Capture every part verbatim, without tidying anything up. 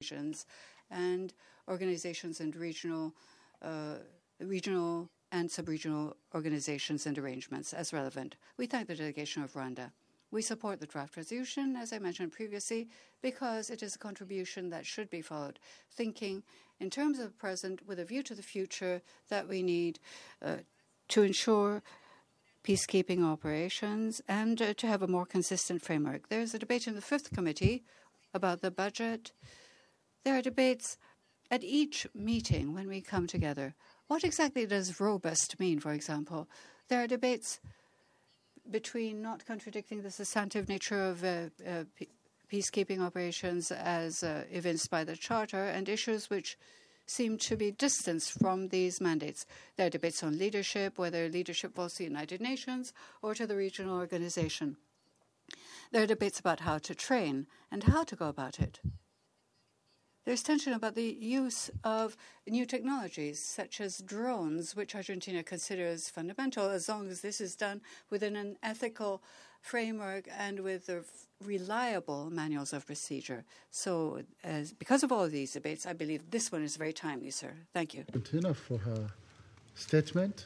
regions and organizations and regional, uh, regional and sub-regional organizations and arrangements as relevant. We thank the delegation of Rwanda. We support the draft resolution, as I mentioned previously, because it is a contribution that should be followed, thinking in terms of the present with a view to the future that we need uh, to ensure peacekeeping operations and uh, to have a more consistent framework. There's a debate in the Fifth Committee about the budget. There are debates at each meeting when we come together. What exactly does robust mean, for example? There are debates between not contradicting the substantive nature of uh, uh, peacekeeping operations as uh, evinced by the Charter and issues which seem to be distanced from these mandates. There are debates on leadership, whether leadership falls to the United Nations or to the regional organization. There are debates about how to train and how to go about it. There's tension about the use of new technologies, such as drones, which Argentina considers fundamental, as long as this is done within an ethical framework and with the reliable manuals of procedure. So as, because of all of these debates, I believe this one is very timely, sir. Thank you. Argentina for her statement.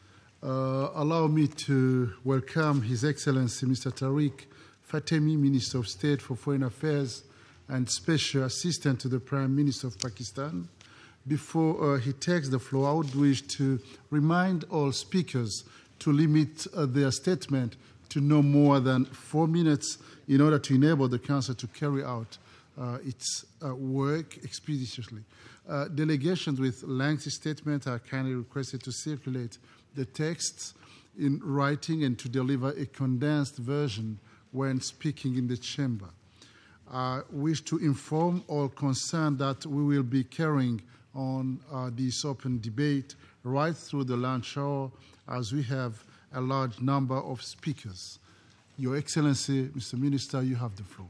Uh, allow me to welcome His Excellency Mister Tariq Fatemi, Minister of State for Foreign Affairs and Special Assistant to the Prime Minister of Pakistan. Before uh, he takes the floor, I would wish to remind all speakers to limit uh, their statement to no more than four minutes in order to enable the Council to carry out uh, its uh, work expeditiously. Uh, delegations with lengthy statements are kindly requested to circulate the texts in writing and to deliver a condensed version when speaking in the chamber. I wish to inform all concerned that we will be carrying on uh, this open debate right through the lunch hour as we have a large number of speakers. Your Excellency, Mister Minister, you have the floor.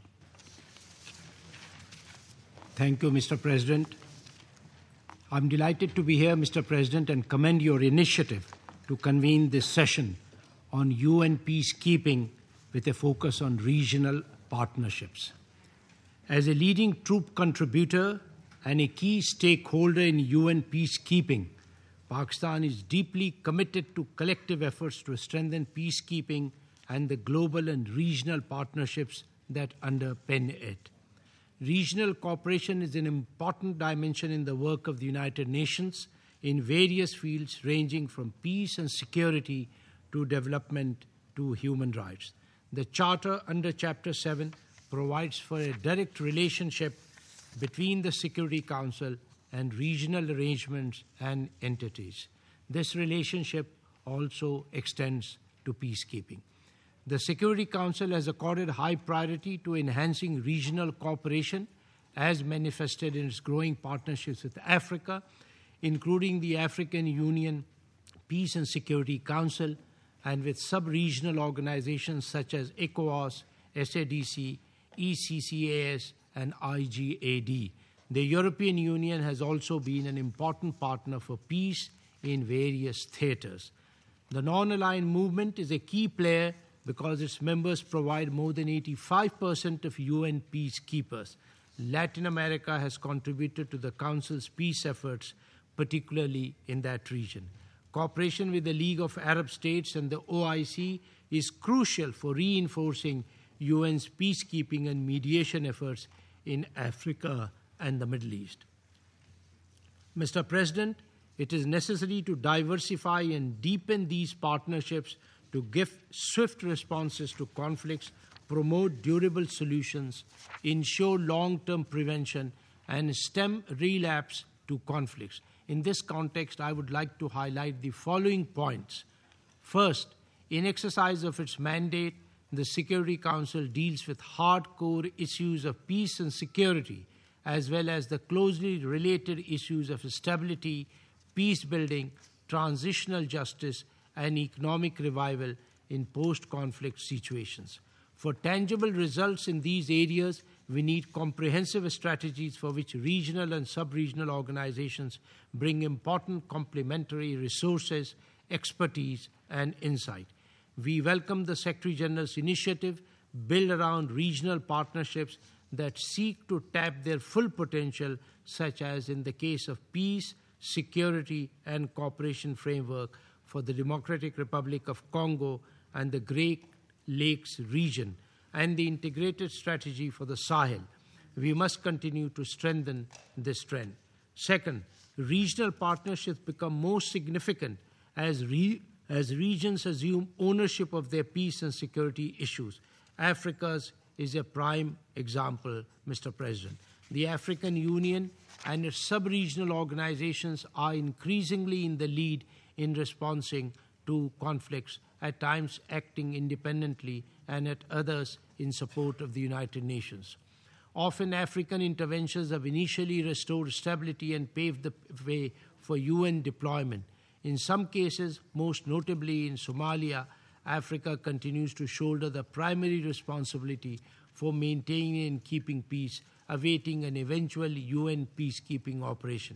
Thank you, Mister President. I'm delighted to be here, Mister President, and commend your initiative to convene this session on U N peacekeeping with a focus on regional partnerships. As a leading troop contributor and a key stakeholder in U N peacekeeping, Pakistan is deeply committed to collective efforts to strengthen peacekeeping and the global and regional partnerships that underpin it. Regional cooperation is an important dimension in the work of the United Nations in various fields ranging from peace and security to development to human rights. The Charter under Chapter seven provides for a direct relationship between the Security Council and regional arrangements and entities. This relationship also extends to peacekeeping. The Security Council has accorded high priority to enhancing regional cooperation as manifested in its growing partnerships with Africa, including the African Union Peace and Security Council, and with sub-regional organizations such as ECOWAS, S A D C, E C C A S, and I G A D. The European Union has also been an important partner for peace in various theaters. The non-aligned movement is a key player because its members provide more than eighty-five percent of U N peacekeepers. Latin America has contributed to the Council's peace efforts, particularly in that region. Cooperation with the League of Arab States and the O I C is crucial for reinforcing U N's peacekeeping and mediation efforts in Africa and the Middle East. Mister President, it is necessary to diversify and deepen these partnerships to give swift responses to conflicts, promote durable solutions, ensure long-term prevention, and stem relapse to conflicts. In this context, I would like to highlight the following points. First, in exercise of its mandate, the Security Council deals with hardcore issues of peace and security, as well as the closely related issues of stability, peace building, transitional justice, and economic revival in post-conflict situations. For tangible results in these areas, we need comprehensive strategies for which regional and sub-regional organizations bring important complementary resources, expertise, and insight. We welcome the Secretary General's initiative built around regional partnerships that seek to tap their full potential, such as in the case of peace, security, and cooperation framework for the Democratic Republic of Congo and the Great Lakes region, and the integrated strategy for the Sahel. We must continue to strengthen this trend. Second, regional partnerships become more significant as, re- as regions assume ownership of their peace and security issues. Africa's is a prime example, Mister President. The African Union and its sub-regional organizations are increasingly in the lead in responding to conflicts, at times acting independently and at others in support of the United Nations. Often African interventions have initially restored stability and paved the way for U N deployment. In some cases, most notably in Somalia, Africa continues to shoulder the primary responsibility for maintaining and keeping peace, awaiting an eventual U N peacekeeping operation.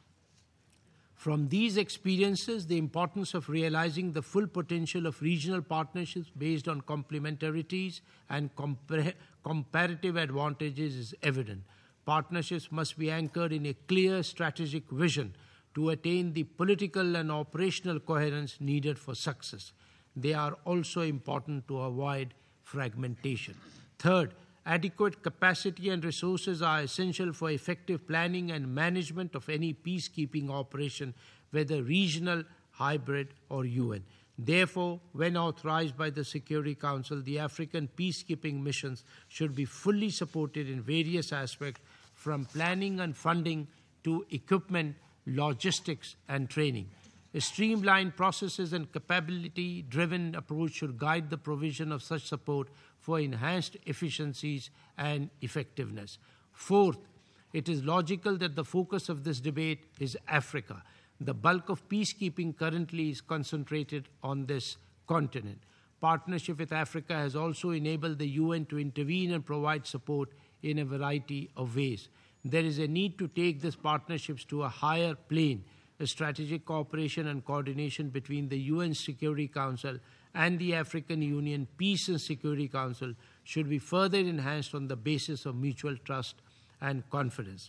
From these experiences, the importance of realizing the full potential of regional partnerships based on complementarities and compar- comparative advantages is evident. Partnerships must be anchored in a clear strategic vision to attain the political and operational coherence needed for success. They are also important to avoid fragmentation. Third, adequate capacity and resources are essential for effective planning and management of any peacekeeping operation, whether regional, hybrid, or U N. Therefore, when authorized by the Security Council, the African peacekeeping missions should be fully supported in various aspects, from planning and funding to equipment, logistics, and training. A streamlined processes and capability-driven approach should guide the provision of such support for enhanced efficiencies and effectiveness. Fourth, it is logical that the focus of this debate is Africa. The bulk of peacekeeping currently is concentrated on this continent. Partnership with Africa has also enabled the U N to intervene and provide support in a variety of ways. There is a need to take these partnerships to a higher plane. A strategic cooperation and coordination between the U N Security Council and the African Union Peace and Security Council should be further enhanced on the basis of mutual trust and confidence.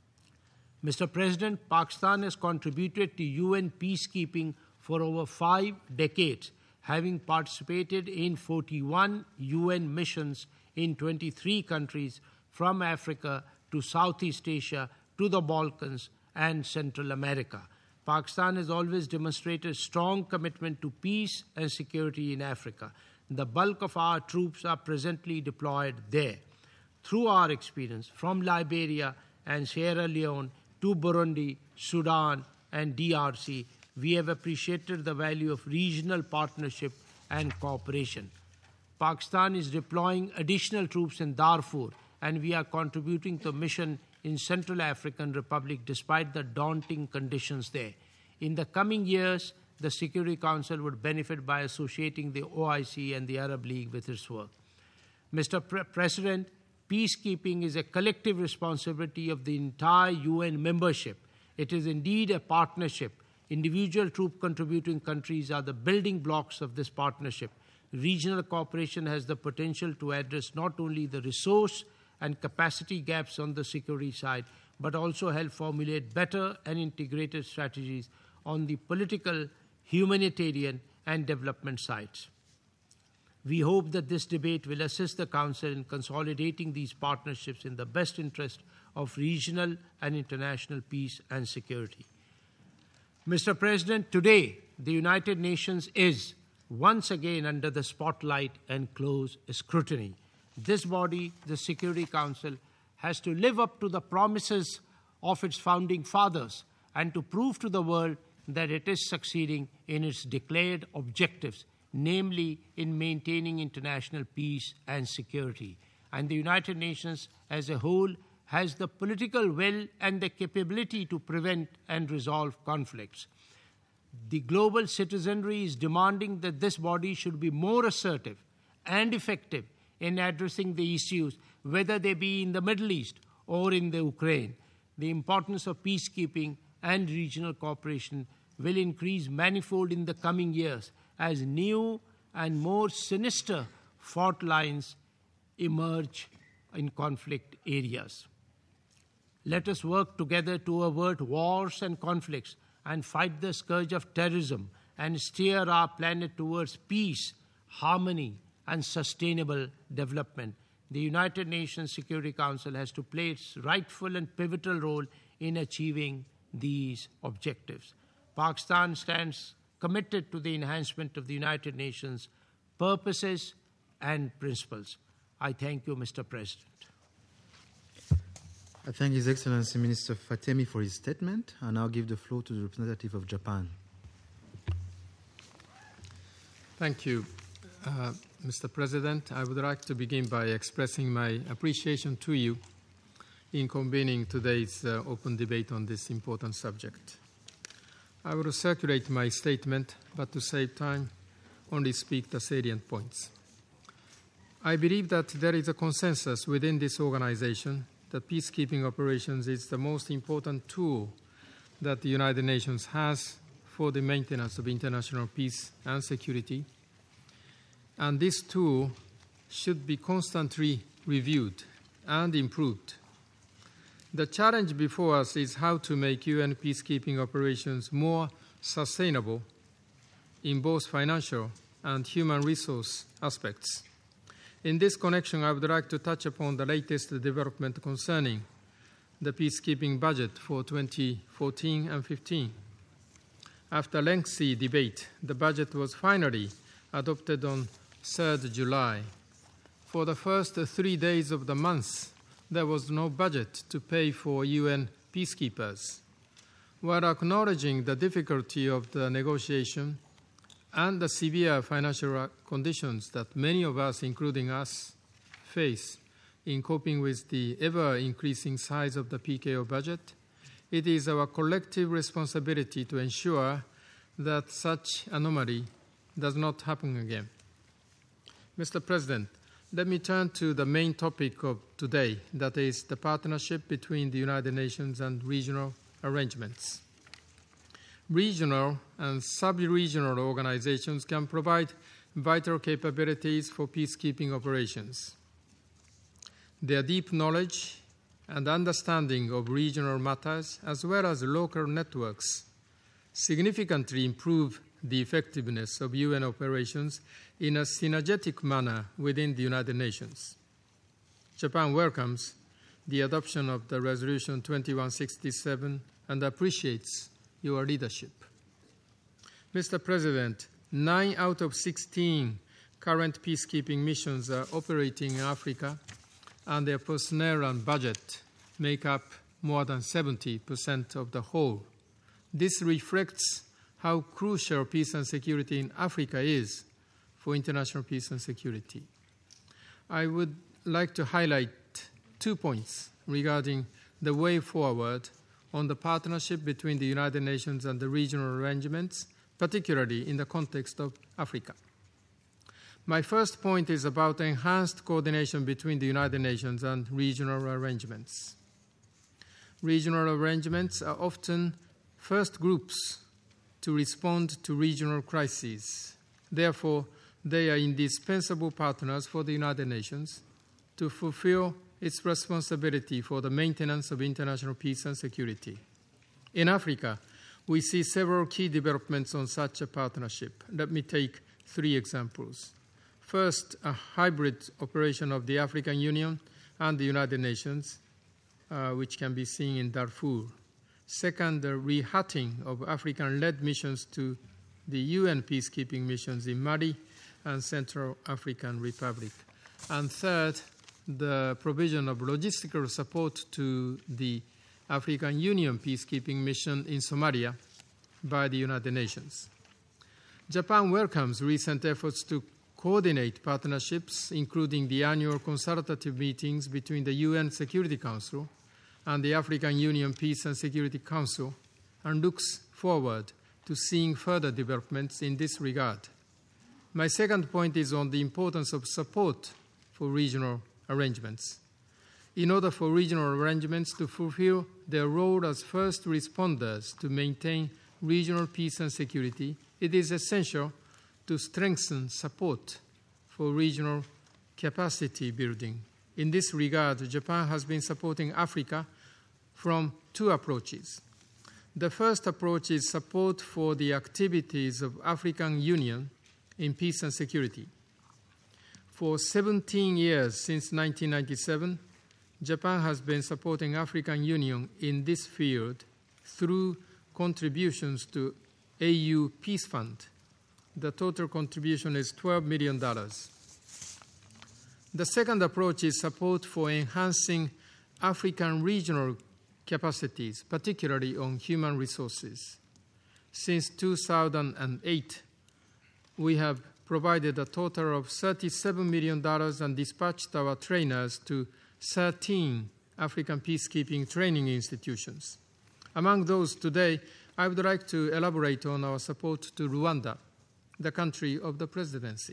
Mister President, Pakistan has contributed to U N peacekeeping for over five decades, having participated in forty-one U N missions in twenty-three countries, from Africa to Southeast Asia to the Balkans and Central America. Pakistan has always demonstrated strong commitment to peace and security in Africa. The bulk of our troops are presently deployed there. Through our experience, from Liberia and Sierra Leone to Burundi, Sudan, and D R C, we have appreciated the value of regional partnership and cooperation. Pakistan is deploying additional troops in Darfur, and we are contributing to a mission in Central African Republic despite the daunting conditions there. In the coming years, the Security Council would benefit by associating the O I C and the Arab League with its work. Mister Pre- President, peacekeeping is a collective responsibility of the entire U N membership. It is indeed a partnership. Individual troop contributing countries are the building blocks of this partnership. Regional cooperation has the potential to address not only the resource and capacity gaps on the security side, but also help formulate better and integrated strategies on the political, humanitarian, and development sides. We hope that this debate will assist the Council in consolidating these partnerships in the best interest of regional and international peace and security. Mister President, today the United Nations is once again under the spotlight and close scrutiny. This body, the Security Council, has to live up to the promises of its founding fathers and to prove to the world that it is succeeding in its declared objectives, namely in maintaining international peace and security. And the United Nations as a whole has the political will and the capability to prevent and resolve conflicts. The global citizenry is demanding that this body should be more assertive and effective in addressing the issues, whether they be in the Middle East or in the Ukraine. The importance of peacekeeping and regional cooperation will increase manifold in the coming years as new and more sinister fault lines emerge in conflict areas. Let us work together to avert wars and conflicts and fight the scourge of terrorism and steer our planet towards peace, harmony, and sustainable development. The United Nations Security Council has to play its rightful and pivotal role in achieving these objectives. Pakistan stands committed to the enhancement of the United Nations purposes and principles. I thank you, Mister President. I thank His Excellency Minister Fatemi for his statement. I now give the floor to the representative of Japan. Thank you, uh, Mister President. I would like to begin by expressing my appreciation to you in convening today's uh, open debate on this important subject. I will circulate my statement, but to save time, only speak the salient points. I believe that there is a consensus within this organization that peacekeeping operations is the most important tool that the United Nations has for the maintenance of international peace and security. And this tool should be constantly reviewed and improved. The challenge before us is how to make U N peacekeeping operations more sustainable in both financial and human resource aspects. In this connection, I would like to touch upon the latest development concerning the peacekeeping budget for twenty fourteen and fifteen. After lengthy debate, the budget was finally adopted on third of July. For the first three days of the month, there was no budget to pay for U N peacekeepers. While acknowledging the difficulty of the negotiation and the severe financial conditions that many of us, including us, face in coping with the ever-increasing size of the P K O budget, it is our collective responsibility to ensure that such anomaly does not happen again. Mister President, let me turn to the main topic of today, that is the partnership between the United Nations and regional arrangements. Regional and sub-regional organizations can provide vital capabilities for peacekeeping operations. Their deep knowledge and understanding of regional matters, as well as local networks, significantly improve the effectiveness of U N operations in a synergetic manner within the United Nations. Japan welcomes the adoption of the Resolution twenty-one sixty-seven and appreciates your leadership. Mister President, nine out of sixteen current peacekeeping missions are operating in Africa, and their personnel and budget make up more than seventy percent of the whole. This reflects how crucial peace and security in Africa is for international peace and security. I would like to highlight two points regarding the way forward on the partnership between the United Nations and the regional arrangements, particularly in the context of Africa. My first point is about enhanced coordination between the United Nations and regional arrangements. Regional arrangements are often first groups to respond to regional crises. Therefore, they are indispensable partners for the United Nations to fulfill its responsibility for the maintenance of international peace and security. In Africa, we see several key developments on such a partnership. Let me take three examples. First, a hybrid operation of the African Union and the United Nations, uh, which can be seen in Darfur. Second, the rehatting of African-led missions to the U N peacekeeping missions in Mali and Central African Republic. And third, the provision of logistical support to the African Union peacekeeping mission in Somalia by the United Nations. Japan welcomes recent efforts to coordinate partnerships, including the annual consultative meetings between the U N Security Council and the African Union Peace and Security Council, and looks forward to seeing further developments in this regard. My second point is on the importance of support for regional arrangements. In order for regional arrangements to fulfill their role as first responders to maintain regional peace and security, it is essential to strengthen support for regional capacity building In this regard, Japan has been supporting Africa from two approaches. The first approach is support for the activities of African Union in peace and security. For seventeen years since nineteen ninety-seven, Japan has been supporting African Union in this field through contributions to A U Peace Fund. The total contribution is twelve million dollars. The second approach is support for enhancing African regional capacities, particularly on human resources. Since two thousand eight, we have provided a total of thirty-seven million dollars and dispatched our trainers to thirteen African peacekeeping training institutions. Among those today, I would like to elaborate on our support to Rwanda, the country of the presidency.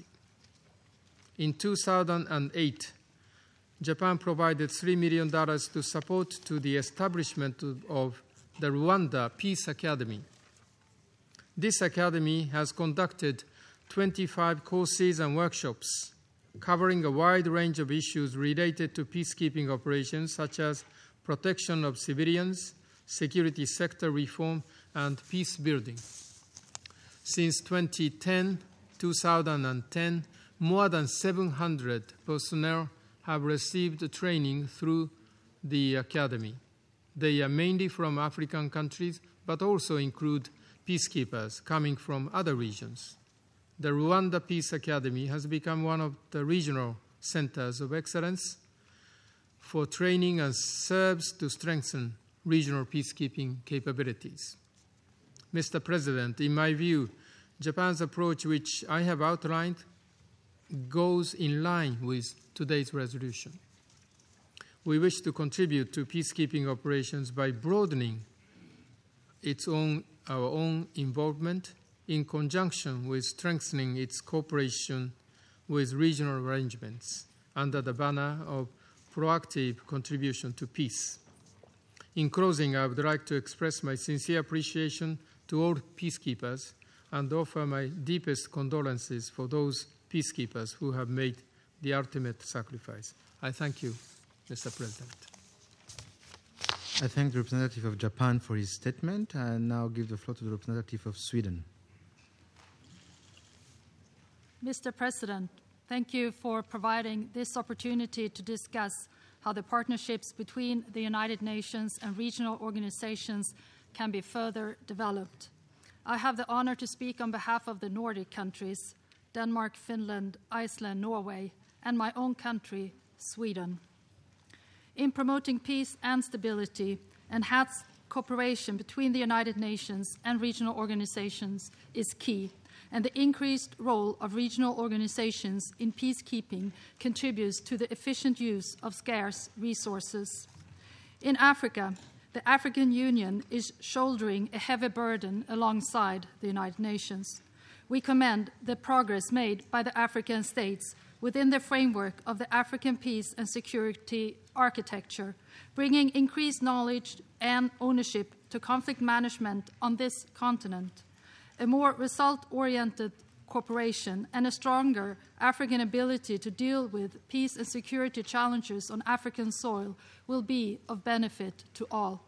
In two thousand eight, Japan provided three million dollars to support to the establishment of the Rwanda Peace Academy. This academy has conducted twenty-five courses and workshops covering a wide range of issues related to peacekeeping operations such as protection of civilians, security sector reform, and peace building. Since twenty ten, two thousand ten, more than seven hundred personnel have received training through the academy. They are mainly from African countries, but also include peacekeepers coming from other regions. The Rwanda Peace Academy has become one of the regional centers of excellence for training and serves to strengthen regional peacekeeping capabilities. Mister President, in my view, Japan's approach, which I have outlined, goes in line with today's resolution. We wish to contribute to peacekeeping operations by broadening its own, our own involvement in conjunction with strengthening its cooperation with regional arrangements under the banner of proactive contribution to peace. In closing, I would like to express my sincere appreciation to all peacekeepers and offer my deepest condolences for those peacekeepers who have made the ultimate sacrifice. I thank you, Mister President. I thank the representative of Japan for his statement and now give the floor to the representative of Sweden. Mister President, thank you for providing this opportunity to discuss how the partnerships between the United Nations and regional organizations can be further developed. I have the honor to speak on behalf of the Nordic countries, Denmark, Finland, Iceland, Norway, and my own country, Sweden. In promoting peace and stability, enhanced cooperation between the United Nations and regional organizations is key, and the increased role of regional organizations in peacekeeping contributes to the efficient use of scarce resources. In Africa, the African Union is shouldering a heavy burden alongside the United Nations. We commend the progress made by the African states within the framework of the African Peace and Security Architecture, bringing increased knowledge and ownership to conflict management on this continent. A more result-oriented cooperation and a stronger African ability to deal with peace and security challenges on African soil will be of benefit to all.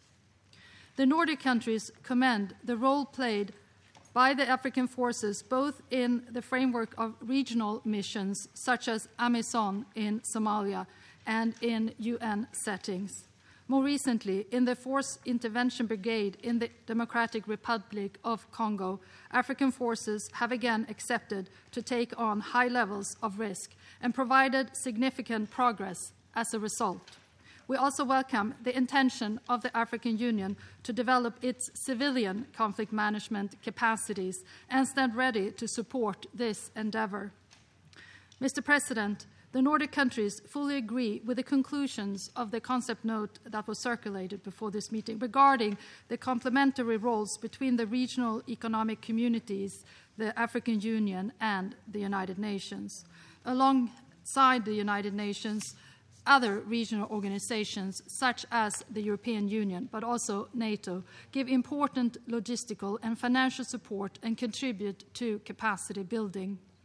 The Nordic countries commend the role played by the African forces both in the framework of regional missions such as AMISOM in Somalia and in U N settings. More recently, in the Force Intervention Brigade in the Democratic Republic of Congo, African forces have again accepted to take on high levels of risk and provided significant progress as a result. We also welcome the intention of the African Union to develop its civilian conflict management capacities and stand ready to support this endeavor. Mister President, the Nordic countries fully agree with the conclusions of the concept note that was circulated before this meeting regarding the complementary roles between the regional economic communities, the African Union, and the United Nations. Alongside the United Nations, other regional organizations, such as the European Union, but also NATO, give important logistical and financial support and contribute to capacity building.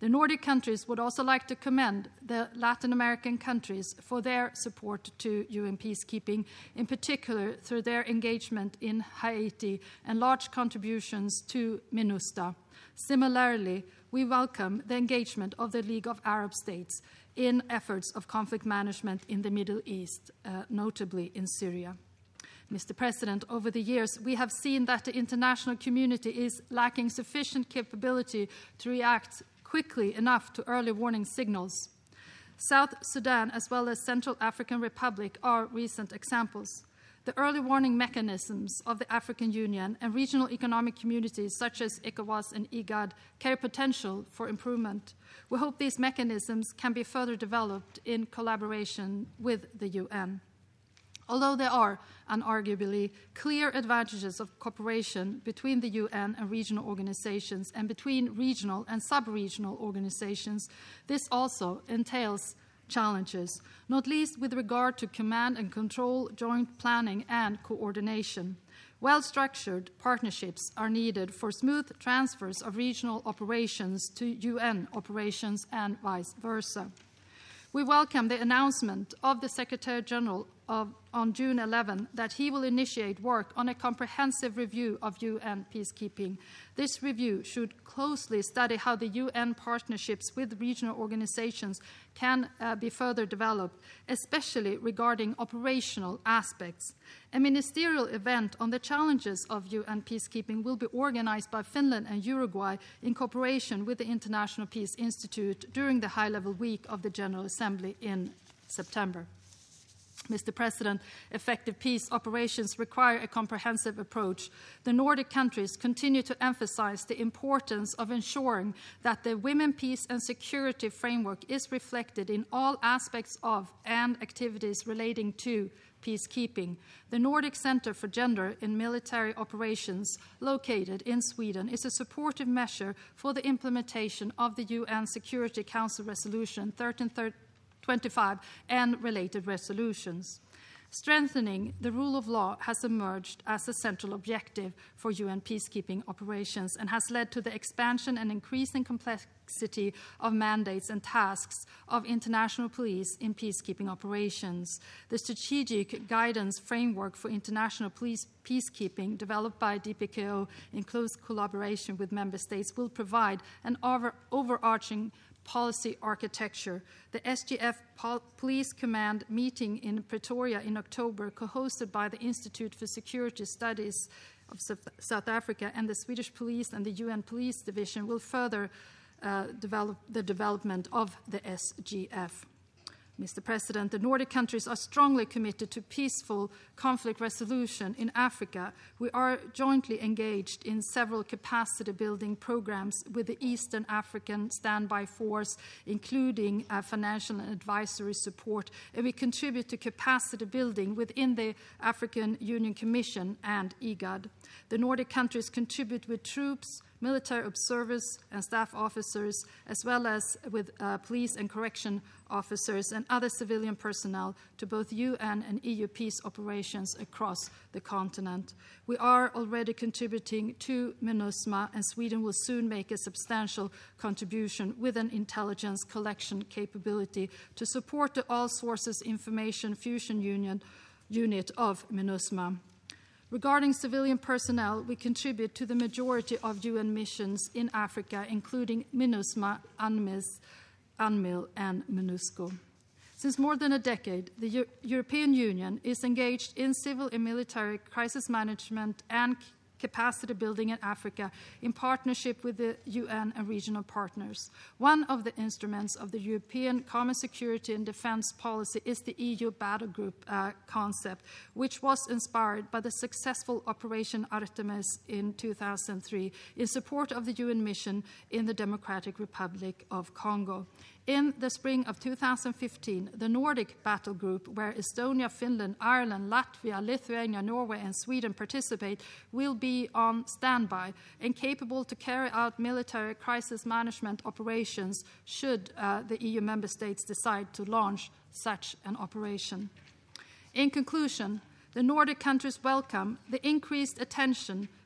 The Nordic countries would also like to commend the Latin American countries for their support to U N peacekeeping, in particular through their engagement in Haiti and large contributions to MINUSTA. Similarly, we welcome the engagement of the League of Arab States in efforts of conflict management in the Middle East, uh, notably in Syria. Mister President, over the years, we have seen that the international community is lacking sufficient capability to react quickly enough to early warning signals. South Sudan, as well as Central African Republic, are recent examples. The early warning mechanisms of the African Union and regional economic communities such as ECOWAS and IGAD carry potential for improvement. We hope these mechanisms can be further developed in collaboration with the U N. Although there are, unarguably, clear advantages of cooperation between the U N and regional organizations and between regional and sub-regional organizations, this also entails challenges, not least with regard to command and control, joint planning, and coordination. Well-structured partnerships are needed for smooth transfers of regional operations to U N operations and vice versa. We welcome the announcement of the Secretary General of, on June eleventh that he will initiate work on a comprehensive review of U N peacekeeping. This review should closely study how the U N partnerships with regional organizations can uh, be further developed, especially regarding operational aspects. A ministerial event on the challenges of U N peacekeeping will be organized by Finland and Uruguay in cooperation with the International Peace Institute during the high-level week of the General Assembly in September. Mister President, effective peace operations require a comprehensive approach. The Nordic countries continue to emphasize the importance of ensuring that the Women, Peace and Security framework is reflected in all aspects of and activities relating to peacekeeping. The Nordic Center for Gender in Military Operations, located in Sweden, is a supportive measure for the implementation of the U N Security Council Resolution thirteen twenty-five and related resolutions. Strengthening the rule of law has emerged as a central objective for U N peacekeeping operations and has led to the expansion and increasing complexity of mandates and tasks of international police in peacekeeping operations. The strategic guidance framework for international police peacekeeping, developed by D P K O in close collaboration with member states, will provide an over- overarching policy architecture. The S G F Pol- Police Command meeting in Pretoria in October, co-hosted by the Institute for Security Studies of South Africa and the Swedish Police and the U N Police Division, will further uh, develop the development of the S G F. Mister President, the Nordic countries are strongly committed to peaceful conflict resolution in Africa. We are jointly engaged in several capacity-building programs with the Eastern African Standby Force, including uh, financial and advisory support, and we contribute to capacity building within the African Union Commission and IGAD. The Nordic countries contribute with troops, military observers and staff officers, as well as with uh, police and correction officers and other civilian personnel to both U N and E U peace operations across the continent. We are already contributing to MINUSMA, and Sweden will soon make a substantial contribution with an intelligence collection capability to support the All Sources Information Fusion Union unit of MINUSMA. Regarding civilian personnel, we contribute to the majority of U N missions in Africa, including MINUSMA, UNMISS, UNMIL, and MONUSCO. Since more than a decade, the Euro- European Union is engaged in civil and military crisis management and capacity building in Africa in partnership with the U N and regional partners. One of the instruments of the European Common Security and Defence Policy is the E U Battle Group uh, concept, which was inspired by the successful Operation Artemis in two thousand three in support of the U N mission in the Democratic Republic of Congo. In the spring of two thousand fifteen, the Nordic Battle Group, where Estonia, Finland, Ireland, Latvia, Lithuania, Norway, and Sweden participate, will be on standby and capable to carry out military crisis management operations should uh, the E U member states decide to launch such an operation. In conclusion, the Nordic countries welcome the increased attention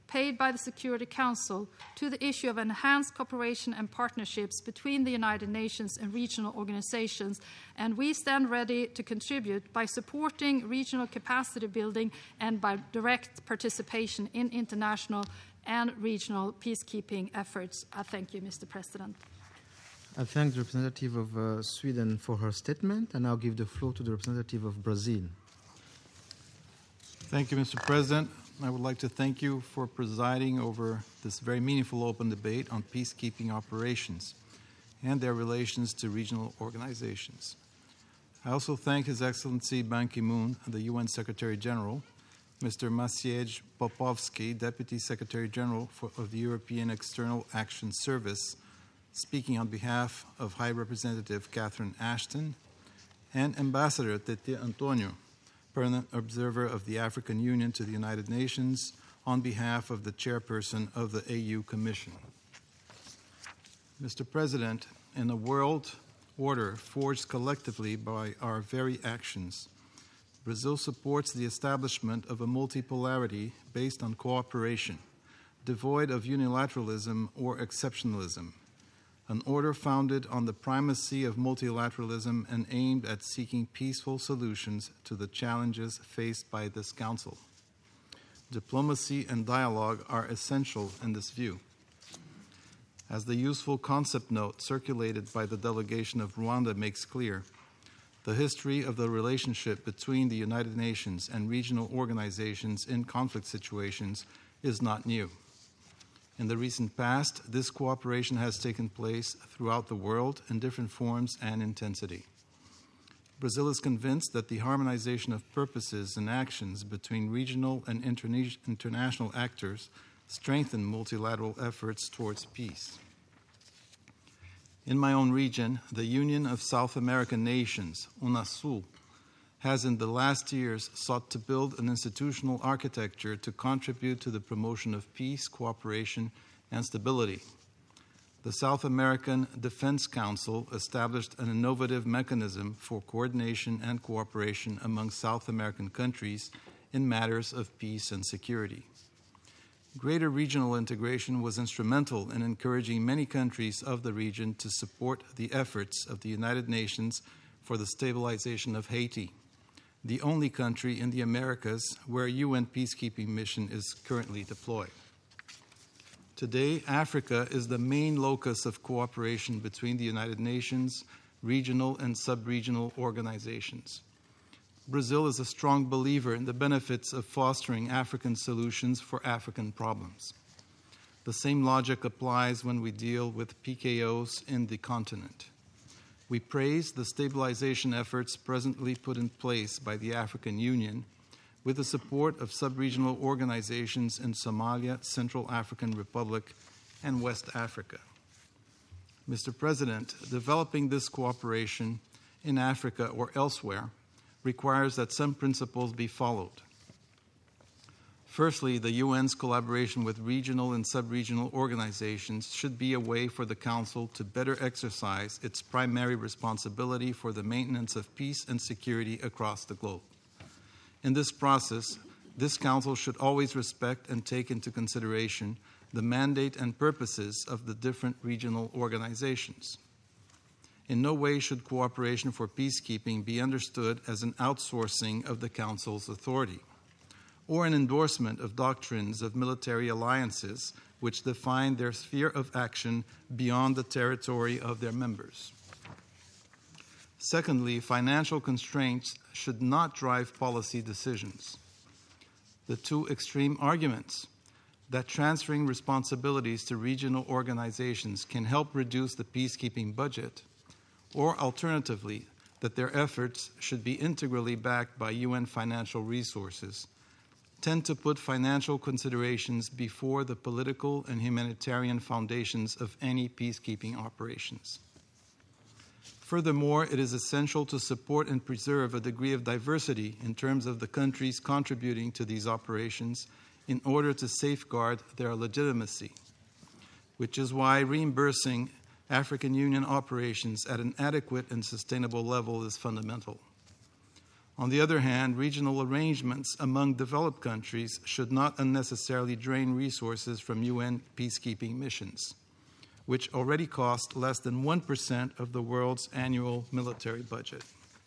paid by the Security Council to the issue of enhanced cooperation and partnerships between the United Nations and regional organizations, and we stand ready to contribute by supporting regional capacity building and by direct participation in international and regional peacekeeping efforts. I thank you, Mister President. I thank the representative of uh, Sweden for her statement, and I'll give the floor to the representative of Brazil. Thank you, Mister President. I would like to thank you for presiding over this very meaningful open debate on peacekeeping operations and their relations to regional organizations. I also thank His Excellency Ban Ki-moon, the U N Secretary General, Mister Maciej Popowski, Deputy Secretary General for, of the European External Action Service, speaking on behalf of High Representative Catherine Ashton, and Ambassador Tete Antonio, Permanent Observer of the African Union to the United Nations, on behalf of the Chairperson of the A U Commission. Mister President, in a world order forged collectively by our very actions, Brazil supports the establishment of a multipolarity based on cooperation, devoid of unilateralism or exceptionalism, an order founded on the primacy of multilateralism and aimed at seeking peaceful solutions to the challenges faced by this Council. Diplomacy and dialogue are essential in this view. As the useful concept note circulated by the delegation of Rwanda makes clear, the history of the relationship between the United Nations and regional organizations in conflict situations is not new. In the recent past, this cooperation has taken place throughout the world in different forms and intensity. Brazil is convinced that the harmonization of purposes and actions between regional and interna- international actors strengthen multilateral efforts towards peace. In my own region, the Union of South American Nations, UNASUL, has in the last years sought to build an institutional architecture to contribute to the promotion of peace, cooperation, and stability. The South American Defense Council established an innovative mechanism for coordination and cooperation among South American countries in matters of peace and security. Greater regional integration was instrumental in encouraging many countries of the region to support the efforts of the United Nations for the stabilization of Haiti, the only country in the Americas where a U N peacekeeping mission is currently deployed. Today, Africa is the main locus of cooperation between the United Nations, regional and sub-regional organizations. Brazil is a strong believer in the benefits of fostering African solutions for African problems. The same logic applies when we deal with P K Os in the continent. We praise the stabilization efforts presently put in place by the African Union with the support of sub-regional organizations in Somalia, Central African Republic, and West Africa. Mister President, developing this cooperation in Africa or elsewhere requires that some principles be followed. Firstly, the U N's collaboration with regional and sub-regional organizations should be a way for the Council to better exercise its primary responsibility for the maintenance of peace and security across the globe. In this process, this Council should always respect and take into consideration the mandate and purposes of the different regional organizations. In no way should cooperation for peacekeeping be understood as an outsourcing of the Council's authority, or an endorsement of doctrines of military alliances which define their sphere of action beyond the territory of their members. Secondly, financial constraints should not drive policy decisions. The two extreme arguments that transferring responsibilities to regional organizations can help reduce the peacekeeping budget, or alternatively, that their efforts should be integrally backed by U N financial resources, tend to put financial considerations before the political and humanitarian foundations of any peacekeeping operations. Furthermore, it is essential to support and preserve a degree of diversity in terms of the countries contributing to these operations in order to safeguard their legitimacy, which is why reimbursing African Union operations at an adequate and sustainable level is fundamental. On the other hand, regional arrangements among developed countries should not unnecessarily drain resources from U N peacekeeping missions, which already cost less than one percent of the world's annual military budget.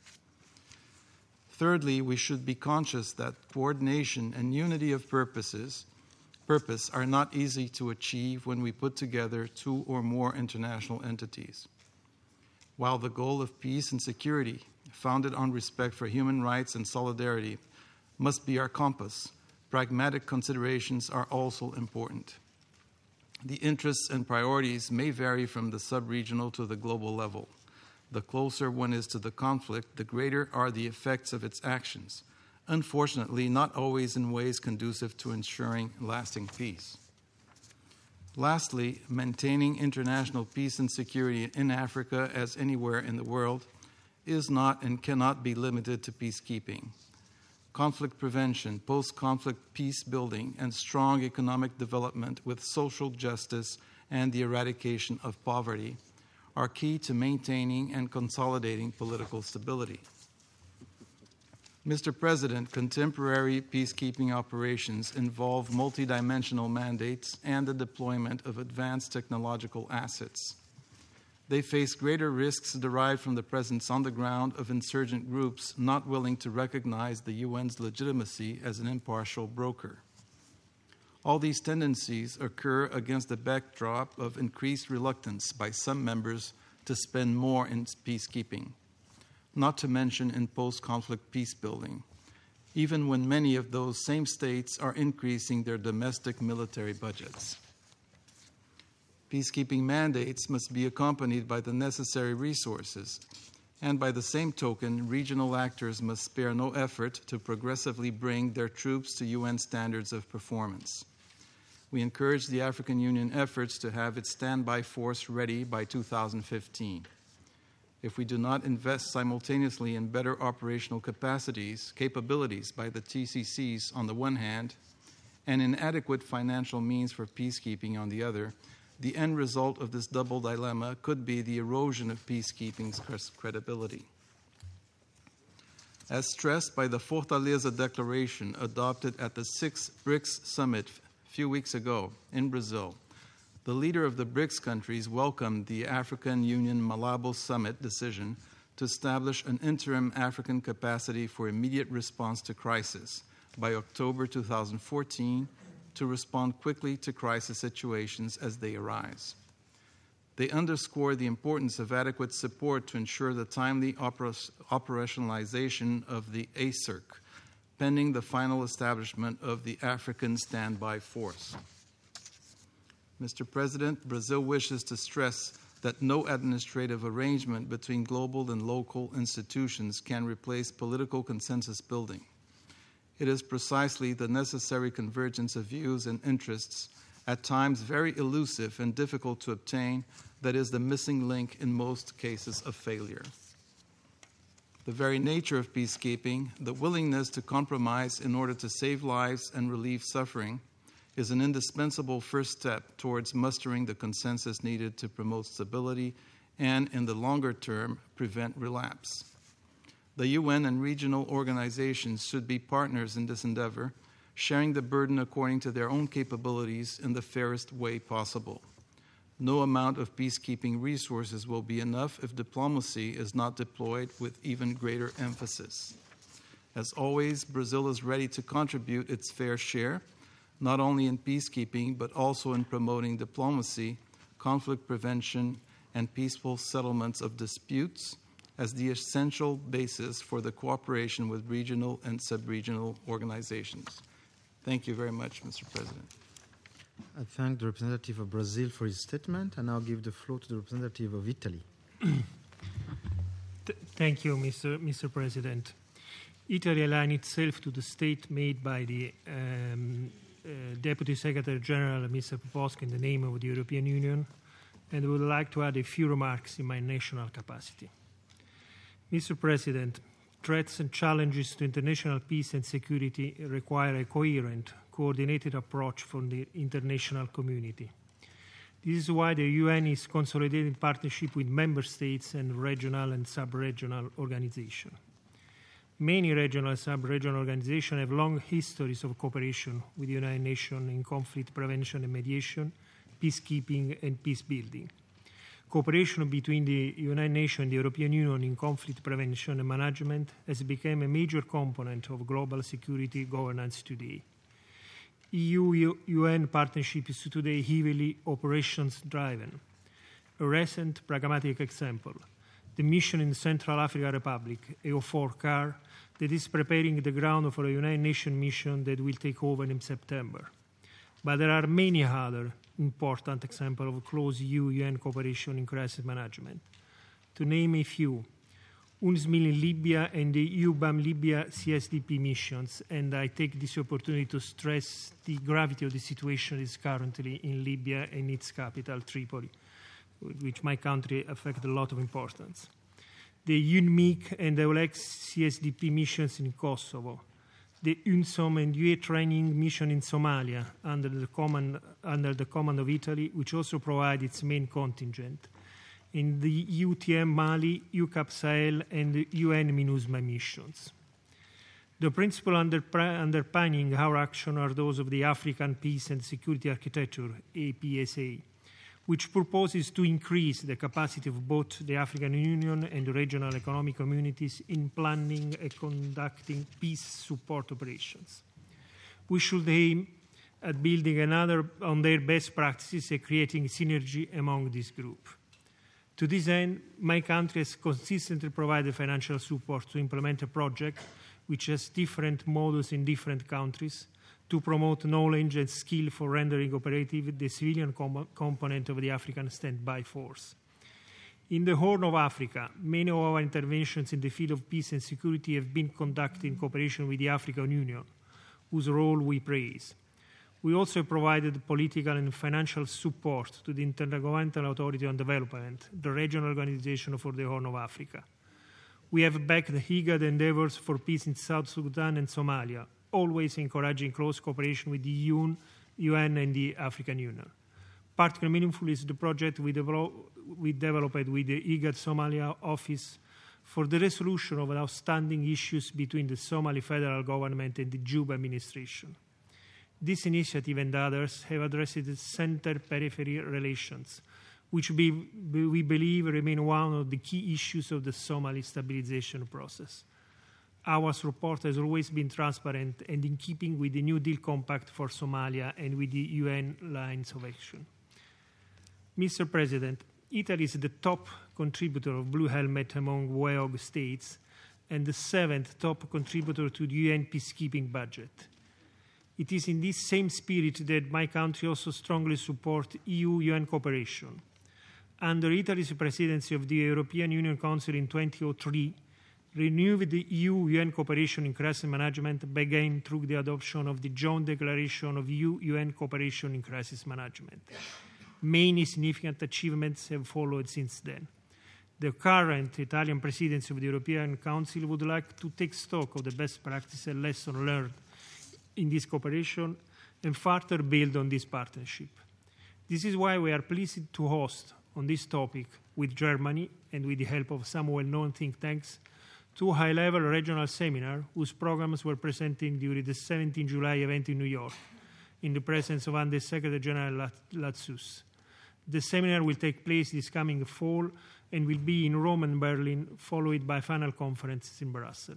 Thirdly, we should be conscious that coordination and unity of purposes, purpose are not easy to achieve when we put together two or more international entities. While the goal of peace and security, founded on respect for human rights and solidarity, must be our compass, pragmatic considerations are also important. The interests and priorities may vary from the sub-regional to the global level. The closer one is to the conflict, the greater are the effects of its actions, unfortunately not always in ways conducive to ensuring lasting peace. Lastly, maintaining international peace and security in Africa, as anywhere in the world, is not and cannot be limited to peacekeeping. Conflict prevention, post-conflict peace building, and strong economic development with social justice and the eradication of poverty are key to maintaining and consolidating political stability. Mister President, contemporary peacekeeping operations involve multidimensional mandates and the deployment of advanced technological assets. They face greater risks derived from the presence on the ground of insurgent groups not willing to recognize the U N's legitimacy as an impartial broker. All these tendencies occur against the backdrop of increased reluctance by some members to spend more in peacekeeping, not to mention in post-conflict peace building, even when many of those same states are increasing their domestic military budgets. Peacekeeping mandates must be accompanied by the necessary resources, and by the same token, regional actors must spare no effort to progressively bring their troops to U N standards of performance. We encourage the African Union efforts to have its standby force ready by two thousand fifteen. If we do not invest simultaneously in better operational capacities, capabilities by the T C Cs on the one hand, and in adequate financial means for peacekeeping on the other, the end result of this double dilemma could be the erosion of peacekeeping's credibility. As stressed by the Fortaleza Declaration adopted at the sixth BRICS Summit a few weeks ago in Brazil, the leader of the BRICS countries welcomed the African Union Malabo Summit decision to establish an interim African capacity for immediate response to crisis by October two thousand fourteen to respond quickly to crisis situations as they arise. They underscore the importance of adequate support to ensure the timely oper- operationalization of the A C E R C, pending the final establishment of the African Standby Force. Mister President, Brazil wishes to stress that no administrative arrangement between global and local institutions can replace political consensus building. It is precisely the necessary convergence of views and interests, at times very elusive and difficult to obtain, that is the missing link in most cases of failure. The very nature of peacekeeping, the willingness to compromise in order to save lives and relieve suffering, is an indispensable first step towards mustering the consensus needed to promote stability and, in the longer term, prevent relapse. The U N and regional organizations should be partners in this endeavor, sharing the burden according to their own capabilities in the fairest way possible. No amount of peacekeeping resources will be enough if diplomacy is not deployed with even greater emphasis. As always, Brazil is ready to contribute its fair share, not only in peacekeeping, but also in promoting diplomacy, conflict prevention, and peaceful settlements of disputes as the essential basis for the cooperation with regional and sub-regional organizations. Thank you very much, Mister President. I thank the representative of Brazil for his statement, and now give the floor to the representative of Italy. Th- thank you, Mister Mister President. Italy aligned itself to the state made by the um, uh, Deputy Secretary General, Mister Popovsky, in the name of the European Union, and would like to add a few remarks in my national capacity. Mister President, threats and challenges to international peace and security require a coherent, coordinated approach from the international community. This is why the U N is consolidating partnership with member states and regional and sub-regional organizations. Many regional and sub-regional organizations have long histories of cooperation with the United Nations in conflict prevention and mediation, peacekeeping and peace building. Cooperation between the United Nations and the European Union in conflict prevention and management has become a major component of global security governance today. E U-U N partnership is today heavily operations-driven. A recent pragmatic example, the mission in the Central African Republic, E O four C A R, that is preparing the ground for a United Nations mission that will take over in September. But there are many other important examples of close E U-U N cooperation in crisis management. To name a few, UNSMIL in Libya and the E U B A M Libya C S D P missions, and I take this opportunity to stress the gravity of the situation is currently in Libya and its capital, Tripoli, which my country affect a lot of importance. The UNMIC and the EULEX C S D P missions in Kosovo, the UNSOM and U A training mission in Somalia under the command, under the command of Italy, which also provide its main contingent, in the U T M Mali, U CAP Sahel, and the U N MINUSMA missions. The principle underpinning our action are those of the African Peace and Security Architecture, A P S A, which proposes to increase the capacity of both the African Union and the regional economic communities in planning and conducting peace support operations. We should aim at building another on their best practices and creating synergy among this group. To this end, my country has consistently provided financial support to implement a project which has different models in different countries to promote knowledge and skill for rendering operative the civilian com- component of the African Standby Force. In the Horn of Africa, many of our interventions in the field of peace and security have been conducted in cooperation with the African Union, whose role we praise. We also provided political and financial support to the Intergovernmental Authority on Development, the regional organization for the Horn of Africa. We have backed the IGAD endeavors for peace in South Sudan and Somalia, always encouraging close cooperation with the U N and the African Union. Particularly meaningful is the project we, develop, we developed with the IGAD Somalia office for the resolution of outstanding issues between the Somali federal government and the Juba administration. This initiative and others have addressed the center-periphery relations, which we, we believe remain one of the key issues of the Somali stabilization process. Our support has always been transparent and in keeping with the New Deal Compact for Somalia and with the U N lines of action. Mister President, Italy is the top contributor of Blue Helmet among W E O G states and the seventh top contributor to the U N peacekeeping budget. It is in this same spirit that my country also strongly supports E U-U N cooperation. Under Italy's presidency of the European Union Council in two thousand three, renewed the E U-U N cooperation in crisis management began through the adoption of the Joint Declaration of E U-U N Cooperation in Crisis Management. Many significant achievements have followed since then. The current Italian presidency of the European Council would like to take stock of the best practices and lessons learned in this cooperation and further build on this partnership. This is why we are pleased to host on this topic with Germany and with the help of some well-known think tanks two high-level regional seminars whose programs were presented during the seventeenth of July event in New York in the presence of Under Secretary General Latsus. The seminar will take place this coming fall and will be in Rome and Berlin, followed by final conferences in Brussels.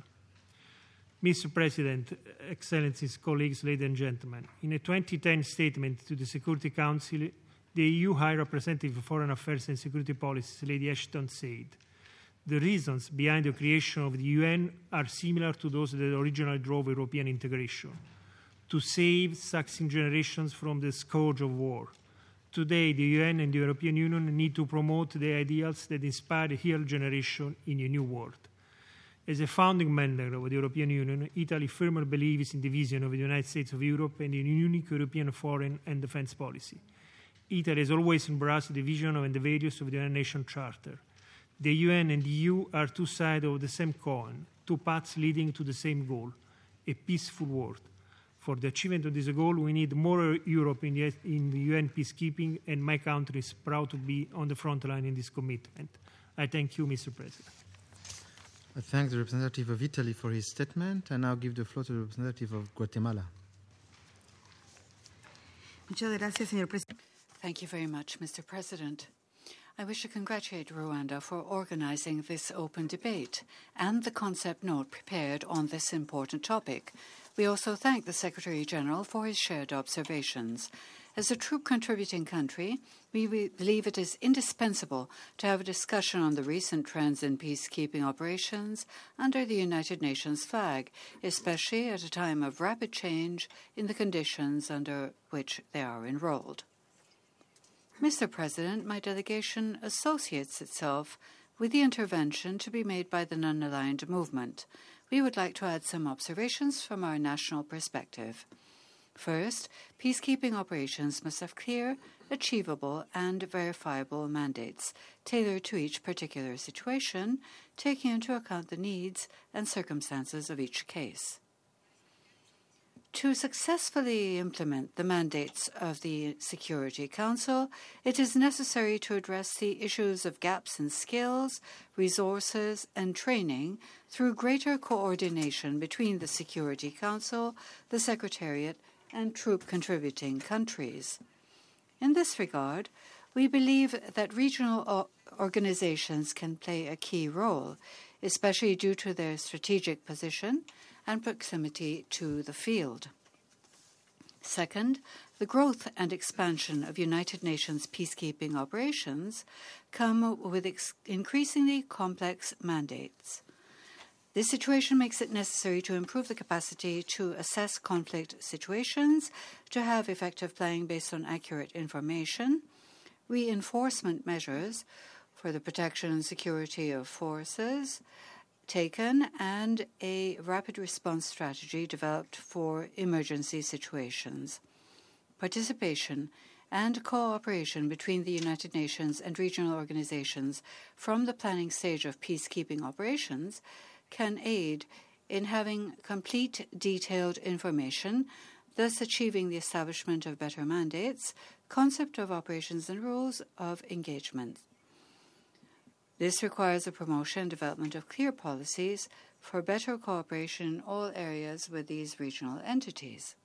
Mister President, Excellencies, colleagues, ladies and gentlemen, in a twenty ten statement to the Security Council, the E U High Representative for Foreign Affairs and Security Policy, Lady Ashton, said, "The reasons behind the creation of the U N are similar to those that originally drove European integration, to save succeeding generations from the scourge of war. Today, the U N and the European Union need to promote the ideals that inspire the whole generation in a new world." As a founding member of the European Union, Italy firmly believes in the vision of the United States of Europe and in a unique European foreign and defense policy. Italy has always embraced the vision and the values of the United Nations Charter. The U N and the E U are two sides of the same coin, two paths leading to the same goal, a peaceful world. For the achievement of this goal, we need more Europe in the, in the U N peacekeeping, and my country is proud to be on the front line in this commitment. I thank you, Mister President. I thank the representative of Italy for his statement. I now give the floor to the representative of Guatemala. Muchas gracias, señor presidente. Thank you very much, Mister President. I wish to congratulate Rwanda for organizing this open debate and the concept note prepared on this important topic. We also thank the Secretary-General for his shared observations. As a troop contributing country, we believe it is indispensable to have a discussion on the recent trends in peacekeeping operations under the United Nations flag, especially at a time of rapid change in the conditions under which they are enrolled. Mister President, my delegation associates itself with the intervention to be made by the Non-Aligned Movement. We would like to add some observations from our national perspective. First, peacekeeping operations must have clear, achievable, and verifiable mandates, tailored to each particular situation, taking into account the needs and circumstances of each case. To successfully implement the mandates of the Security Council, it is necessary to address the issues of gaps in skills, resources, and training through greater coordination between the Security Council, the Secretariat, and troop-contributing countries. In this regard, we believe that regional organizations can play a key role, especially due to their strategic position and proximity to the field. Second, the growth and expansion of United Nations peacekeeping operations come with ex- increasingly complex mandates. This situation makes it necessary to improve the capacity to assess conflict situations, to have effective planning based on accurate information, reinforcement measures for the protection and security of forces taken, and a rapid response strategy developed for emergency situations. Participation and cooperation between the United Nations and regional organizations from the planning stage of peacekeeping operations can aid in having complete, detailed information, thus achieving the establishment of better mandates, concept of operations, and rules of engagement. This requires the promotion and development of clear policies for better cooperation in all areas with these regional entities.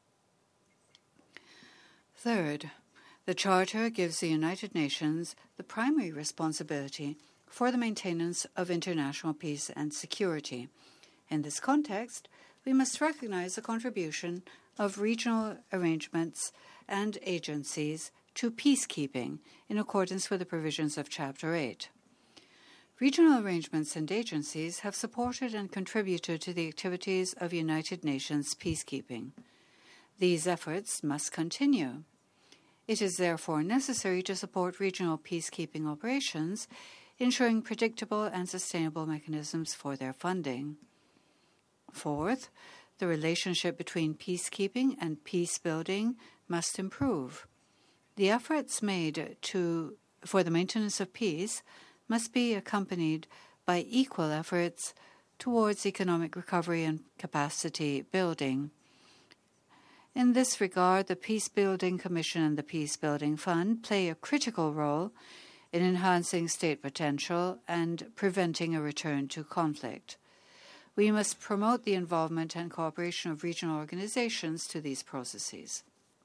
Third, the Charter gives the United Nations the primary responsibility for the maintenance of international peace and security. In this context, we must recognize the contribution of regional arrangements and agencies to peacekeeping in accordance with the provisions of Chapter eight. Regional arrangements and agencies have supported and contributed to the activities of United Nations peacekeeping. These efforts must continue. It is therefore necessary to support regional peacekeeping operations, ensuring predictable and sustainable mechanisms for their funding. Fourth, the relationship between peacekeeping and peace-building must improve. The efforts made to, for the maintenance of peace must be accompanied by equal efforts towards economic recovery and capacity building. In this regard, the Peace Building Commission and the Peace Building Fund play a critical role in enhancing state potential and preventing a return to conflict. We must promote the involvement and cooperation of regional organizations to these processes.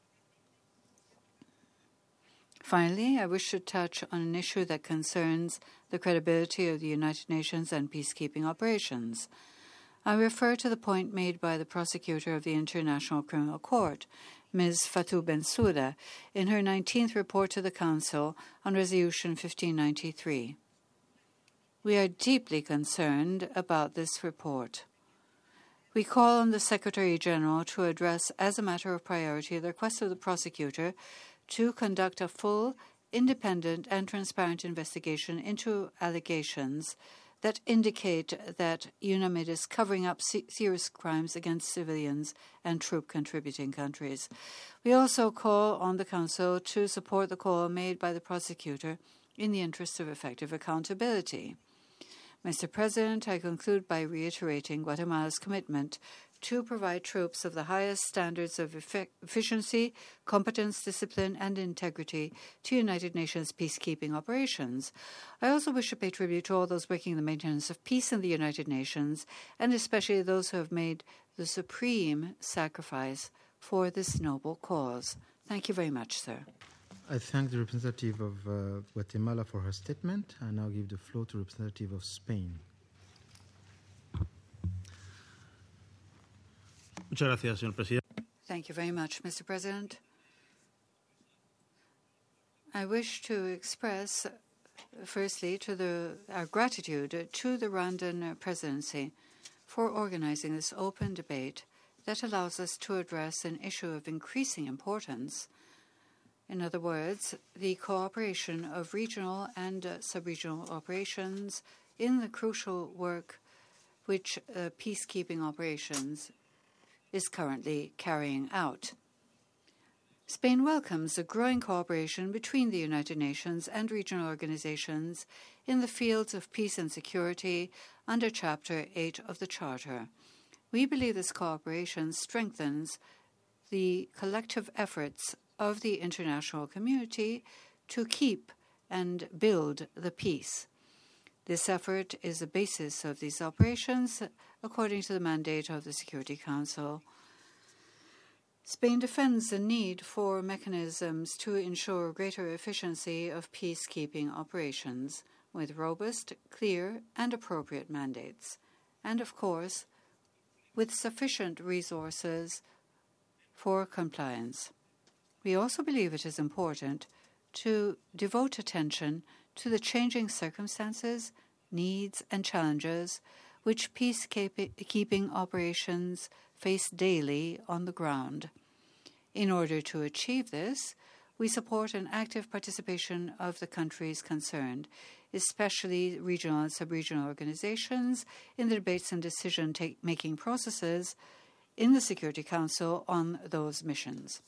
Finally, I wish to touch on an issue that concerns the credibility of the United Nations and peacekeeping operations. I refer to the point made by the prosecutor of the International Criminal Court, Miz Fatou Bensouda, in her nineteenth report to the Council on Resolution fifteen ninety-three. We are deeply concerned about this report. We call on the Secretary-General to address as a matter of priority the request of the prosecutor to conduct a full, independent, and transparent investigation into allegations that indicate that UNAMID is covering up se- serious crimes against civilians and troop-contributing countries. We also call on the Council to support the call made by the prosecutor in the interest of effective accountability. Mister President, I conclude by reiterating Guatemala's commitment to provide troops of the highest standards of efficiency, competence, discipline, and integrity to United Nations peacekeeping operations. I also wish to pay tribute to all those working in the maintenance of peace in the United Nations, and especially those who have made the supreme sacrifice for this noble cause. Thank you very much, sir. I thank the representative of uh, Guatemala for her statement. I now give the floor to the representative of Spain. Muchas gracias, señor presidente. Thank you very much, Mister President. I wish to express, uh, firstly, to the, our gratitude to the Rwandan presidency for organizing this open debate that allows us to address an issue of increasing importance. In other words, the cooperation of regional and uh, sub-regional operations in the crucial work which uh, peacekeeping operations is currently carrying out. Spain welcomes the growing cooperation between the United Nations and regional organizations in the fields of peace and security under Chapter eight of the Charter. We believe this cooperation strengthens the collective efforts of the international community to keep and build the peace. This effort is the basis of these operations, according to the mandate of the Security Council. Spain defends the need for mechanisms to ensure greater efficiency of peacekeeping operations with robust, clear, and appropriate mandates, and, of course, with sufficient resources for compliance. We also believe it is important to devote attention to the changing circumstances, needs, and challenges which peacekeeping operations face daily on the ground. In order to achieve this, we support an active participation of the countries concerned, especially regional and sub-regional organizations, in the debates and decision-making processes in the Security Council on those missions.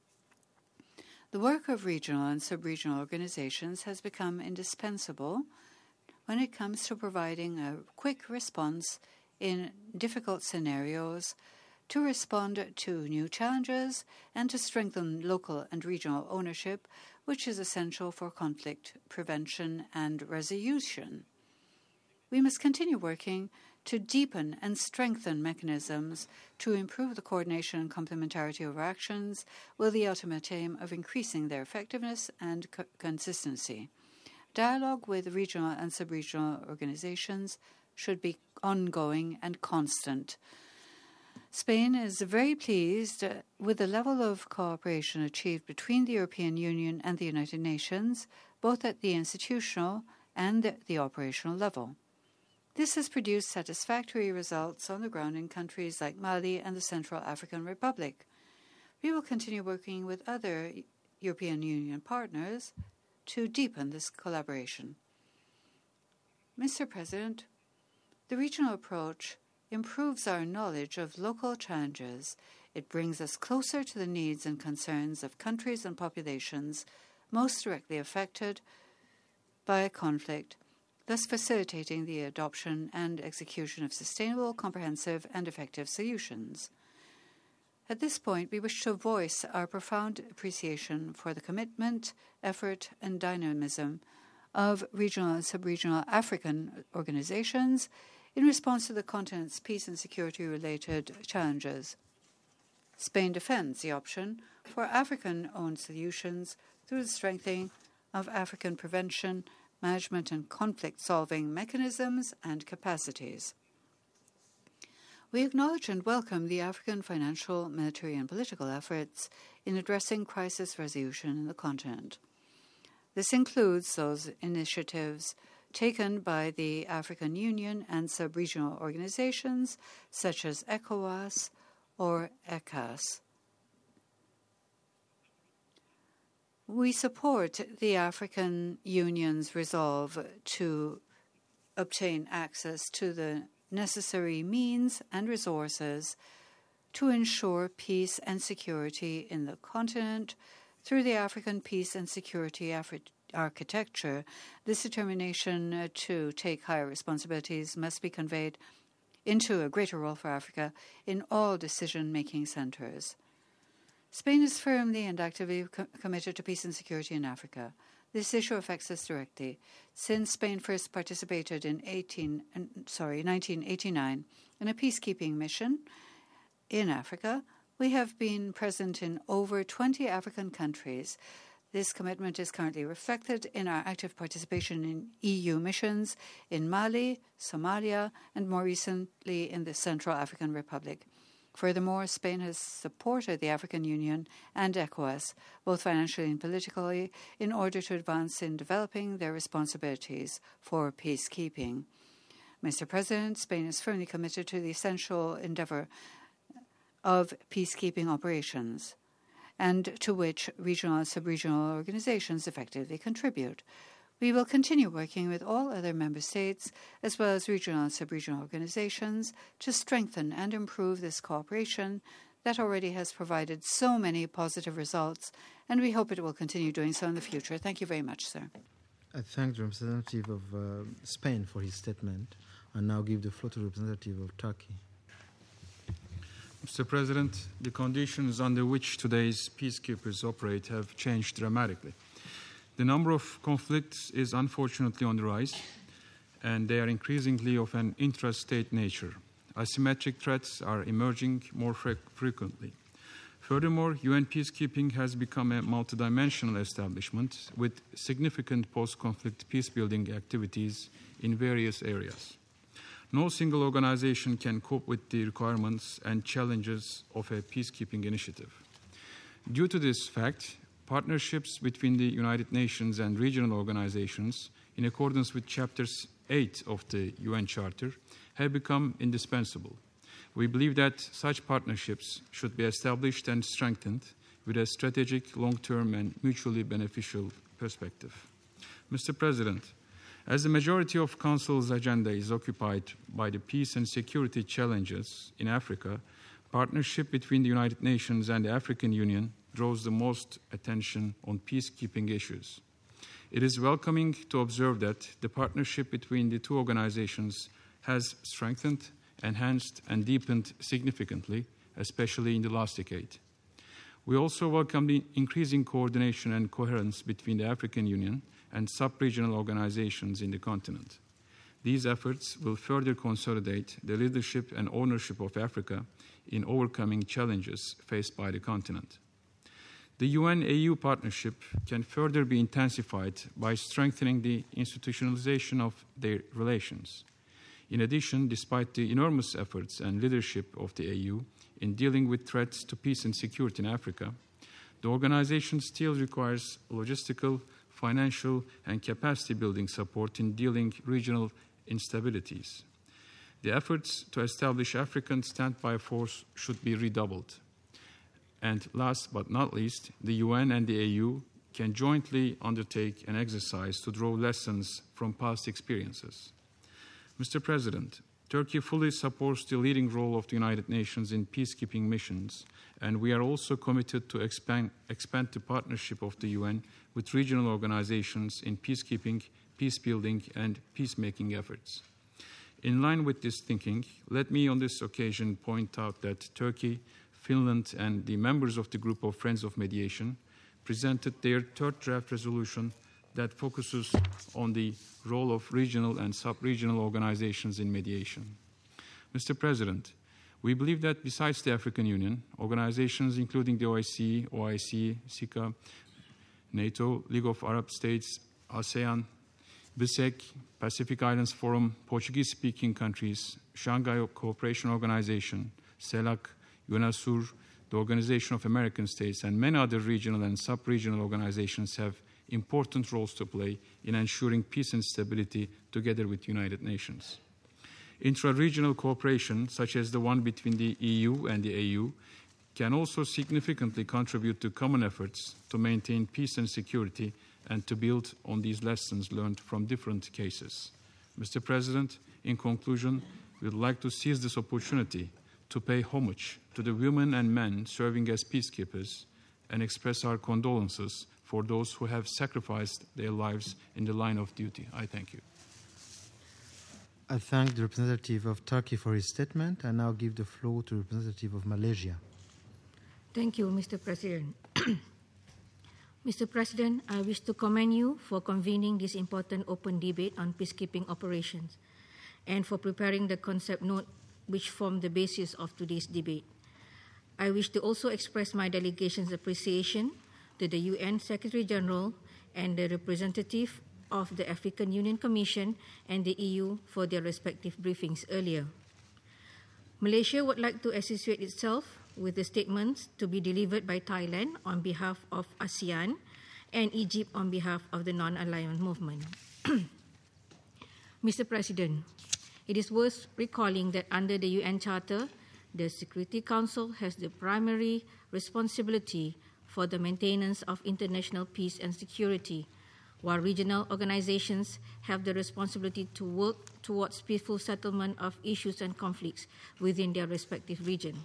The work of regional and sub-regional organizations has become indispensable when it comes to providing a quick response in difficult scenarios, to respond to new challenges, and to strengthen local and regional ownership, which is essential for conflict prevention and resolution. We must continue working to deepen and strengthen mechanisms to improve the coordination and complementarity of our actions, with the ultimate aim of increasing their effectiveness and co- consistency. Dialogue with regional and sub-regional organizations should be ongoing and constant. Spain is very pleased with the level of cooperation achieved between the European Union and the United Nations, both at the institutional and the operational level. This has produced satisfactory results on the ground in countries like Mali and the Central African Republic. We will continue working with other European Union partners to deepen this collaboration. Mister President, the regional approach improves our knowledge of local challenges. It brings us closer to the needs and concerns of countries and populations most directly affected by a conflict, thus facilitating the adoption and execution of sustainable, comprehensive, and effective solutions. At this point, we wish to voice our profound appreciation for the commitment, effort, and dynamism of regional and sub-regional African organizations in response to the continent's peace and security-related challenges. Spain defends the option for African-owned solutions through the strengthening of African prevention, management, and conflict-solving mechanisms and capacities. We acknowledge and welcome the African financial, military, and political efforts in addressing crisis resolution in the continent. This includes those initiatives taken by the African Union and sub-regional organizations such as ECOWAS or ECAS. We support the African Union's resolve to obtain access to the necessary means and resources to ensure peace and security in the continent through the African Peace and Security Afri- Architecture. This determination uh, to take higher responsibilities must be conveyed into a greater role for Africa in all decision-making centres. Spain is firmly and actively co- committed to peace and security in Africa. This issue affects us directly. Since Spain first participated in eighteen, sorry, nineteen eighty-nine in a peacekeeping mission in Africa, we have been present in over twenty African countries. This commitment is currently reflected in our active participation in E U missions in Mali, Somalia, and more recently in the Central African Republic. Furthermore, Spain has supported the African Union and ECOWAS, both financially and politically, in order to advance in developing their responsibilities for peacekeeping. Mister President, Spain is firmly committed to the essential endeavour of peacekeeping operations, and to which regional and sub-regional organizations effectively contribute. We will continue working with all other member states, as well as regional and sub-regional organizations, to strengthen and improve this cooperation that already has provided so many positive results, and we hope it will continue doing so in the future. Thank you very much, sir. I thank the representative of uh, Spain for his statement, and now give the floor to the representative of Turkey. Mister President, the conditions under which today's peacekeepers operate have changed dramatically. The number of conflicts is unfortunately on the rise, and they are increasingly of an intrastate nature. Asymmetric threats are emerging more fre- frequently. Furthermore, U N peacekeeping has become a multidimensional establishment with significant post-conflict peacebuilding activities in various areas. No single organization can cope with the requirements and challenges of a peacekeeping initiative. Due to this fact, partnerships between the United Nations and regional organizations, in accordance with Chapter eight of the U N Charter, have become indispensable. We believe that such partnerships should be established and strengthened with a strategic, long-term, and mutually beneficial perspective. Mister President, as the majority of Council's agenda is occupied by the peace and security challenges in Africa, partnership between the United Nations and the African Union draws the most attention on peacekeeping issues. It is welcoming to observe that the partnership between the two organizations has strengthened, enhanced, and deepened significantly, especially in the last decade. We also welcome the increasing coordination and coherence between the African Union and sub-regional organizations in the continent. These efforts will further consolidate the leadership and ownership of Africa in overcoming challenges faced by the continent. The U N A U partnership can further be intensified by strengthening the institutionalization of their relations. In addition, despite the enormous efforts and leadership of the A U in dealing with threats to peace and security in Africa, the organization still requires logistical, financial, and capacity-building support in dealing regional instabilities. The efforts to establish African standby force should be redoubled. And last but not least, the U N and the A U can jointly undertake an exercise to draw lessons from past experiences. Mister President, Turkey fully supports the leading role of the United Nations in peacekeeping missions, and we are also committed to expand, expand the partnership of the U N with regional organizations in peacekeeping, peacebuilding, and peacemaking efforts. In line with this thinking, let me on this occasion point out that Turkey, Finland, and the members of the group of Friends of Mediation presented their third draft resolution that focuses on the role of regional and sub-regional organizations in mediation. Mister President, we believe that besides the African Union, organizations including the O I C, O I C, S I C A, NATO, League of Arab States, ASEAN, B I S E C, Pacific Islands Forum, Portuguese-speaking countries, Shanghai Cooperation Organization, CELAC, UNASUR, the Organization of American States, and many other regional and sub-regional organizations have important roles to play in ensuring peace and stability together with the United Nations. Intra-regional cooperation, such as the one between the E U and the A U, can also significantly contribute to common efforts to maintain peace and security and to build on these lessons learned from different cases. Mister President, in conclusion, we would like to seize this opportunity to pay homage to the women and men serving as peacekeepers and express our condolences for those who have sacrificed their lives in the line of duty. I thank you. I thank the representative of Turkey for his statement and now give the floor to the representative of Malaysia. Thank you, Mister President. Mister President, I wish to commend you for convening this important open debate on peacekeeping operations and for preparing the concept note which formed the basis of today's debate. I wish to also express my delegation's appreciation to the U N Secretary General and the representative of the African Union Commission and the E U for their respective briefings earlier. Malaysia would like to associate itself with the statements to be delivered by Thailand on behalf of ASEAN and Egypt on behalf of the non-alignment movement. Mister President, it is worth recalling that under the U N Charter, the Security Council has the primary responsibility for the maintenance of international peace and security, while regional organizations have the responsibility to work towards peaceful settlement of issues and conflicts within their respective region.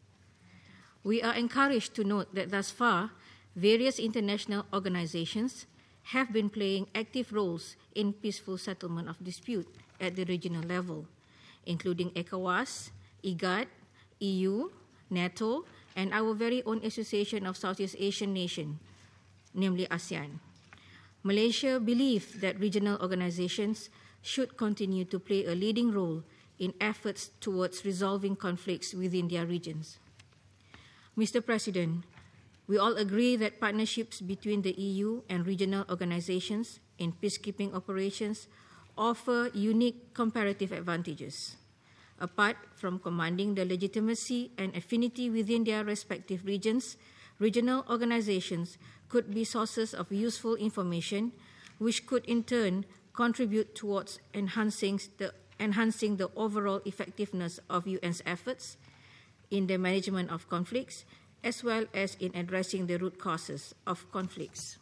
We are encouraged to note that thus far, various international organizations have been playing active roles in peaceful settlement of dispute at the regional level, including ECOWAS, IGAD, E U, NATO, and our very own Association of Southeast Asian Nations, namely ASEAN. Malaysia believes that regional organizations should continue to play a leading role in efforts towards resolving conflicts within their regions. Mister President, we all agree that partnerships between the E U and regional organizations in peacekeeping operations offer unique comparative advantages. Apart from commanding the legitimacy and affinity within their respective regions, regional organizations could be sources of useful information which could in turn contribute towards enhancing the, enhancing the overall effectiveness of U N's efforts in the management of conflicts, as well as in addressing the root causes of conflicts.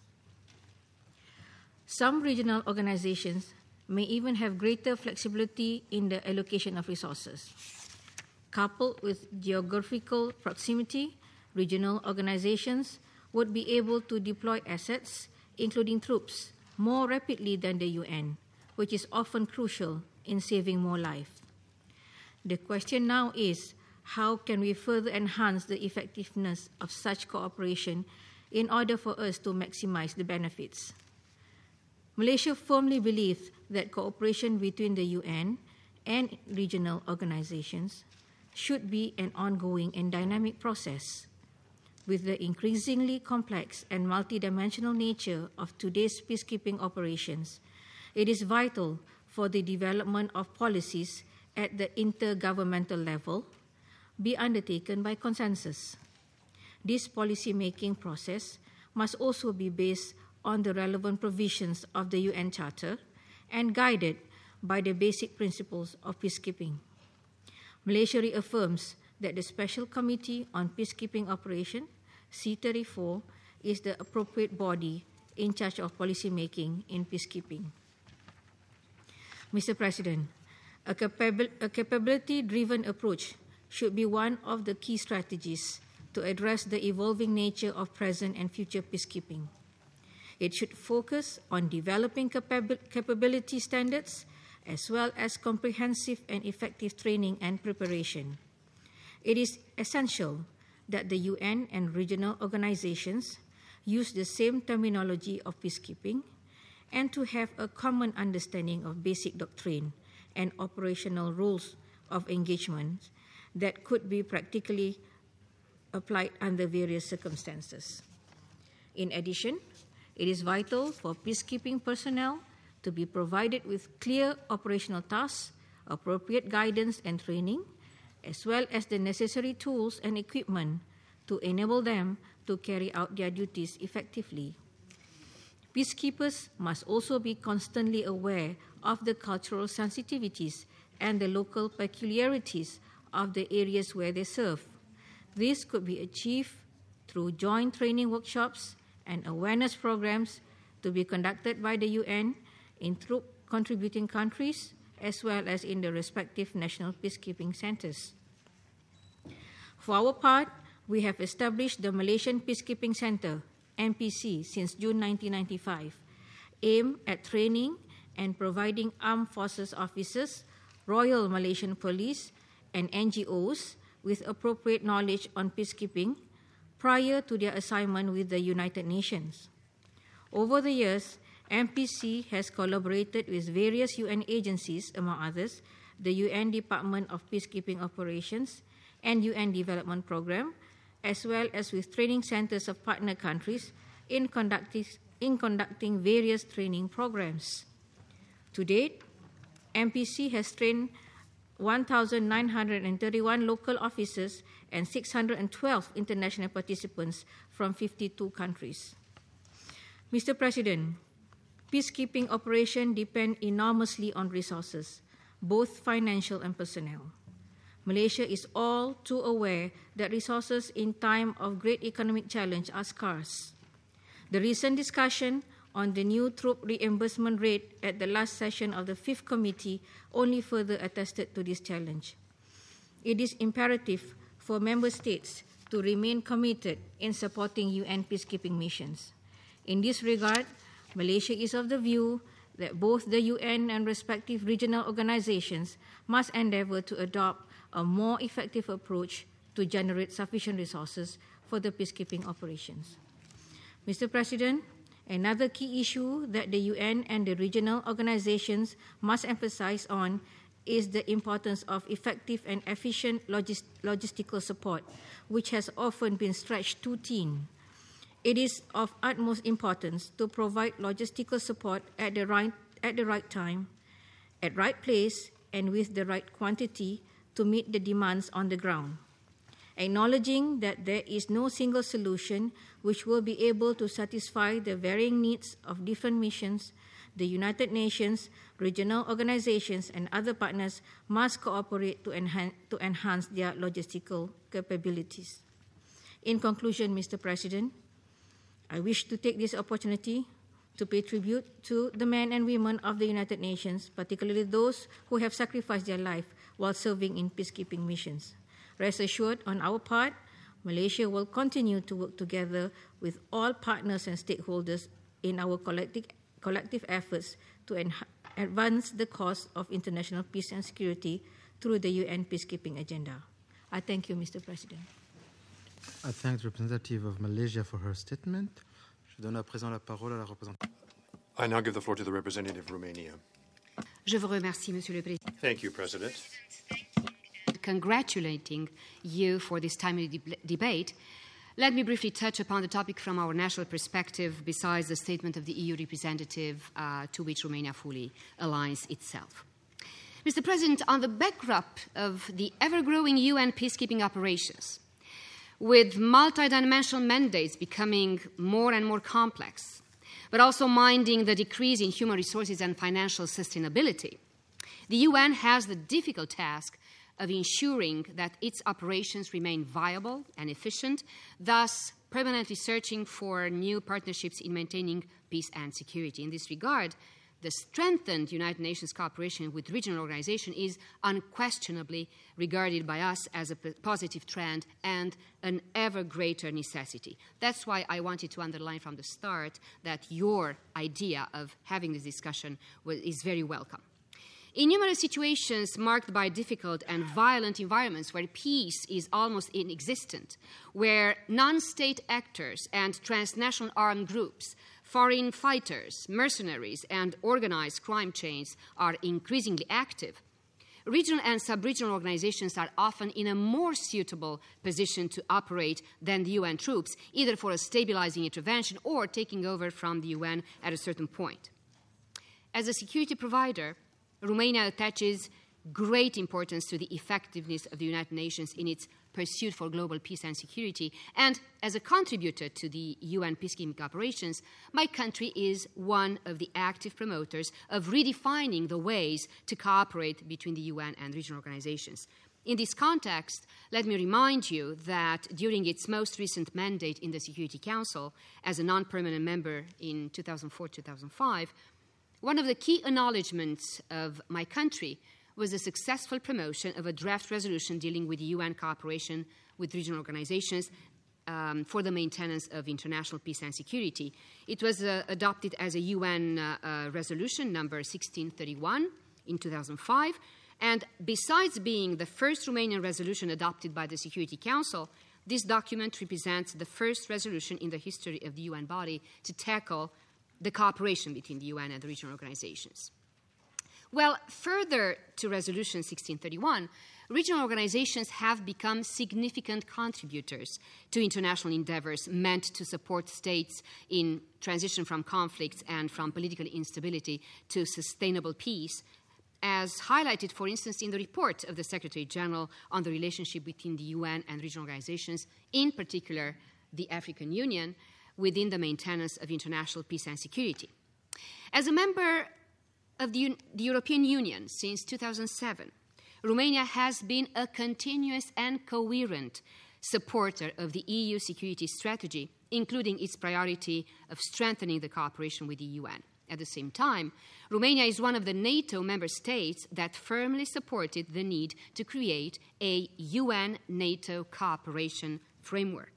Some regional organizations may even have greater flexibility in the allocation of resources. Coupled with geographical proximity, regional organizations would be able to deploy assets, including troops, more rapidly than the U N, which is often crucial in saving more lives. The question now is, how can we further enhance the effectiveness of such cooperation in order for us to maximize the benefits? Malaysia firmly believes that cooperation between the U N and regional organizations should be an ongoing and dynamic process. With the increasingly complex and multidimensional nature of today's peacekeeping operations, it is vital for the development of policies at the intergovernmental level be undertaken by consensus. This policy-making process must also be based on the relevant provisions of the U N Charter and guided by the basic principles of peacekeeping. Malaysia reaffirms that the Special Committee on Peacekeeping Operation, C thirty-four, is the appropriate body in charge of policy-making in peacekeeping. Mister President, a, capabil- a capability-driven approach should be one of the key strategies to address the evolving nature of present and future peacekeeping. It should focus on developing capabil- capability standards as well as comprehensive and effective training and preparation. It is essential that the U N and regional organizations use the same terminology of peacekeeping and to have a common understanding of basic doctrine and operational rules of engagement that could be practically applied under various circumstances. In addition, it is vital for peacekeeping personnel to be provided with clear operational tasks, appropriate guidance and training, as well as the necessary tools and equipment to enable them to carry out their duties effectively. Peacekeepers must also be constantly aware of the cultural sensitivities and the local peculiarities of the areas where they serve. This could be achieved through joint training workshops and awareness programs to be conducted by the U N in troop contributing countries as well as in the respective national peacekeeping centers. For our part, we have established the Malaysian Peacekeeping Center, M P C, since June nineteen ninety-five, aimed at training and providing armed forces officers Royal Malaysian Police, and N G Os with appropriate knowledge on peacekeeping prior to their assignment with the United Nations. Over the years, M P C has collaborated with various U N agencies, among others, the U N Department of Peacekeeping Operations and U N Development Programme, as well as with training centers of partner countries in conducting, in conducting various training programs. To date, M P C has trained one thousand nine hundred thirty-one local officers and six hundred twelve international participants from fifty-two countries. Mister President, peacekeeping operations depend enormously on resources, both financial and personnel. Malaysia is all too aware that resources in time of great economic challenge are scarce. The recent discussion on the new troop reimbursement rate at the last session of the Fifth Committee only further attested to this challenge. It is imperative for member states to remain committed in supporting U N peacekeeping missions. In this regard, Malaysia is of the view that both the U N and respective regional organizations must endeavor to adopt a more effective approach to generate sufficient resources for the peacekeeping operations. Mister President, another key issue that the U N and the regional organizations must emphasize on is the importance of effective and efficient logis- logistical support, which has often been stretched too thin. It is of utmost importance to provide logistical support at the right, at the right time, at right place, and with the right quantity to meet the demands on the ground. Acknowledging that there is no single solution which will be able to satisfy the varying needs of different missions, the United Nations, regional organizations, and other partners must cooperate to enhance, to enhance their logistical capabilities. In conclusion, Mister President, I wish to take this opportunity to pay tribute to the men and women of the United Nations, particularly those who have sacrificed their life while serving in peacekeeping missions. Rest assured, on our part, Malaysia will continue to work together with all partners and stakeholders in our collective, collective efforts to enha- advance the cause of international peace and security through the U N peacekeeping agenda. I thank you, Mister President. I thank the representative of Malaysia for her statement. Je donne à présent la parole à la représentante. I now give the floor to the representative of Romania. Je vous remercie, Monsieur le Président. Thank you, President. Congratulating you for this timely de- debate, let me briefly touch upon the topic from our national perspective, besides the statement of the E U representative uh, to which Romania fully aligns itself. Mister President, on the backdrop of the ever-growing U N peacekeeping operations, with multidimensional mandates becoming more and more complex, but also minding the decrease in human resources and financial sustainability, the U N has the difficult task of ensuring that its operations remain viable and efficient, thus permanently searching for new partnerships in maintaining peace and security. In this regard, the strengthened United Nations cooperation with regional organizations is unquestionably regarded by us as a p- positive trend and an ever greater necessity. That's why I wanted to underline from the start that your idea of having this discussion was, is very welcome. In numerous situations marked by difficult and violent environments where peace is almost inexistent, where non-state actors and transnational armed groups, foreign fighters, mercenaries, and organized crime chains are increasingly active, regional and sub-regional organizations are often in a more suitable position to operate than the U N troops, either for a stabilizing intervention or taking over from the U N at a certain point. As a security provider, Romania attaches great importance to the effectiveness of the United Nations in its pursuit for global peace and security, and as a contributor to the U N peacekeeping operations, my country is one of the active promoters of redefining the ways to cooperate between the U N and regional organizations. In this context, let me remind you that during its most recent mandate in the Security Council as a non-permanent member in two thousand four to two thousand five, one of the key acknowledgements of my country was the successful promotion of a draft resolution dealing with U N cooperation with regional organizations um, for the maintenance of international peace and security. It was uh, adopted as a U N uh, uh, resolution number sixteen thirty-one in two thousand five, And besides being the first Romanian resolution adopted by the Security Council, this document represents the first resolution in the history of the U N body to tackle the cooperation between the U N and the regional organizations. Well, further to Resolution sixteen thirty-one, regional organizations have become significant contributors to international endeavors meant to support states in transition from conflicts and from political instability to sustainable peace, as highlighted, for instance, in the report of the Secretary General on the relationship between the U N and regional organizations, in particular the African Union, within the maintenance of international peace and security. As a member of the, the European Union since two thousand seven, Romania has been a continuous and coherent supporter of the E U security strategy, including its priority of strengthening the cooperation with the U N. At the same time, Romania is one of the NATO member states that firmly supported the need to create a U N NATO cooperation framework.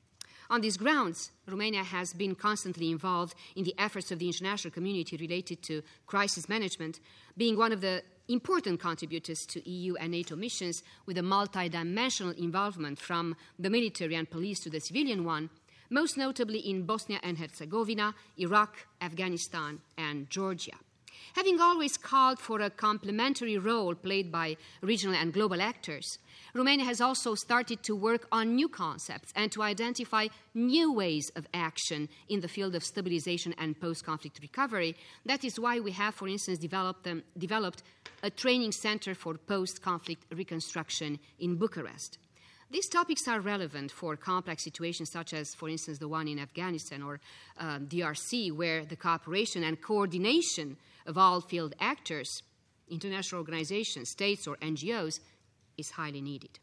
On these grounds, Romania has been constantly involved in the efforts of the international community related to crisis management, being one of the important contributors to E U and NATO missions with a multidimensional involvement from the military and police to the civilian one, most notably in Bosnia and Herzegovina, Iraq, Afghanistan, and Georgia. Having always called for a complementary role played by regional and global actors, Romania has also started to work on new concepts and to identify new ways of action in the field of stabilization and post-conflict recovery. That is why we have, for instance, developed, um, developed a training center for post-conflict reconstruction in Bucharest. These topics are relevant for complex situations such as, for instance, the one in Afghanistan or um, D R C, where the cooperation and coordination of all field actors, international organizations, states, or N G Os, is highly needed.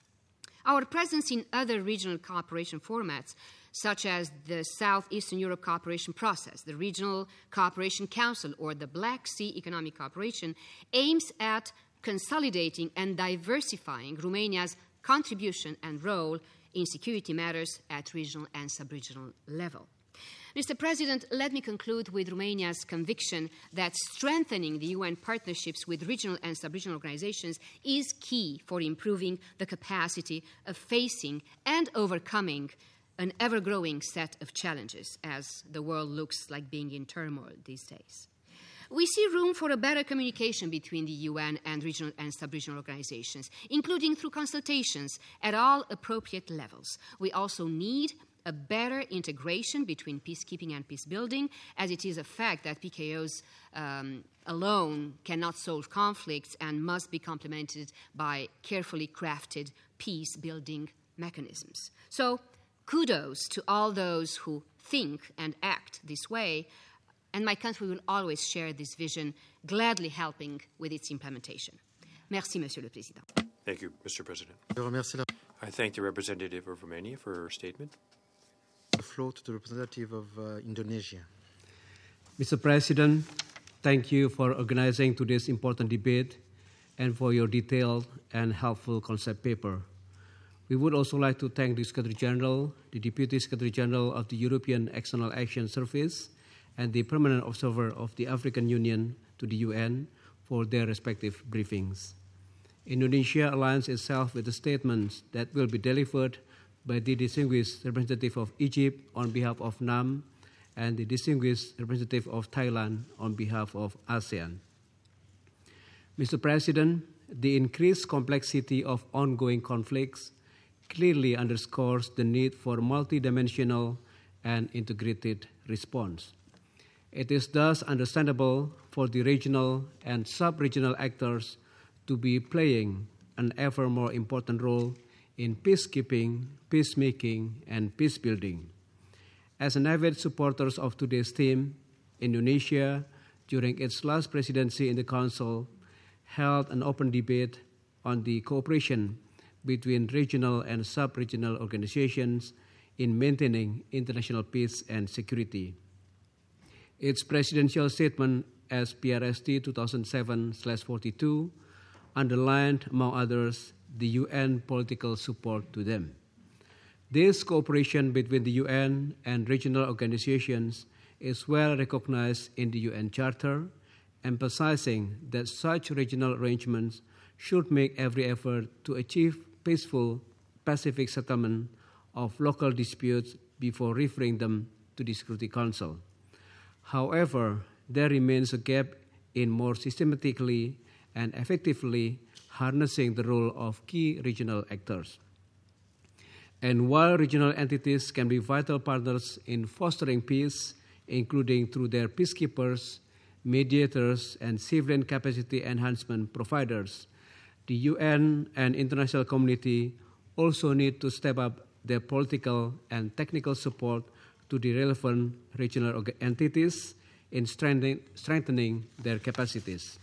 Our presence in other regional cooperation formats, such as the Southeastern Europe Cooperation Process, the Regional Cooperation Council, or the Black Sea Economic Cooperation, aims at consolidating and diversifying Romania's contribution and role in security matters at regional and sub-regional level. Mister President, let me conclude with Romania's conviction that strengthening the U N partnerships with regional and sub-regional organizations is key for improving the capacity of facing and overcoming an ever-growing set of challenges as the world looks like being in turmoil these days. We see room for a better communication between the U N and regional and sub-regional organizations, including through consultations at all appropriate levels. We also need a better integration between peacekeeping and peacebuilding, as it is a fact that P K Os um, alone cannot solve conflicts and must be complemented by carefully crafted peace-building mechanisms. So, kudos to all those who think and act this way, and my country will always share this vision, gladly helping with its implementation. Merci, Monsieur le Président. Thank you, Mister President. I thank the representative of Romania for her statement. The floor to the representative of uh, Indonesia. Mister President, thank you for organizing today's important debate and for your detailed and helpful concept paper. We would also like to thank the Secretary General, the Deputy Secretary General of the European External Action Service, and the Permanent Observer of the African Union to the U N for their respective briefings. Indonesia aligns itself with the statements that will be delivered by the distinguished representative of Egypt on behalf of N A M and the distinguished representative of Thailand on behalf of ASEAN. Mister President, the increased complexity of ongoing conflicts clearly underscores the need for multidimensional and integrated response. It is thus understandable for the regional and sub-regional actors to be playing an ever more important role in peacekeeping, peacemaking, and peacebuilding. As an avid supporter of today's theme, Indonesia, during its last presidency in the Council, held an open debate on the cooperation between regional and sub-regional organizations in maintaining international peace and security. Its presidential statement as P R S T two thousand seven dash forty-two underlined, among others, the U N political support to them. This cooperation between the U N and regional organizations is well recognized in the U N Charter, emphasizing that such regional arrangements should make every effort to achieve peaceful Pacific settlement of local disputes before referring them to the Security Council. However, there remains a gap in more systematically and effectively harnessing the role of key regional actors. And while regional entities can be vital partners in fostering peace, including through their peacekeepers, mediators, and civilian capacity enhancement providers, the U N and international community also need to step up their political and technical support to the relevant regional entities in strengthening, strengthening their capacities.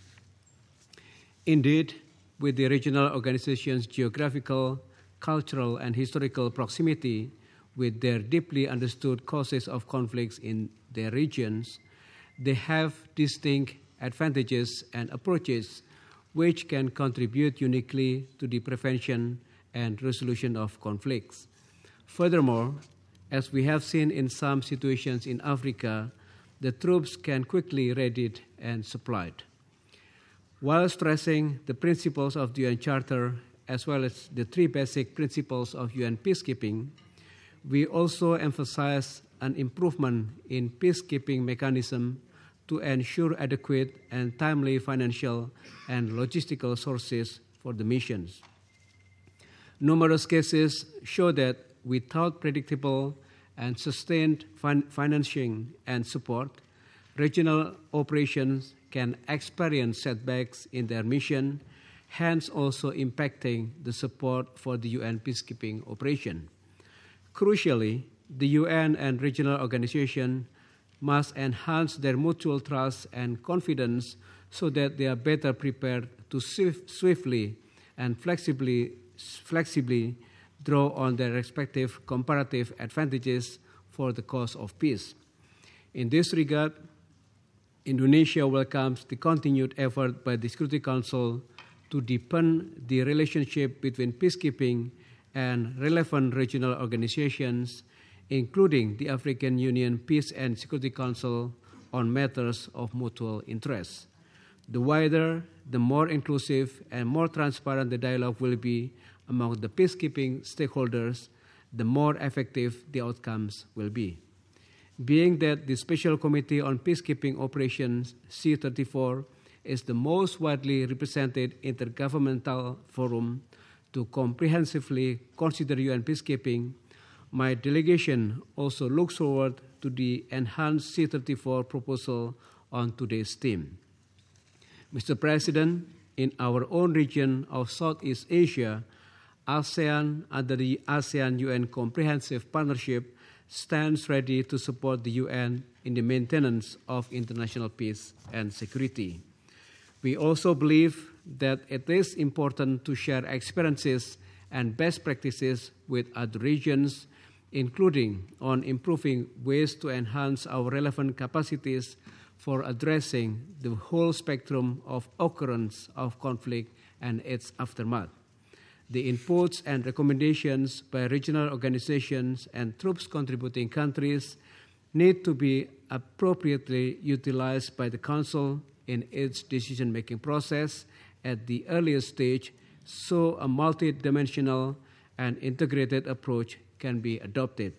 Indeed, with the regional organizations' geographical, cultural, and historical proximity, with their deeply understood causes of conflicts in their regions, they have distinct advantages and approaches which can contribute uniquely to the prevention and resolution of conflicts. Furthermore, as we have seen in some situations in Africa, the troops can quickly readied and supplied. While stressing the principles of the U N Charter as well as the three basic principles of U N peacekeeping, we also emphasize an improvement in peacekeeping mechanism to ensure adequate and timely financial and logistical sources for the missions. Numerous cases show that without predictable and sustained fin- financing and support, regional operations can experience setbacks in their mission, hence also impacting the support for the U N peacekeeping operation. Crucially, the U N and regional organizations must enhance their mutual trust and confidence so that they are better prepared to swift, swiftly and flexibly, flexibly draw on their respective comparative advantages for the cause of peace. In this regard, Indonesia welcomes the continued effort by the Security Council to deepen the relationship between peacekeeping and relevant regional organizations, including the African Union Peace and Security Council, on matters of mutual interest. The wider, the more inclusive, and more transparent the dialogue will be among the peacekeeping stakeholders, the more effective the outcomes will be. Being that the Special Committee on Peacekeeping Operations, C thirty-four, is the most widely represented intergovernmental forum to comprehensively consider U N peacekeeping, my delegation also looks forward to the enhanced C thirty-four proposal on today's theme. Mister President, in our own region of Southeast Asia, ASEAN, under the ASEAN U N Comprehensive Partnership, stands ready to support the U N in the maintenance of international peace and security. We also believe that it is important to share experiences and best practices with other regions, including on improving ways to enhance our relevant capacities for addressing the whole spectrum of occurrence of conflict and its aftermath. The inputs and recommendations by regional organizations and troops contributing countries need to be appropriately utilized by the Council in its decision-making process at the earliest stage so a multidimensional and integrated approach can be adopted.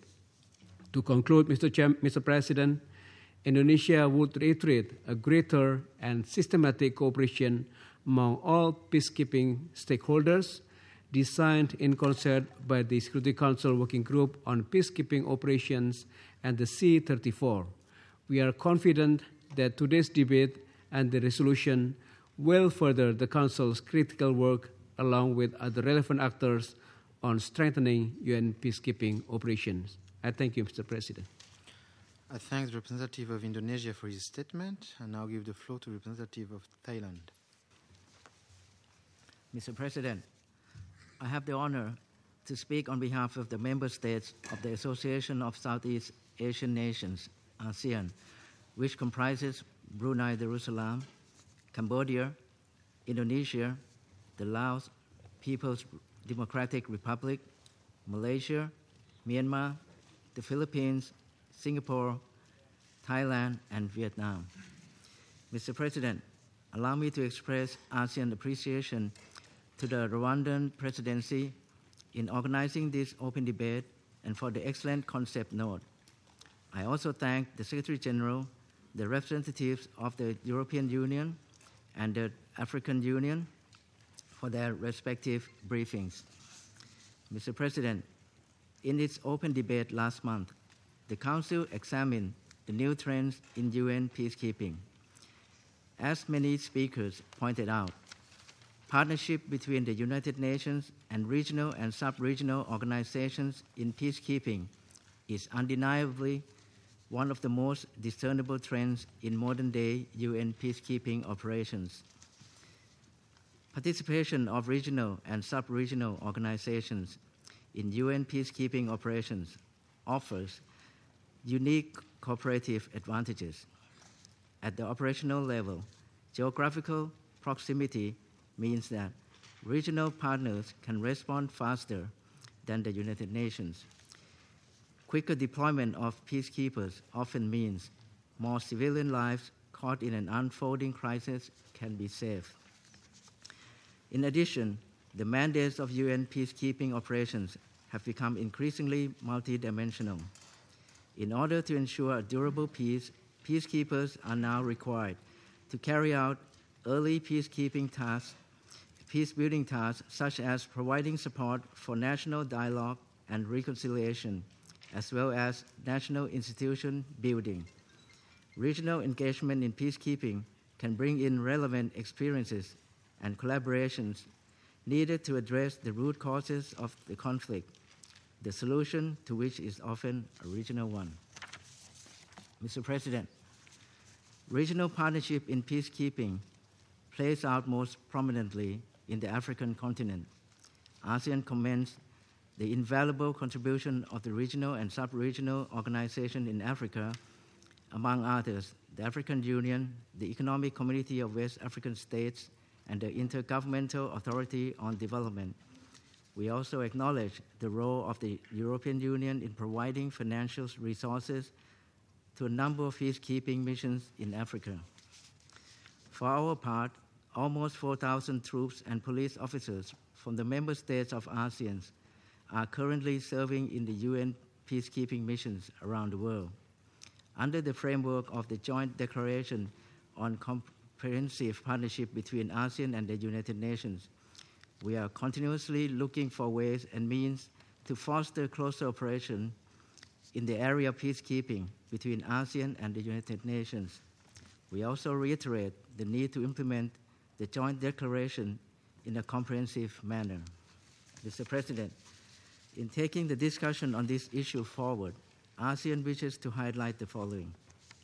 To conclude, Mister Cham- Mister President, Indonesia would reiterate a greater and systematic cooperation among all peacekeeping stakeholders, designed in concert by the Security Council Working Group on Peacekeeping Operations and the C thirty-four. We are confident that today's debate and the resolution will further the Council's critical work along with other relevant actors on strengthening U N peacekeeping operations. I thank you, Mister President. I thank the representative of Indonesia for his statement, and now give the floor to the representative of Thailand. Mister President, I have the honor to speak on behalf of the member states of the Association of Southeast Asian Nations, ASEAN, which comprises Brunei Darussalam, Cambodia, Indonesia, the Laos People's Democratic Republic, Malaysia, Myanmar, the Philippines, Singapore, Thailand, and Vietnam. Mister President, allow me to express ASEAN appreciation to the Rwandan presidency in organizing this open debate and for the excellent concept note. I also thank the Secretary General, the representatives of the European Union and the African Union for their respective briefings. Mister President, in its open debate last month, the Council examined the new trends in U N peacekeeping. As many speakers pointed out, partnership between the United Nations and regional and sub-regional organizations in peacekeeping is undeniably one of the most discernible trends in modern-day U N peacekeeping operations. Participation of regional and sub-regional organizations in U N peacekeeping operations offers unique cooperative advantages. At the operational level, geographical proximity means that regional partners can respond faster than the United Nations. Quicker deployment of peacekeepers often means more civilian lives caught in an unfolding crisis can be saved. In addition, the mandates of U N peacekeeping operations have become increasingly multidimensional. In order to ensure a durable peace, peacekeepers are now required to carry out early peacekeeping tasks, peace-building tasks such as providing support for national dialogue and reconciliation, as well as national institution building. Regional engagement in peacekeeping can bring in relevant experiences and collaborations needed to address the root causes of the conflict, the solution to which is often a regional one. Mister President, regional partnership in peacekeeping plays out most prominently in the African continent. ASEAN commends the invaluable contribution of the regional and sub-regional organizations in Africa, among others, the African Union, the Economic Community of West African States, and the Intergovernmental Authority on Development. We also acknowledge the role of the European Union in providing financial resources to a number of peacekeeping missions in Africa. For our part, almost four thousand troops and police officers from the member states of ASEAN are currently serving in the U N peacekeeping missions around the world. Under the framework of the Joint Declaration on Comprehensive Partnership between ASEAN and the United Nations, we are continuously looking for ways and means to foster closer cooperation in the area of peacekeeping between ASEAN and the United Nations. We also reiterate the need to implement the Joint Declaration in a comprehensive manner. Mister President, in taking the discussion on this issue forward, ASEAN wishes to highlight the following.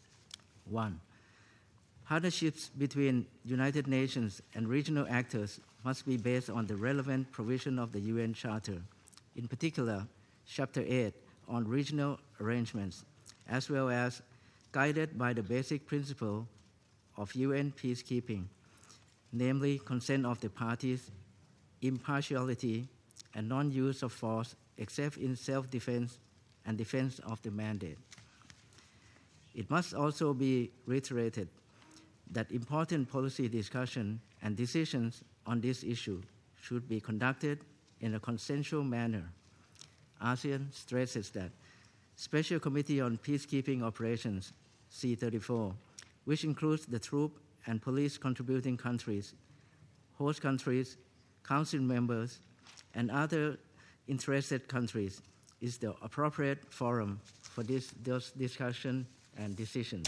One, partnerships between United Nations and regional actors must be based on the relevant provision of the U N Charter, in particular, Chapter eight on regional arrangements, as well as guided by the basic principle of U N peacekeeping, namely consent of the parties, impartiality, and non-use of force except in self-defense and defense of the mandate. It must also be reiterated that important policy discussion and decisions on this issue should be conducted in a consensual manner. ASEAN stresses that Special Committee on Peacekeeping Operations, C thirty-four, which includes the troop and police contributing countries, host countries, council members, and other interested countries, is the appropriate forum for this, those discussion and decisions.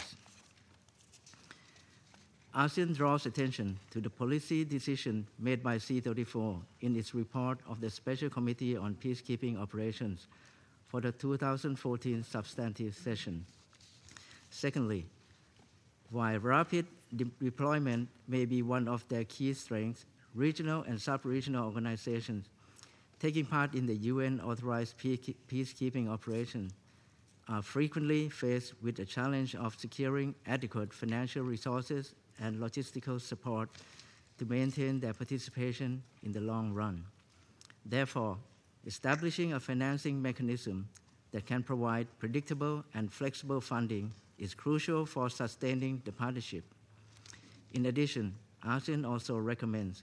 ASEAN draws attention to the policy decision made by C thirty-four in its report of the Special Committee on Peacekeeping Operations for the two thousand fourteen substantive session. Secondly, while rapid de- deployment may be one of their key strengths, regional and sub-regional organizations taking part in the U N-authorized peacekeeping operation are frequently faced with the challenge of securing adequate financial resources and logistical support to maintain their participation in the long run. Therefore, establishing a financing mechanism that can provide predictable and flexible funding is crucial for sustaining the partnership. In addition, ASEAN also recommends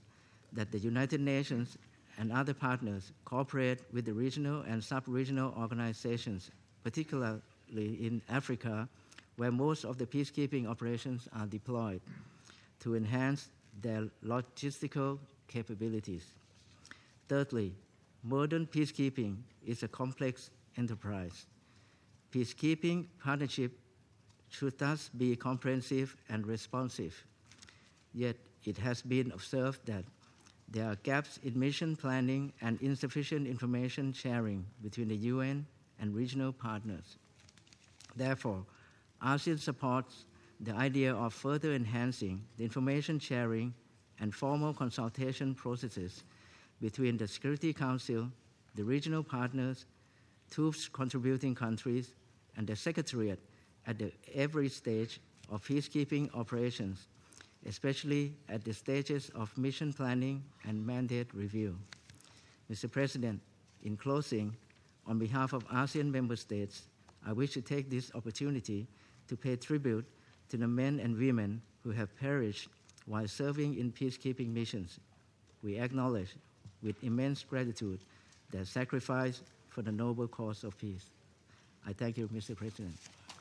that the United Nations and other partners cooperate with the regional and sub-regional organizations, particularly in Africa, where most of the peacekeeping operations are deployed, to enhance their logistical capabilities. Thirdly, modern peacekeeping is a complex enterprise. Peacekeeping partnership should thus be comprehensive and responsive. Yet it has been observed that there are gaps in mission planning and insufficient information sharing between the U N and regional partners. Therefore, ASEAN supports the idea of further enhancing the information sharing and formal consultation processes between the Security Council, the regional partners, troops contributing countries, and the Secretariat at the, every stage of peacekeeping operations, especially at the stages of mission planning and mandate review. Mister President, in closing, on behalf of ASEAN member states, I wish to take this opportunity to pay tribute to the men and women who have perished while serving in peacekeeping missions. We acknowledge with immense gratitude their sacrifice for the noble cause of peace. I thank you, Mister President.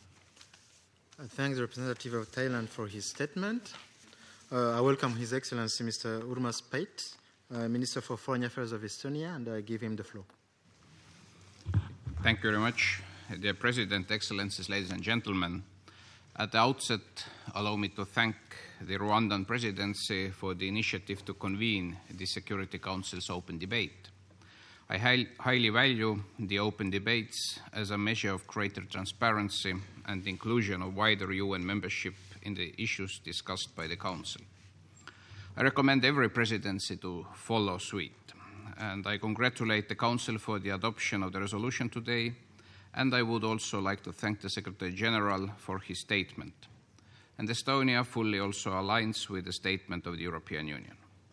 I thank the representative of Thailand for his statement. Uh, I welcome His Excellency Mister Urmas Pait, uh, Minister for Foreign Affairs of Estonia, and I give him the floor. Thank you very much. Dear President, Excellencies, ladies and gentlemen, at the outset, allow me to thank the Rwandan presidency for the initiative to convene the Security Council's open debate. I high, highly value the open debates as a measure of greater transparency and inclusion of wider U N membership in the issues discussed by the Council. I recommend every presidency to follow suit, and I congratulate the Council for the adoption of the resolution today, and I would also like to thank the Secretary General for his statement. And Estonia fully also aligns with the statement of the European Union.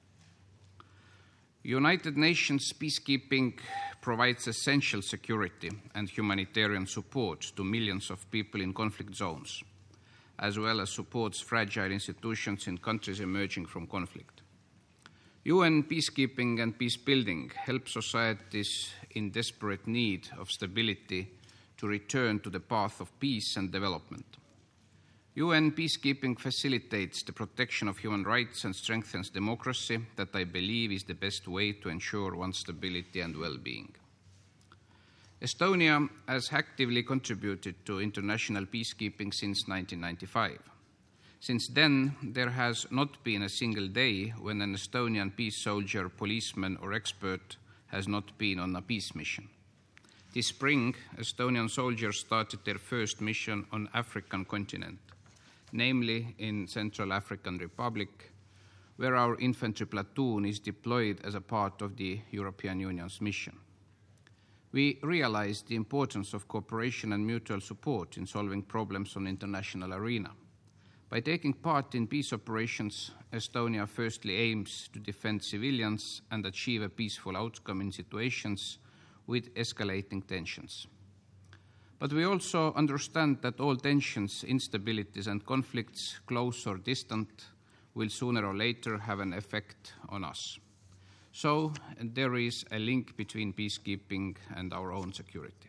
United Nations peacekeeping provides essential security and humanitarian support to millions of people in conflict zones, as well as supports fragile institutions in countries emerging from conflict. U N peacekeeping and peacebuilding help societies in desperate need of stability to return to the path of peace and development. U N peacekeeping facilitates the protection of human rights and strengthens democracy that I believe is the best way to ensure one's stability and well-being. Estonia has actively contributed to international peacekeeping since nineteen ninety-five. Since then, there has not been a single day when an Estonian peace soldier, policeman, or expert has not been on a peace mission. This spring, Estonian soldiers started their first mission on the African continent, namely in Central African Republic, where our infantry platoon is deployed as a part of the European Union's mission. We realized the importance of cooperation and mutual support in solving problems on the international arena. By taking part in peace operations, Estonia firstly aims to defend civilians and achieve a peaceful outcome in situations with escalating tensions. But we also understand that all tensions, instabilities, and conflicts, close or distant, will sooner or later have an effect on us. So there is a link between peacekeeping and our own security.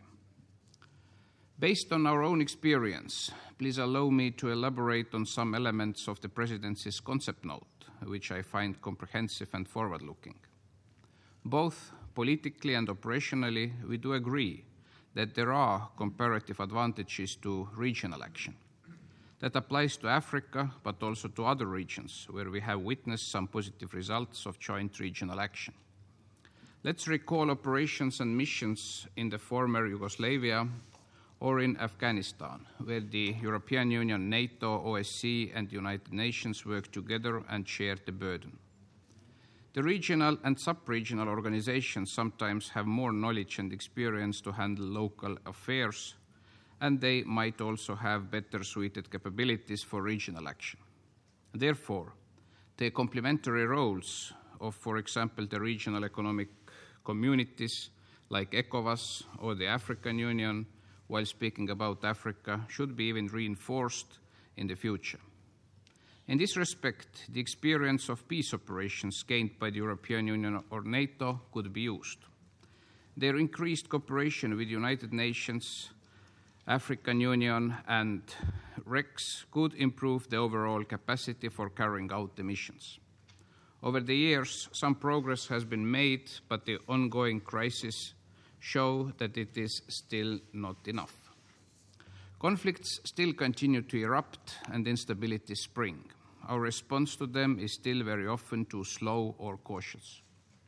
Based on our own experience, please allow me to elaborate on some elements of the Presidency's concept note, which I find comprehensive and forward-looking. Both politically and operationally, we do agree that there are comparative advantages to regional action. That applies to Africa, but also to other regions where we have witnessed some positive results of joint regional action. Let's recall operations and missions in the former Yugoslavia or in Afghanistan, where the European Union, NATO, O S C, and the United Nations work together and share the burden. The regional and sub-regional organizations sometimes have more knowledge and experience to handle local affairs, and they might also have better suited capabilities for regional action. Therefore, the complementary roles of, for example, the regional economic communities like ECOWAS or the African Union, while speaking about Africa, should be even reinforced in the future. In this respect, the experience of peace operations gained by the European Union or NATO could be used. Their increased cooperation with the United Nations, African Union and REX could improve the overall capacity for carrying out the missions. Over the years, some progress has been made, but the ongoing crisis show that it is still not enough. Conflicts still continue to erupt and instability spring. Our response to them is still very often too slow or cautious.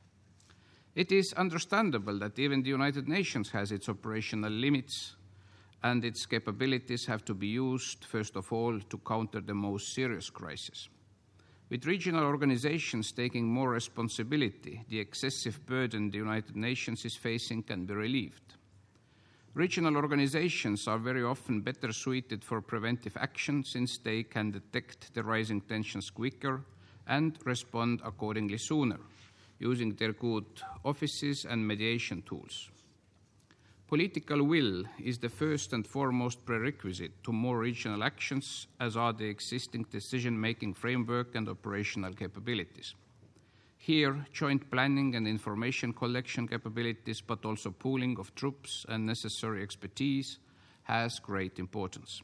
It is understandable that even the United Nations has its operational limits, and its capabilities have to be used, first of all, to counter the most serious crisis. With regional organizations taking more responsibility, the excessive burden the United Nations is facing can be relieved. Regional organizations are very often better suited for preventive action since they can detect the rising tensions quicker and respond accordingly sooner, using their good offices and mediation tools. Political will is the first and foremost prerequisite to more regional actions, as are the existing decision-making framework and operational capabilities. Here, joint planning and information collection capabilities, but also pooling of troops and necessary expertise, has great importance.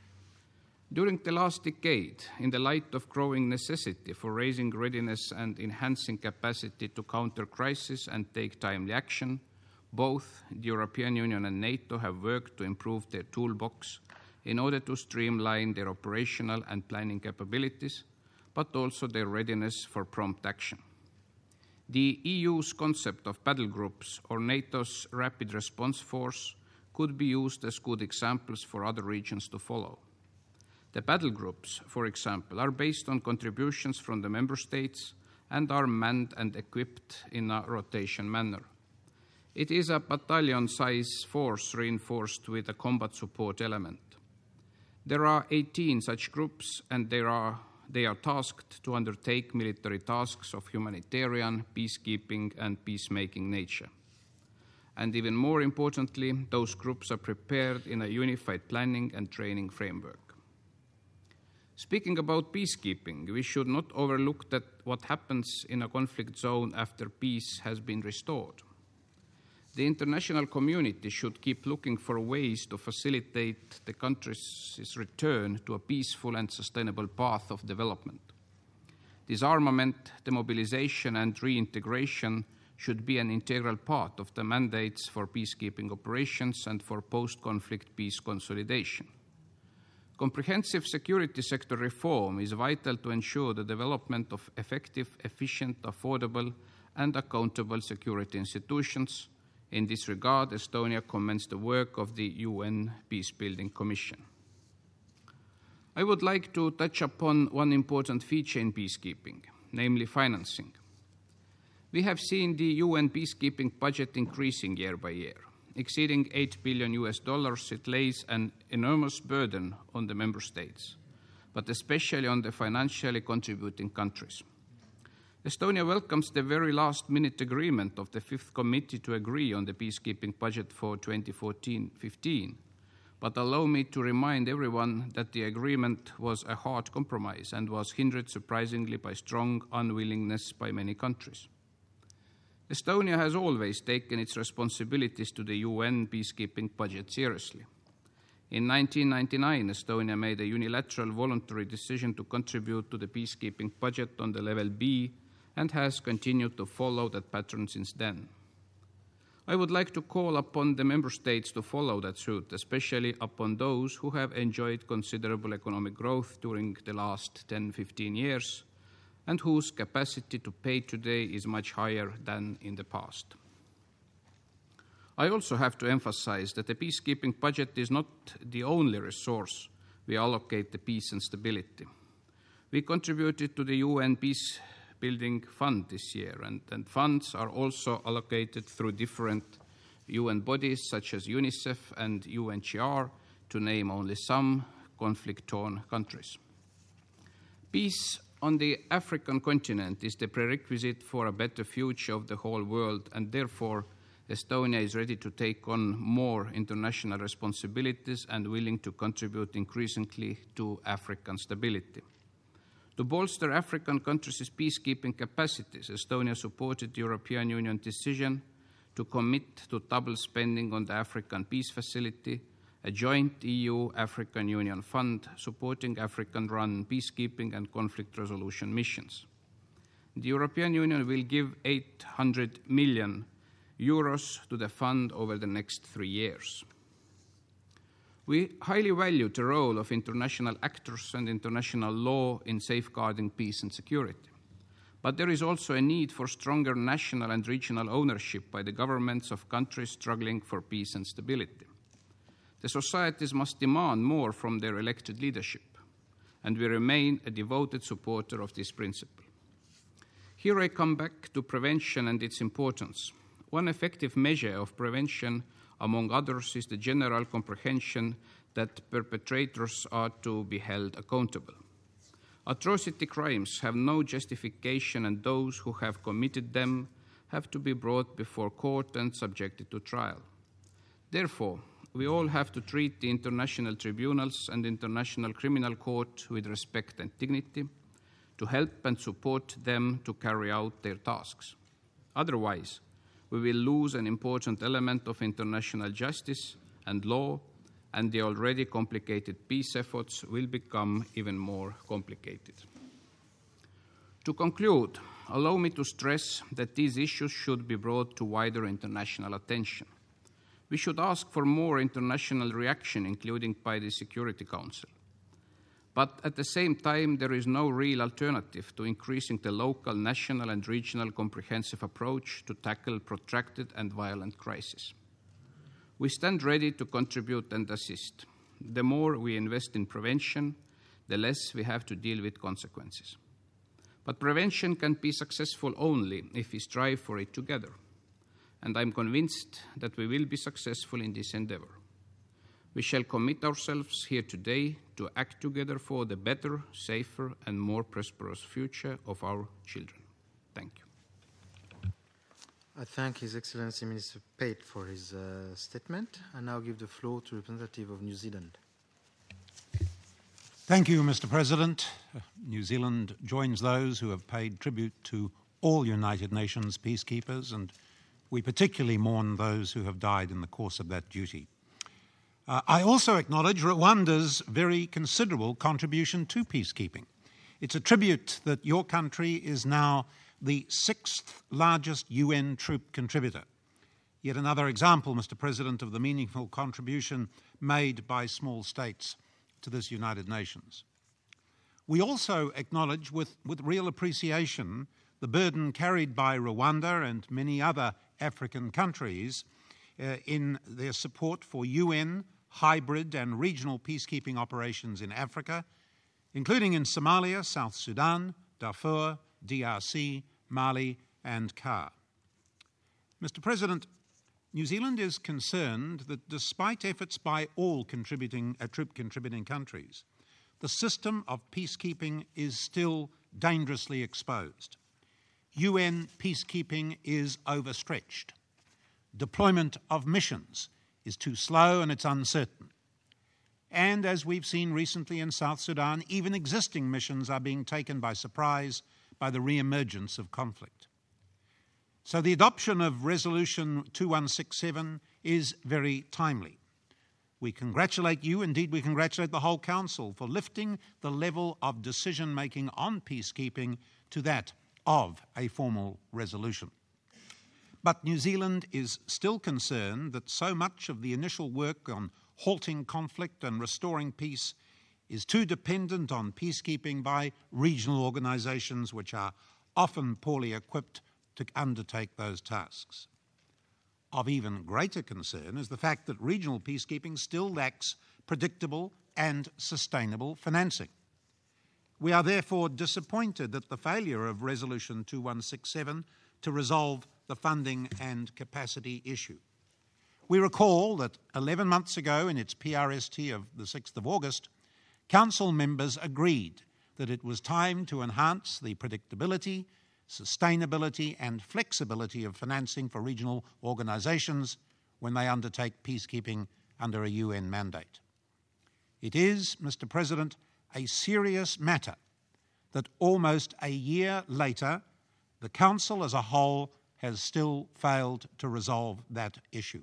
During the last decade, in the light of growing necessity for raising readiness and enhancing capacity to counter crisis and take timely action, both the European Union and NATO have worked to improve their toolbox in order to streamline their operational and planning capabilities, but also their readiness for prompt action. The E U's concept of battle groups or NATO's rapid response force could be used as good examples for other regions to follow. The battle groups, for example, are based on contributions from the member states and are manned and equipped in a rotation manner. It is a battalion-size force reinforced with a combat support element. There are eighteen such groups, and there are, they are tasked to undertake military tasks of humanitarian, peacekeeping, and peacemaking nature. And even more importantly, those groups are prepared in a unified planning and training framework. Speaking about peacekeeping, we should not overlook that what happens in a conflict zone after peace has been restored. The international community should keep looking for ways to facilitate the country's return to a peaceful and sustainable path of development. Disarmament, demobilization, and reintegration should be an integral part of the mandates for peacekeeping operations and for post-conflict peace consolidation. Comprehensive security sector reform is vital to ensure the development of effective, efficient, affordable, and accountable security institutions. In this regard, Estonia commends the work of the U N Peacebuilding Commission. I would like to touch upon one important feature in peacekeeping, namely financing. We have seen the U N peacekeeping budget increasing year by year. Exceeding eight billion U S dollars, it lays an enormous burden on the member states, but especially on the financially contributing countries. Estonia welcomes the very last-minute agreement of the Fifth Committee to agree on the peacekeeping budget for twenty fourteen fifteen, but allow me to remind everyone that the agreement was a hard compromise and was hindered surprisingly by strong unwillingness by many countries. Estonia has always taken its responsibilities to the U N peacekeeping budget seriously. In nineteen ninety-nine, Estonia made a unilateral voluntary decision to contribute to the peacekeeping budget on the level B and has continued to follow that pattern since then. I would like to call upon the member states to follow that suit, especially upon those who have enjoyed considerable economic growth during the last ten to fifteen years and whose capacity to pay today is much higher than in the past. I also have to emphasize that the peacekeeping budget is not the only resource we allocate to peace and stability. We contributed to the U N Peace Building Fund this year, and, and funds are also allocated through different U N bodies such as UNICEF and U N H C R, to name only some conflict-torn countries. Peace on the African continent is the prerequisite for a better future of the whole world, and therefore Estonia is ready to take on more international responsibilities and willing to contribute increasingly to African stability. To bolster African countries' peacekeeping capacities, Estonia supported the European Union decision to commit to double spending on the African Peace Facility, a joint E U-African Union fund supporting African-run peacekeeping and conflict resolution missions. The European Union will give eight hundred million euros to the fund over the next three years. We highly value the role of international actors and international law in safeguarding peace and security. But there is also a need for stronger national and regional ownership by the governments of countries struggling for peace and stability. The societies must demand more from their elected leadership, and we remain a devoted supporter of this principle. Here I come back to prevention and its importance. One effective measure of prevention, among others, is the general comprehension that perpetrators are to be held accountable. Atrocity crimes have no justification, and those who have committed them have to be brought before court and subjected to trial. Therefore, we all have to treat the international tribunals and International Criminal Court with respect and dignity, to help and support them to carry out their tasks. Otherwise, we will lose an important element of international justice and law, and the already complicated peace efforts will become even more complicated. To conclude, allow me to stress that these issues should be brought to wider international attention. We should ask for more international reaction, including by the Security Council. But at the same time, there is no real alternative to increasing the local, national, and regional comprehensive approach to tackle protracted and violent crises. We stand ready to contribute and assist. The more we invest in prevention, the less we have to deal with consequences. But prevention can be successful only if we strive for it together. And I'm convinced that we will be successful in this endeavor. We shall commit ourselves here today to act together for the better, safer, and more prosperous future of our children. Thank you. I thank His Excellency Minister Pate for his uh, statement. I now give the floor to the representative of New Zealand. Thank you, Mister President. New Zealand joins those who have paid tribute to all United Nations peacekeepers, and we particularly mourn those who have died in the course of that duty. Uh, I also acknowledge Rwanda's very considerable contribution to peacekeeping. It's a tribute that your country is now the sixth largest U N troop contributor. Yet another example, Mister President, of the meaningful contribution made by small states to this United Nations. We also acknowledge with, with real appreciation the burden carried by Rwanda and many other African countries uh, in their support for U N, hybrid and regional peacekeeping operations in Africa, including in Somalia, South Sudan, Darfur, D R C, Mali, and C A R. Mister President, New Zealand is concerned that despite efforts by all contributing, uh, troop contributing countries, the system of peacekeeping is still dangerously exposed. U N peacekeeping is overstretched. Deployment of missions is too slow and it's uncertain. And as we've seen recently in South Sudan, even existing missions are being taken by surprise by the re-emergence of conflict. So the adoption of Resolution two one six seven is very timely. We congratulate you, indeed we congratulate the whole Council for lifting the level of decision-making on peacekeeping to that of a formal resolution. But New Zealand is still concerned that so much of the initial work on halting conflict and restoring peace is too dependent on peacekeeping by regional organisations which are often poorly equipped to undertake those tasks. Of even greater concern is the fact that regional peacekeeping still lacks predictable and sustainable financing. We are therefore disappointed at the failure of Resolution two one six seven to resolve the funding and capacity issue. We recall that eleven months ago in its P R S T of the sixth of August, Council members agreed that it was time to enhance the predictability, sustainability and flexibility of financing for regional organisations when they undertake peacekeeping under a U N mandate. It is, Mister President, a serious matter that almost a year later, the Council as a whole has still failed to resolve that issue.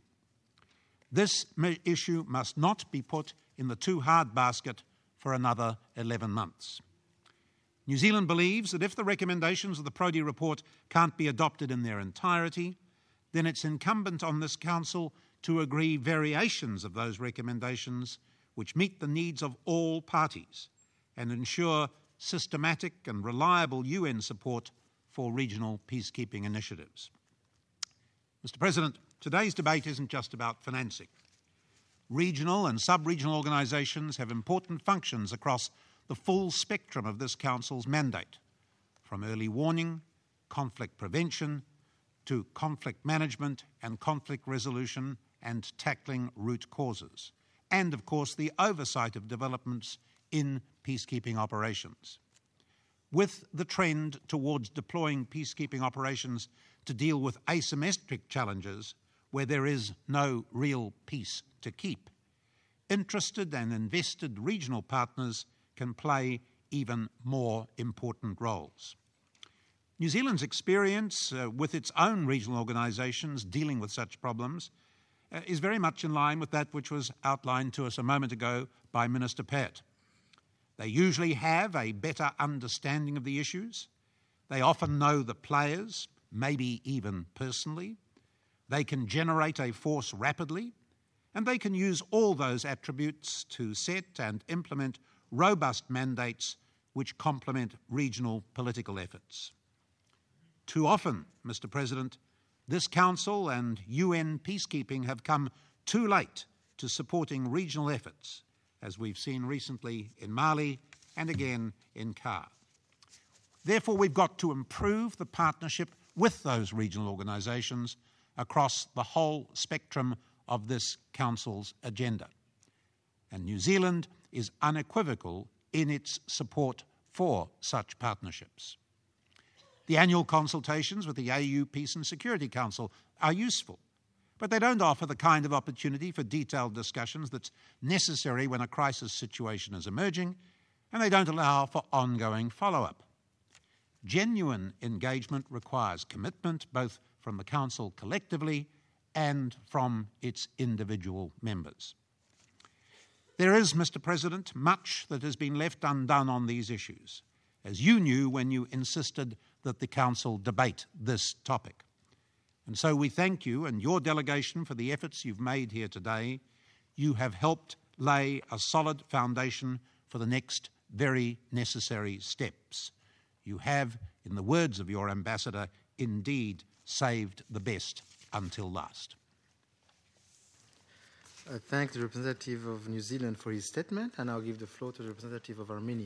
This issue must not be put in the too hard basket for another eleven months. New Zealand believes that if the recommendations of the Prodi report can't be adopted in their entirety, then it's incumbent on this Council to agree variations of those recommendations which meet the needs of all parties and ensure systematic and reliable U N support for regional peacekeeping initiatives. Mister President, today's debate isn't just about financing. Regional and sub-regional organisations have important functions across the full spectrum of this Council's mandate, from early warning, conflict prevention, to conflict management and conflict resolution and tackling root causes, and of course the oversight of developments in peacekeeping operations. With the trend towards deploying peacekeeping operations to deal with asymmetric challenges where there is no real peace to keep, interested and invested regional partners can play even more important roles. New Zealand's experience uh, with its own regional organisations dealing with such problems uh, is very much in line with that which was outlined to us a moment ago by Minister Pett. They usually have a better understanding of the issues. They often know the players, maybe even personally. They can generate a force rapidly, and they can use all those attributes to set and implement robust mandates which complement regional political efforts. Too often, Mister President, this Council and U N peacekeeping have come too late to supporting regional efforts, as we've seen recently in Mali and again in C A R. Therefore, we've got to improve the partnership with those regional organisations across the whole spectrum of this Council's agenda. And New Zealand is unequivocal in its support for such partnerships. The annual consultations with the A U Peace and Security Council are useful, but they don't offer the kind of opportunity for detailed discussions that's necessary when a crisis situation is emerging, and they don't allow for ongoing follow-up. Genuine engagement requires commitment both from the Council collectively and from its individual members. There is, Mister President, much that has been left undone on these issues, as you knew when you insisted that the Council debate this topic. And so we thank you and your delegation for the efforts you've made here today. You have helped lay a solid foundation for the next very necessary steps. You have, in the words of your ambassador, indeed saved the best until last. I thank the representative of New Zealand for his statement, and I'll give the floor to the representative of Armenia.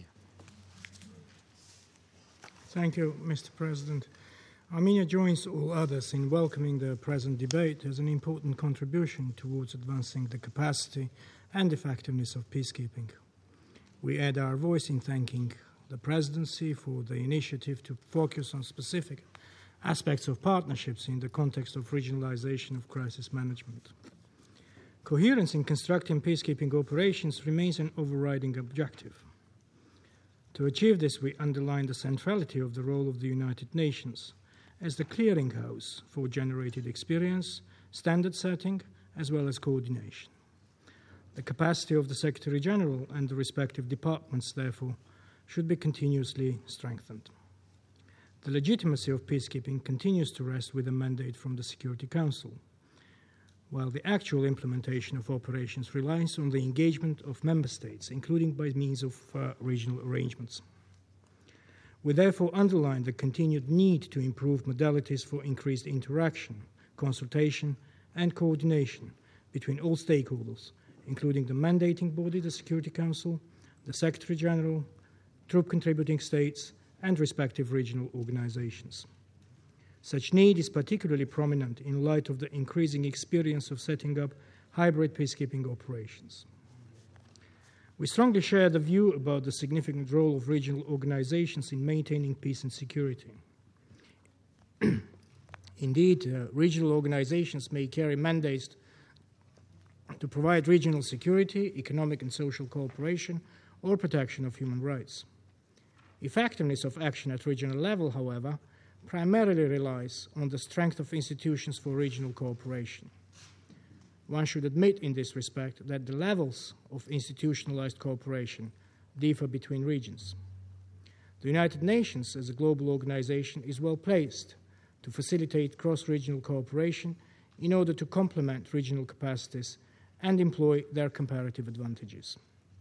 Thank you, Mister President. Armenia joins all others in welcoming the present debate as an important contribution towards advancing the capacity and effectiveness of peacekeeping. We add our voice in thanking the Presidency for the initiative to focus on specific aspects of partnerships in the context of regionalization of crisis management. Coherence in constructing peacekeeping operations remains an overriding objective. To achieve this, we underline the centrality of the role of the United Nations as the clearinghouse for generated experience, standard setting, as well as coordination. The capacity of the Secretary-General and the respective departments, therefore, should be continuously strengthened. The legitimacy of peacekeeping continues to rest with a mandate from the Security Council, while the actual implementation of operations relies on the engagement of member states, including by means of uh, regional arrangements. We therefore underline the continued need to improve modalities for increased interaction, consultation, and coordination between all stakeholders, including the mandating body, the Security Council, the Secretary-General, troop contributing states, and respective regional organizations. Such need is particularly prominent in light of the increasing experience of setting up hybrid peacekeeping operations. We strongly share the view about the significant role of regional organizations in maintaining peace and security. Indeed, uh, regional organizations may carry mandates to provide regional security, economic and social cooperation, or protection of human rights. Effectiveness of action at regional level, however, primarily relies on the strength of institutions for regional cooperation. One should admit in this respect that the levels of institutionalized cooperation differ between regions. The United Nations, as a global organization, is well placed to facilitate cross-regional cooperation in order to complement regional capacities and employ their comparative advantages.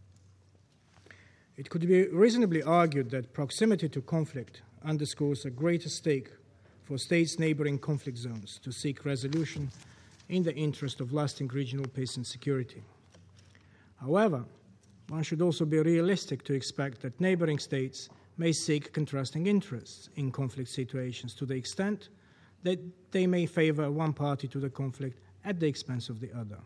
It could be reasonably argued that proximity to conflict underscores a greater stake for states neighboring conflict zones to seek resolution in the interest of lasting regional peace and security. However, one should also be realistic to expect that neighboring states may seek contrasting interests in conflict situations to the extent that they may favor one party to the conflict at the expense of the other.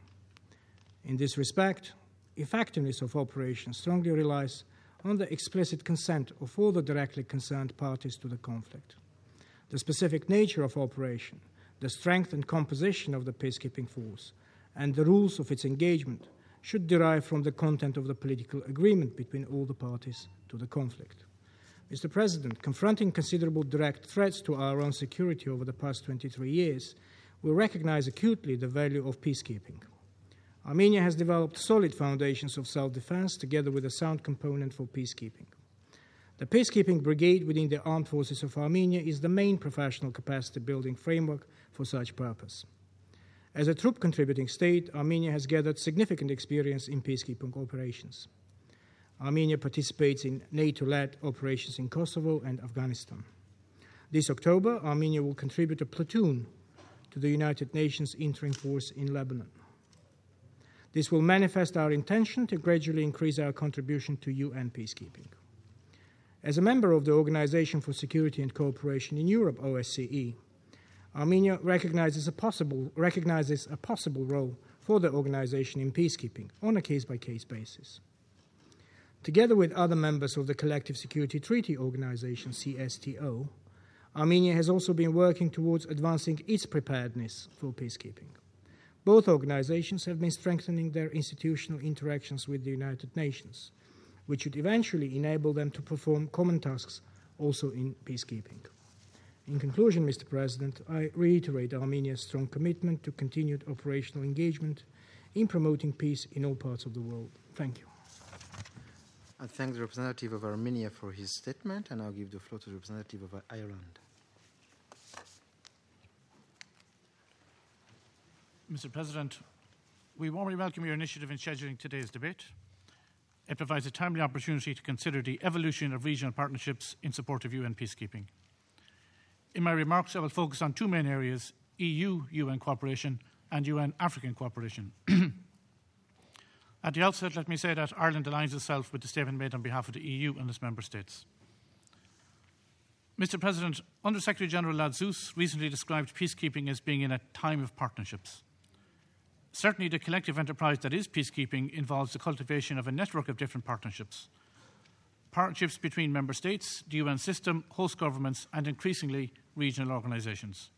In this respect, effectiveness of operations strongly relies on the explicit consent of all the directly concerned parties to the conflict. The specific nature of operation, the strength and composition of the peacekeeping force, and the rules of its engagement should derive from the content of the political agreement between all the parties to the conflict. Mister President, confronting considerable direct threats to our own security over the past twenty-three years, we recognize acutely the value of peacekeeping. Armenia has developed solid foundations of self-defense together with a sound component for peacekeeping. The Peacekeeping Brigade within the Armed Forces of Armenia is the main professional capacity-building framework for such purpose. As a troop-contributing state, Armenia has gathered significant experience in peacekeeping operations. Armenia participates in NATO-led operations in Kosovo and Afghanistan. This October, Armenia will contribute a platoon to the United Nations interim force in Lebanon. This will manifest our intention to gradually increase our contribution to U N peacekeeping. As a member of the Organization for Security and Cooperation in Europe, O S C E, Armenia recognizes a possible, recognizes a possible role for the organization in peacekeeping on a case-by-case basis. Together with other members of the Collective Security Treaty Organization, C S T O, Armenia has also been working towards advancing its preparedness for peacekeeping. Both organizations have been strengthening their institutional interactions with the United Nations, which should eventually enable them to perform common tasks also in peacekeeping. In conclusion, Mister President, I reiterate Armenia's strong commitment to continued operational engagement in promoting peace in all parts of the world. Thank you. I thank the representative of Armenia for his statement, and I'll give the floor to the representative of Ireland. Mister President, we warmly welcome your initiative in scheduling today's debate. It provides a timely opportunity to consider the evolution of regional partnerships in support of U N peacekeeping. In my remarks, I will focus on two main areas: E U U N cooperation and U N African cooperation. At the outset, let me say that Ireland aligns itself with the statement made on behalf of the E U and its member states. Mister President, Under-Secretary General Ladzous recently described peacekeeping as being in a time of partnerships. Certainly, the collective enterprise that is peacekeeping involves the cultivation of a network of different partnerships. Partnerships between member states, the U N system, host governments, and increasingly regional organisations.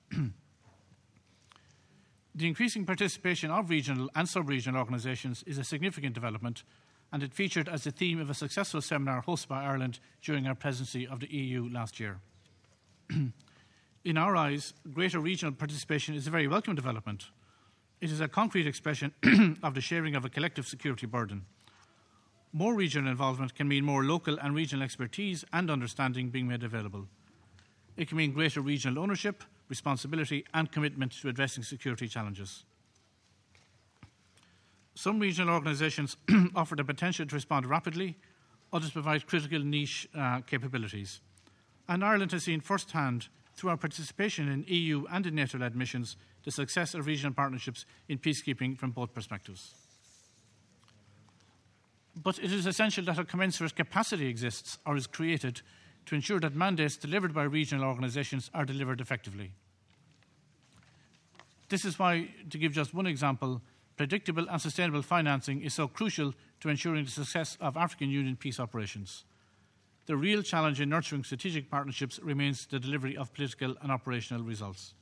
The increasing participation of regional and sub-regional organisations is a significant development, and it featured as the theme of a successful seminar hosted by Ireland during our presidency of the E U last year. In our eyes, greater regional participation is a very welcome development. It is a concrete expression of the sharing of a collective security burden. More regional involvement can mean more local and regional expertise and understanding being made available. It can mean greater regional ownership, responsibility, and commitment to addressing security challenges. Some regional organisations offer the potential to respond rapidly, others provide critical niche uh, capabilities. And Ireland has seen firsthand, through our participation in E U and in NATO-led missions, the success of regional partnerships in peacekeeping from both perspectives. But it is essential that a commensurate capacity exists or is created to ensure that mandates delivered by regional organisations are delivered effectively. This is why, to give just one example, predictable and sustainable financing is so crucial to ensuring the success of African Union peace operations. The real challenge in nurturing strategic partnerships remains the delivery of political and operational results.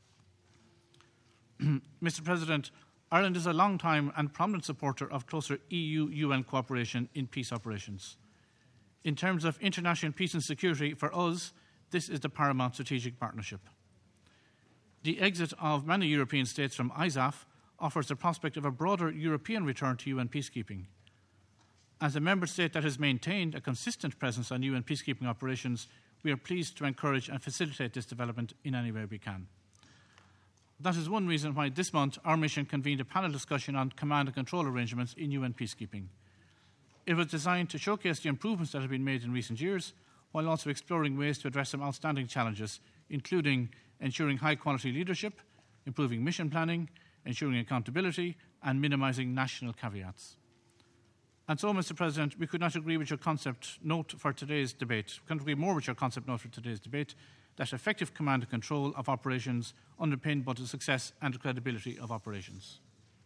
Mister President, Ireland is a long-time and prominent supporter of closer E U U N cooperation in peace operations. In terms of international peace and security, for us, this is the paramount strategic partnership. The exit of many European states from I S A F offers the prospect of a broader European return to U N peacekeeping. As a member state that has maintained a consistent presence on U N peacekeeping operations, we are pleased to encourage and facilitate this development in any way we can. That is one reason why this month our mission convened a panel discussion on command and control arrangements in U N peacekeeping. It was designed to showcase the improvements that have been made in recent years, while also exploring ways to address some outstanding challenges, including ensuring high-quality leadership, improving mission planning, ensuring accountability, and minimising national caveats. And so, Mister President, we could not agree with your concept note for today's debate. We couldn't agree more with your concept note for today's debate, that effective command and control of operations underpin both the success and the credibility of operations.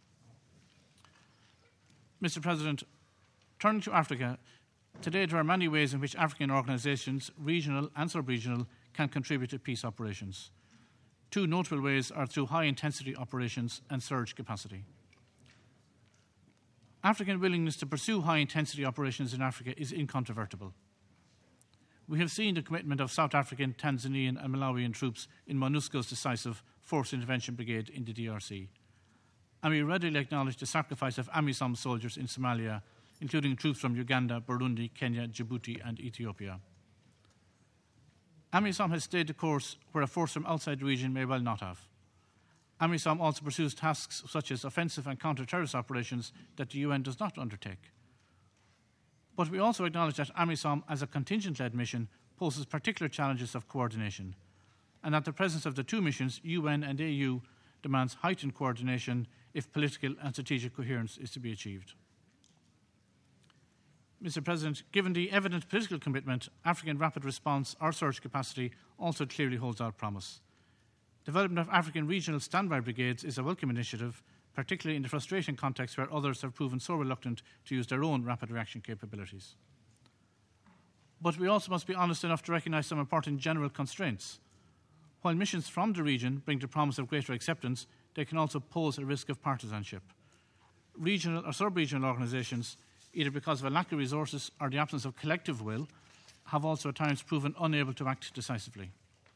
Mister President, turning to Africa, today there are many ways in which African organisations, regional and sub-regional, can contribute to peace operations. Two notable ways are through high-intensity operations and surge capacity. African willingness to pursue high-intensity operations in Africa is incontrovertible. We have seen the commitment of South African, Tanzanian and Malawian troops in MONUSCO's decisive Force Intervention Brigade in the D R C. And we readily acknowledge the sacrifice of AMISOM soldiers in Somalia, including troops from Uganda, Burundi, Kenya, Djibouti and Ethiopia. AMISOM has stayed the course where a force from outside the region may well not have. AMISOM also pursues tasks such as offensive and counter-terrorist operations that the U N does not undertake. But we also acknowledge that AMISOM, as a contingent-led mission, poses particular challenges of coordination, and that the presence of the two missions, U N and A U, demands heightened coordination if political and strategic coherence is to be achieved. Mister President, given the evident political commitment, African Rapid Response, or surge capacity, also clearly holds out promise. Development of African regional standby brigades is a welcome initiative, particularly in the frustrating context where others have proven so reluctant to use their own rapid reaction capabilities. But we also must be honest enough to recognise some important general constraints. While missions from the region bring the promise of greater acceptance, they can also pose a risk of partisanship. Regional or sub-regional organisations, either because of a lack of resources or the absence of collective will, have also at times proven unable to act decisively.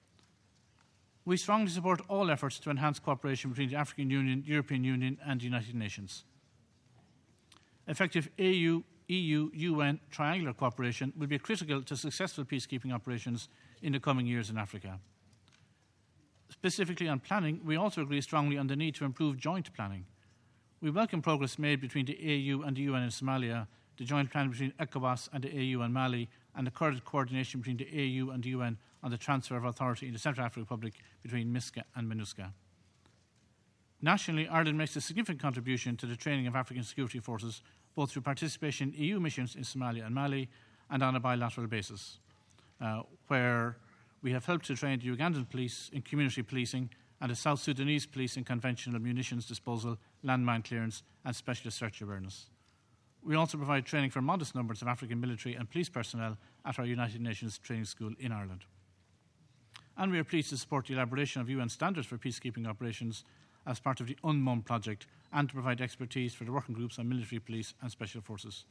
We strongly support all efforts to enhance cooperation between the African Union, European Union and the United Nations. Effective A U, E U, U N triangular cooperation will be critical to successful peacekeeping operations in the coming years in Africa. Specifically on planning, we also agree strongly on the need to improve joint planning. We welcome progress made between the A U and the U N in Somalia, the joint planning between ECOWAS and the A U and Mali, and the current coordination between the A U and the U N on the transfer of authority in the Central African Republic between MISCA and MINUSCA. Nationally, Ireland makes a significant contribution to the training of African security forces, both through participation in E U missions in Somalia and Mali and on a bilateral basis, uh, where we have helped to train the Ugandan police in community policing and the South Sudanese police in conventional munitions disposal, landmine clearance and specialist search awareness. We also provide training for modest numbers of African military and police personnel at our United Nations training school in Ireland. And we are pleased to support the elaboration of U N standards for peacekeeping operations as part of the UNMOM project and to provide expertise for the working groups on military police and special forces.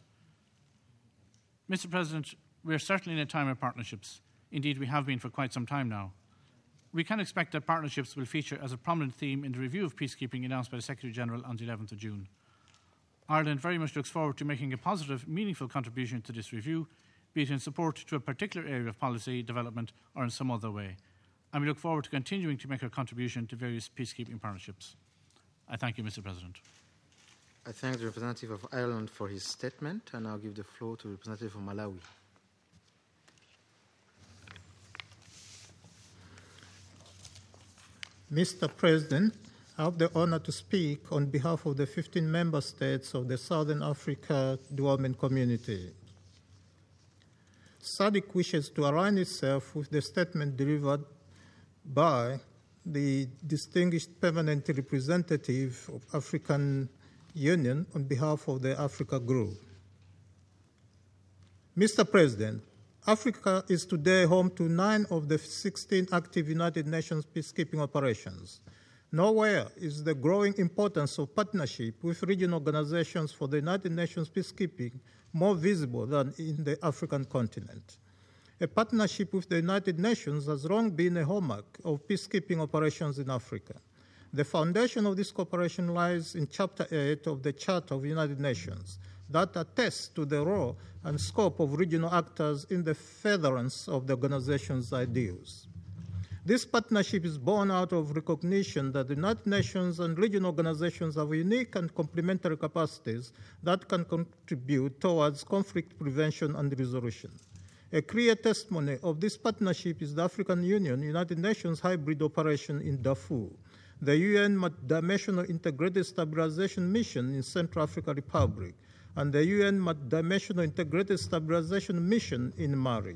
Mister President, we are certainly in a time of partnerships. Indeed, we have been for quite some time now. We can expect that partnerships will feature as a prominent theme in the review of peacekeeping announced by the Secretary-General on the eleventh of June. Ireland very much looks forward to making a positive, meaningful contribution to this review, be it in support to a particular area of policy development or in some other way. And we look forward to continuing to make our contribution to various peacekeeping partnerships. I thank you, Mister President. I thank the representative of Ireland for his statement, and I'll give the floor to the representative of Malawi. Mister President, I have the honor to speak on behalf of the fifteen member states of the Southern Africa Development Community. S A D C wishes to align itself with the statement delivered by the distinguished permanent representative of African Union on behalf of the Africa Group. Mister President, Africa is today home to nine of the sixteen active United Nations peacekeeping operations, Nowhere is the growing importance of partnership with regional organizations for the United Nations peacekeeping more visible than in the African continent. A partnership with the United Nations has long been a hallmark of peacekeeping operations in Africa. The foundation of this cooperation lies in Chapter eight of the Charter of the United Nations that attests to the role and scope of regional actors in the furtherance of the organization's ideals. This partnership is born out of recognition that the United Nations and regional organizations have unique and complementary capacities that can contribute towards conflict prevention and resolution. A clear testimony of this partnership is the African Union United Nations hybrid operation in Darfur, the U N Multidimensional Integrated Stabilization Mission in Central African Republic, and the U N Multidimensional Integrated Stabilization Mission in Mali.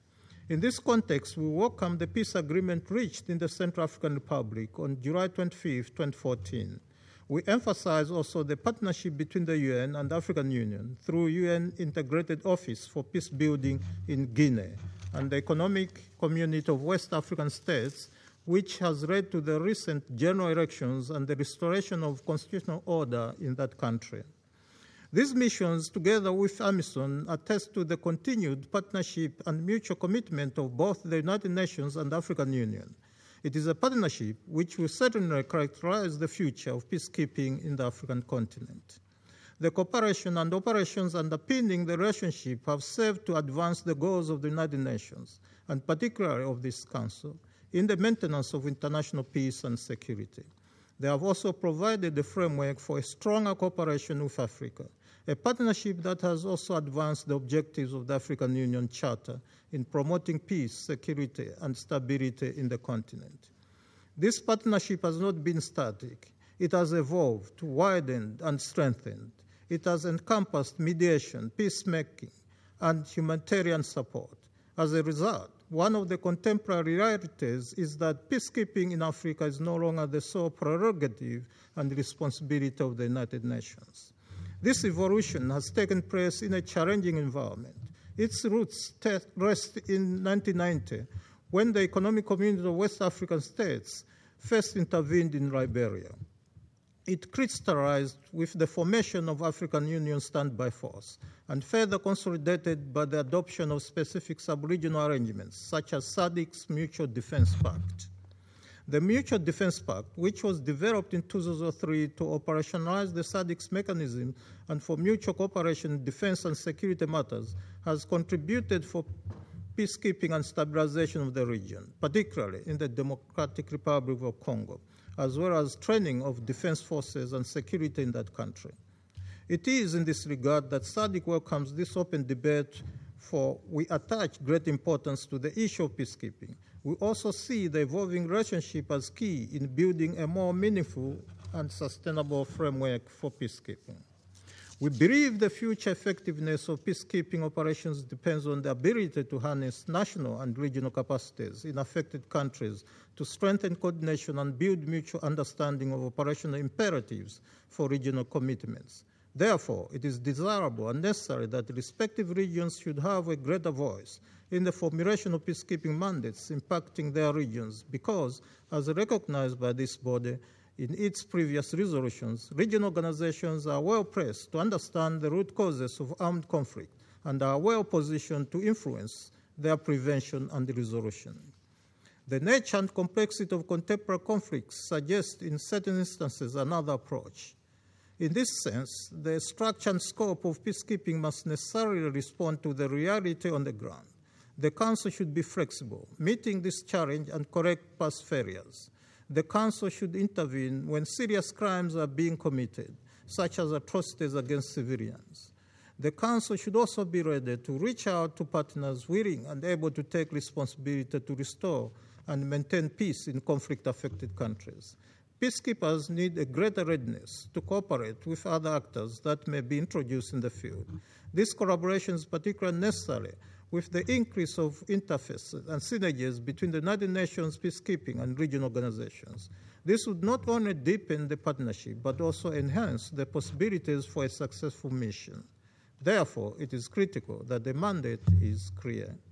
In this context, we welcome the peace agreement reached in the Central African Republic on July twenty-fifth, twenty fourteen. We emphasize also the partnership between the U N and the African Union through U N Integrated Office for Peace Building in Guinea and the Economic Community of West African States, which has led to the recent general elections and the restoration of constitutional order in that country. These missions, together with AMISOM, attest to the continued partnership and mutual commitment of both the United Nations and the African Union. It is a partnership which will certainly characterize the future of peacekeeping in the African continent. The cooperation and operations underpinning the relationship have served to advance the goals of the United Nations, and particularly of this Council, in the maintenance of international peace and security. They have also provided the framework for a stronger cooperation with Africa, a partnership that has also advanced the objectives of the African Union Charter in promoting peace, security, and stability in the continent. This partnership has not been static. It has evolved, widened, and strengthened. It has encompassed mediation, peacemaking, and humanitarian support. As a result, one of the contemporary realities is that peacekeeping in Africa is no longer the sole prerogative and responsibility of the United Nations. This evolution has taken place in a challenging environment. Its roots rest in nineteen ninety, when the Economic Community of West African States first intervened in Liberia. It crystallized with the formation of African Union Standby Force and further consolidated by the adoption of specific sub-regional arrangements, such as SADC's Mutual Defense Pact. The Mutual Defense Pact, which was developed in two thousand three to operationalize the SADC's mechanism and for mutual cooperation in defense and security matters, has contributed for peacekeeping and stabilization of the region, particularly in the Democratic Republic of Congo, as well as training of defense forces and security in that country. It is in this regard that SADC welcomes this open debate, for we attach great importance to the issue of peacekeeping. We also see the evolving relationship as key in building a more meaningful and sustainable framework for peacekeeping. We believe the future effectiveness of peacekeeping operations depends on the ability to harness national and regional capacities in affected countries to strengthen coordination and build mutual understanding of operational imperatives for regional commitments. Therefore, it is desirable and necessary that the respective regions should have a greater voice in the formulation of peacekeeping mandates impacting their regions because, as recognized by this body in its previous resolutions, regional organizations are well placed to understand the root causes of armed conflict and are well positioned to influence their prevention and resolution. The nature and complexity of contemporary conflicts suggest in certain instances another approach. In this sense, the structure and scope of peacekeeping must necessarily respond to the reality on the ground. The Council should be flexible, meeting this challenge and correct past failures. The Council should intervene when serious crimes are being committed, such as atrocities against civilians. The Council should also be ready to reach out to partners willing and able to take responsibility to restore and maintain peace in conflict-affected countries. Peacekeepers need a greater readiness to cooperate with other actors that may be introduced in the field. This collaboration is particularly necessary with the increase of interfaces and synergies between the United Nations peacekeeping and regional organizations. This would not only deepen the partnership, but also enhance the possibilities for a successful mission. Therefore, it is critical that the mandate is clear.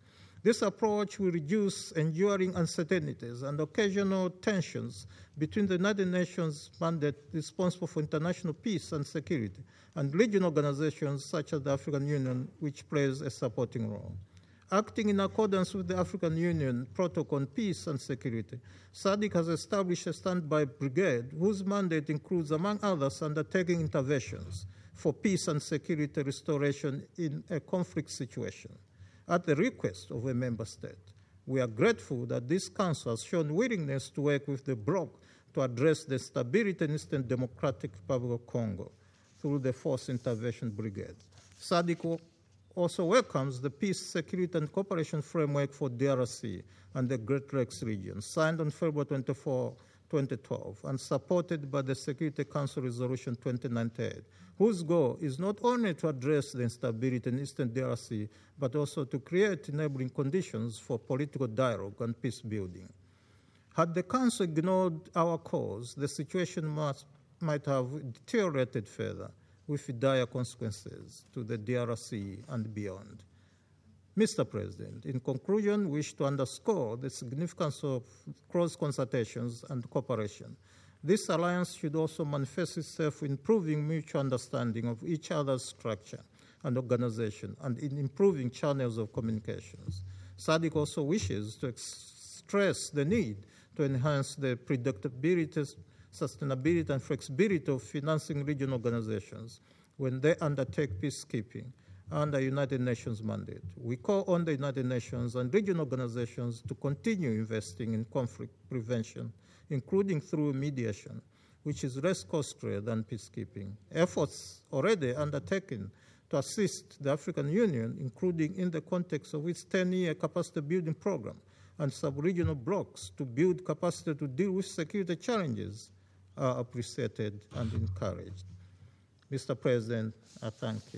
This approach will reduce enduring uncertainties and occasional tensions between the United Nations mandate responsible for international peace and security and regional organizations such as the African Union, which plays a supporting role. Acting in accordance with the African Union Protocol on Peace and Security, SADC has established a standby brigade whose mandate includes, among others, undertaking interventions for peace and security restoration in a conflict situation. At the request of a member state, we are grateful that this council has shown willingness to work with the bloc to address the stability in Eastern Democratic Republic of Congo through the Force Intervention Brigade. SADC also welcomes the Peace, Security and Cooperation Framework for D R C and the Great Lakes region, signed on February twenty-fourth, twenty twelve, and supported by the Security Council Resolution twenty ninety-eight, whose goal is not only to address the instability in Eastern D R C, but also to create enabling conditions for political dialogue and peace building. Had the Council ignored our cause, the situation must, might have deteriorated further, with dire consequences to the D R C and beyond. Mister President, in conclusion, we wish to underscore the significance of close consultations and cooperation. This alliance should also manifest itself in improving mutual understanding of each other's structure and organization and in improving channels of communications. SADC also wishes to stress the need to enhance the predictability, sustainability, and flexibility of financing regional organizations when they undertake peacekeeping under United Nations mandate. We call on the United Nations and regional organizations to continue investing in conflict prevention, including through mediation, which is less costly than peacekeeping. Efforts already undertaken to assist the African Union, including in the context of its ten-year capacity building program and sub-regional blocks to build capacity to deal with security challenges, are appreciated and encouraged. Mister President, I thank you.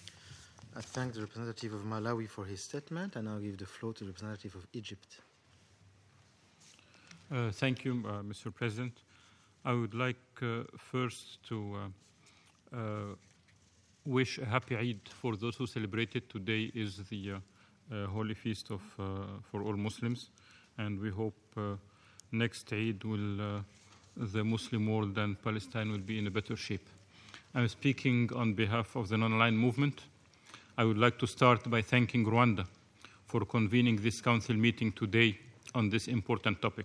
I thank the representative of Malawi for his statement, and I'll give the floor to the representative of Egypt. Uh, thank you, uh, Mister President. I would like uh, first to uh, uh, wish a happy Eid for those who celebrate it. Today is the uh, uh, holy feast of uh, for all Muslims, and we hope uh, next Eid will uh, the Muslim world and Palestine will be in a better shape. I'm speaking on behalf of the non-aligned movement. I would like to start by thanking Rwanda for convening this council meeting today on this important topic.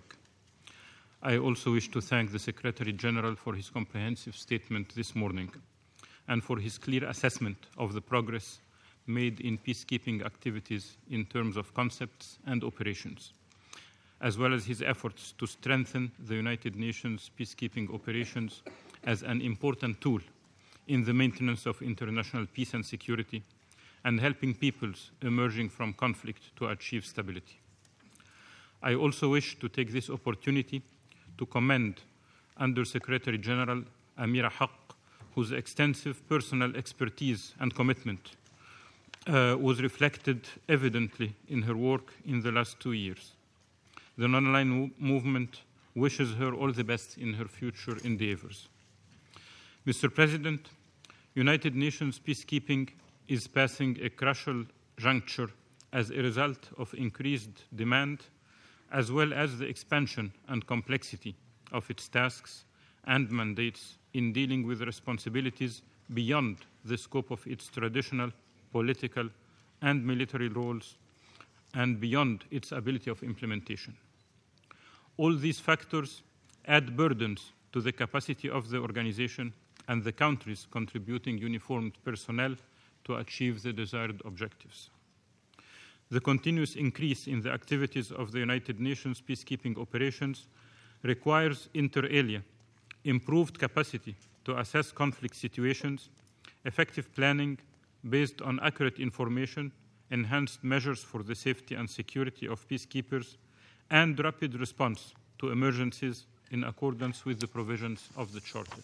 I also wish to thank the Secretary General for his comprehensive statement this morning and for his clear assessment of the progress made in peacekeeping activities in terms of concepts and operations, as well as his efforts to strengthen the United Nations peacekeeping operations as an important tool in the maintenance of international peace and security and helping peoples emerging from conflict to achieve stability. I also wish to take this opportunity to commend Under-Secretary General Amira Haq, whose extensive personal expertise and commitment uh, was reflected evidently in her work in the last two years. The non-aligned movement wishes her all the best in her future endeavors. Mister President, United Nations peacekeeping is passing a crucial juncture as a result of increased demand, as well as the expansion and complexity of its tasks and mandates in dealing with responsibilities beyond the scope of its traditional political and military roles and beyond its ability of implementation. All these factors add burdens to the capacity of the organization and the countries contributing uniformed personnel to achieve the desired objectives. The continuous increase in the activities of the United Nations peacekeeping operations requires, inter alia, improved capacity to assess conflict situations, effective planning based on accurate information, enhanced measures for the safety and security of peacekeepers, and rapid response to emergencies in accordance with the provisions of the Charter.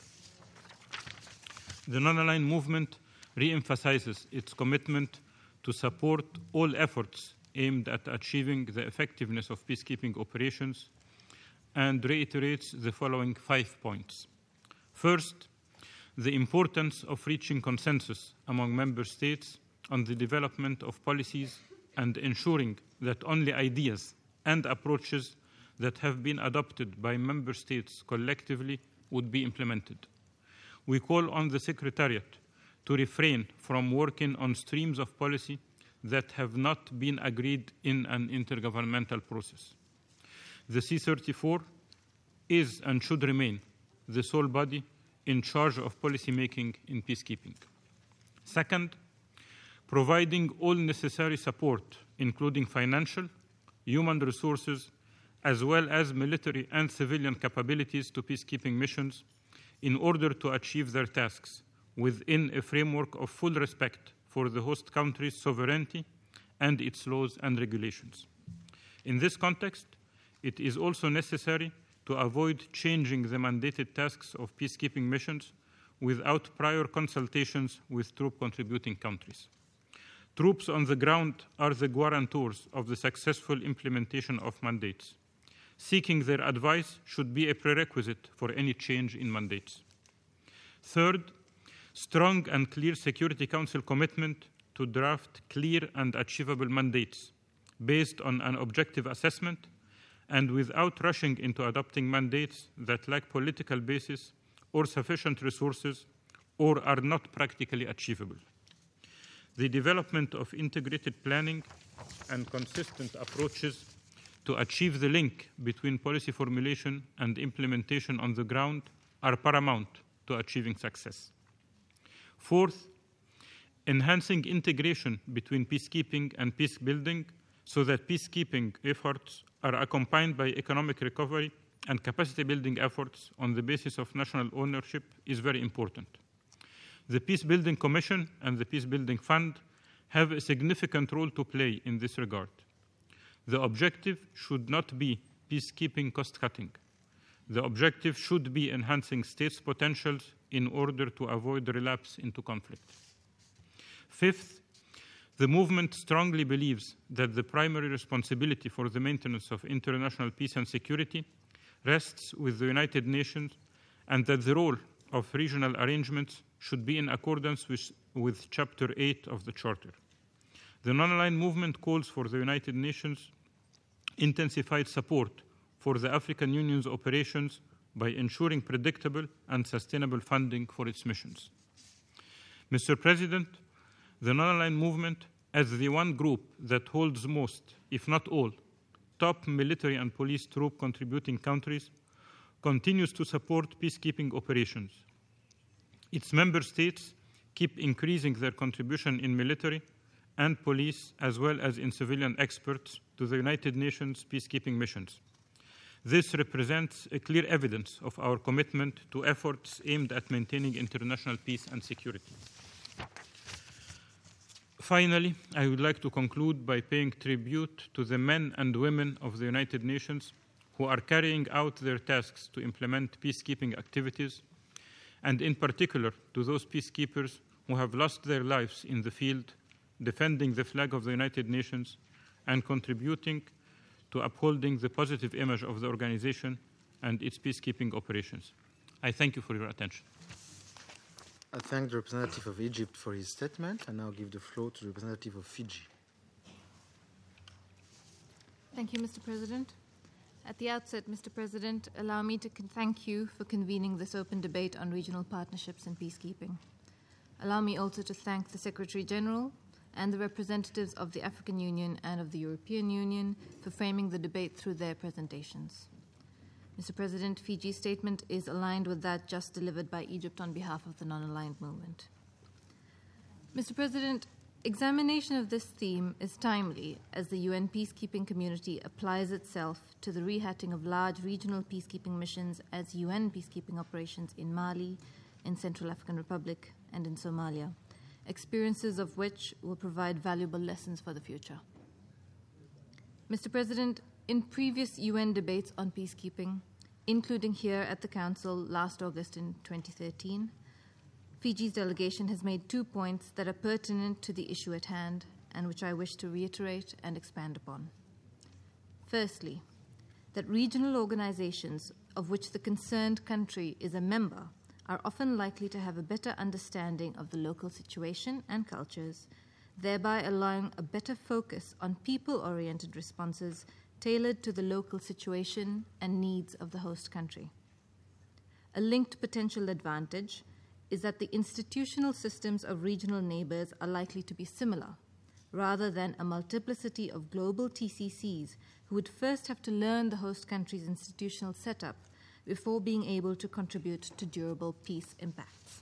The non-aligned movement re-emphasizes its commitment to support all efforts aimed at achieving the effectiveness of peacekeeping operations and reiterates the following five points. First, the importance of reaching consensus among member states on the development of policies and ensuring that only ideas and approaches that have been adopted by member states collectively would be implemented. We call on the Secretariat to refrain from working on streams of policy that have not been agreed in an intergovernmental process. The C thirty-four is and should remain the sole body in charge of policy making in peacekeeping. Second, providing all necessary support, including financial, human resources, as well as military and civilian capabilities to peacekeeping missions in order to achieve their tasks within a framework of full respect for the host country's sovereignty and its laws and regulations. In this context, it is also necessary to avoid changing the mandated tasks of peacekeeping missions without prior consultations with troop contributing countries. Troops on the ground are the guarantors of the successful implementation of mandates. Seeking their advice should be a prerequisite for any change in mandates. Third, strong and clear Security Council commitment to draft clear and achievable mandates based on an objective assessment and without rushing into adopting mandates that lack political basis or sufficient resources or are not practically achievable. The development of integrated planning and consistent approaches to achieve the link between policy formulation and implementation on the ground are paramount to achieving success. Fourth, enhancing integration between peacekeeping and peace building so that peacekeeping efforts are accompanied by economic recovery and capacity building efforts on the basis of national ownership is very important. The Peace Building Commission and the Peace Building Fund have a significant role to play in this regard. The objective should not be peacekeeping cost-cutting. The objective should be enhancing states' potentials in order to avoid relapse into conflict. Fifth, the movement strongly believes that the primary responsibility for the maintenance of international peace and security rests with the United Nations and that the role of regional arrangements should be in accordance with, with Chapter eight of the Charter. The non-aligned movement calls for the United Nations intensified support for the African Union's operations by ensuring predictable and sustainable funding for its missions. Mister President, the non-aligned movement, as the one group that holds most, if not all, top military and police troop contributing countries, continues to support peacekeeping operations. Its member states keep increasing their contribution in military and police, as well as in civilian experts, to the United Nations peacekeeping missions. This represents a clear evidence of our commitment to efforts aimed at maintaining international peace and security. Finally, I would like to conclude by paying tribute to the men and women of the United Nations who are carrying out their tasks to implement peacekeeping activities, and in particular to those peacekeepers who have lost their lives in the field, defending the flag of the United Nations and contributing to upholding the positive image of the organization and its peacekeeping operations. I thank you for your attention. I thank the representative of Egypt for his statement and now give the floor to the representative of Fiji. Thank you, Mister President. At the outset, Mister President, allow me to thank you for convening this open debate on regional partnerships and peacekeeping. Allow me also to thank the Secretary General and the representatives of the African Union and of the European Union for framing the debate through their presentations. Mister President, Fiji's statement is aligned with that just delivered by Egypt on behalf of the non-aligned movement. Mister President, examination of this theme is timely as the U N peacekeeping community applies itself to the rehatting of large regional peacekeeping missions as U N peacekeeping operations in Mali, in Central African Republic, and in Somalia, experiences of which will provide valuable lessons for the future. Mister President, in previous U N debates on peacekeeping, including here at the Council last August in twenty thirteen, Fiji's delegation has made two points that are pertinent to the issue at hand and which I wish to reiterate and expand upon. Firstly, that regional organizations of which the concerned country is a member are often likely to have a better understanding of the local situation and cultures thereby allowing a better focus on people-oriented responses tailored to the local situation and needs of the host country. A linked potential advantage is that the institutional systems of regional neighbors are likely to be similar, rather than a multiplicity of global T C Cs who would first have to learn the host country's institutional setup before being able to contribute to durable peace impacts.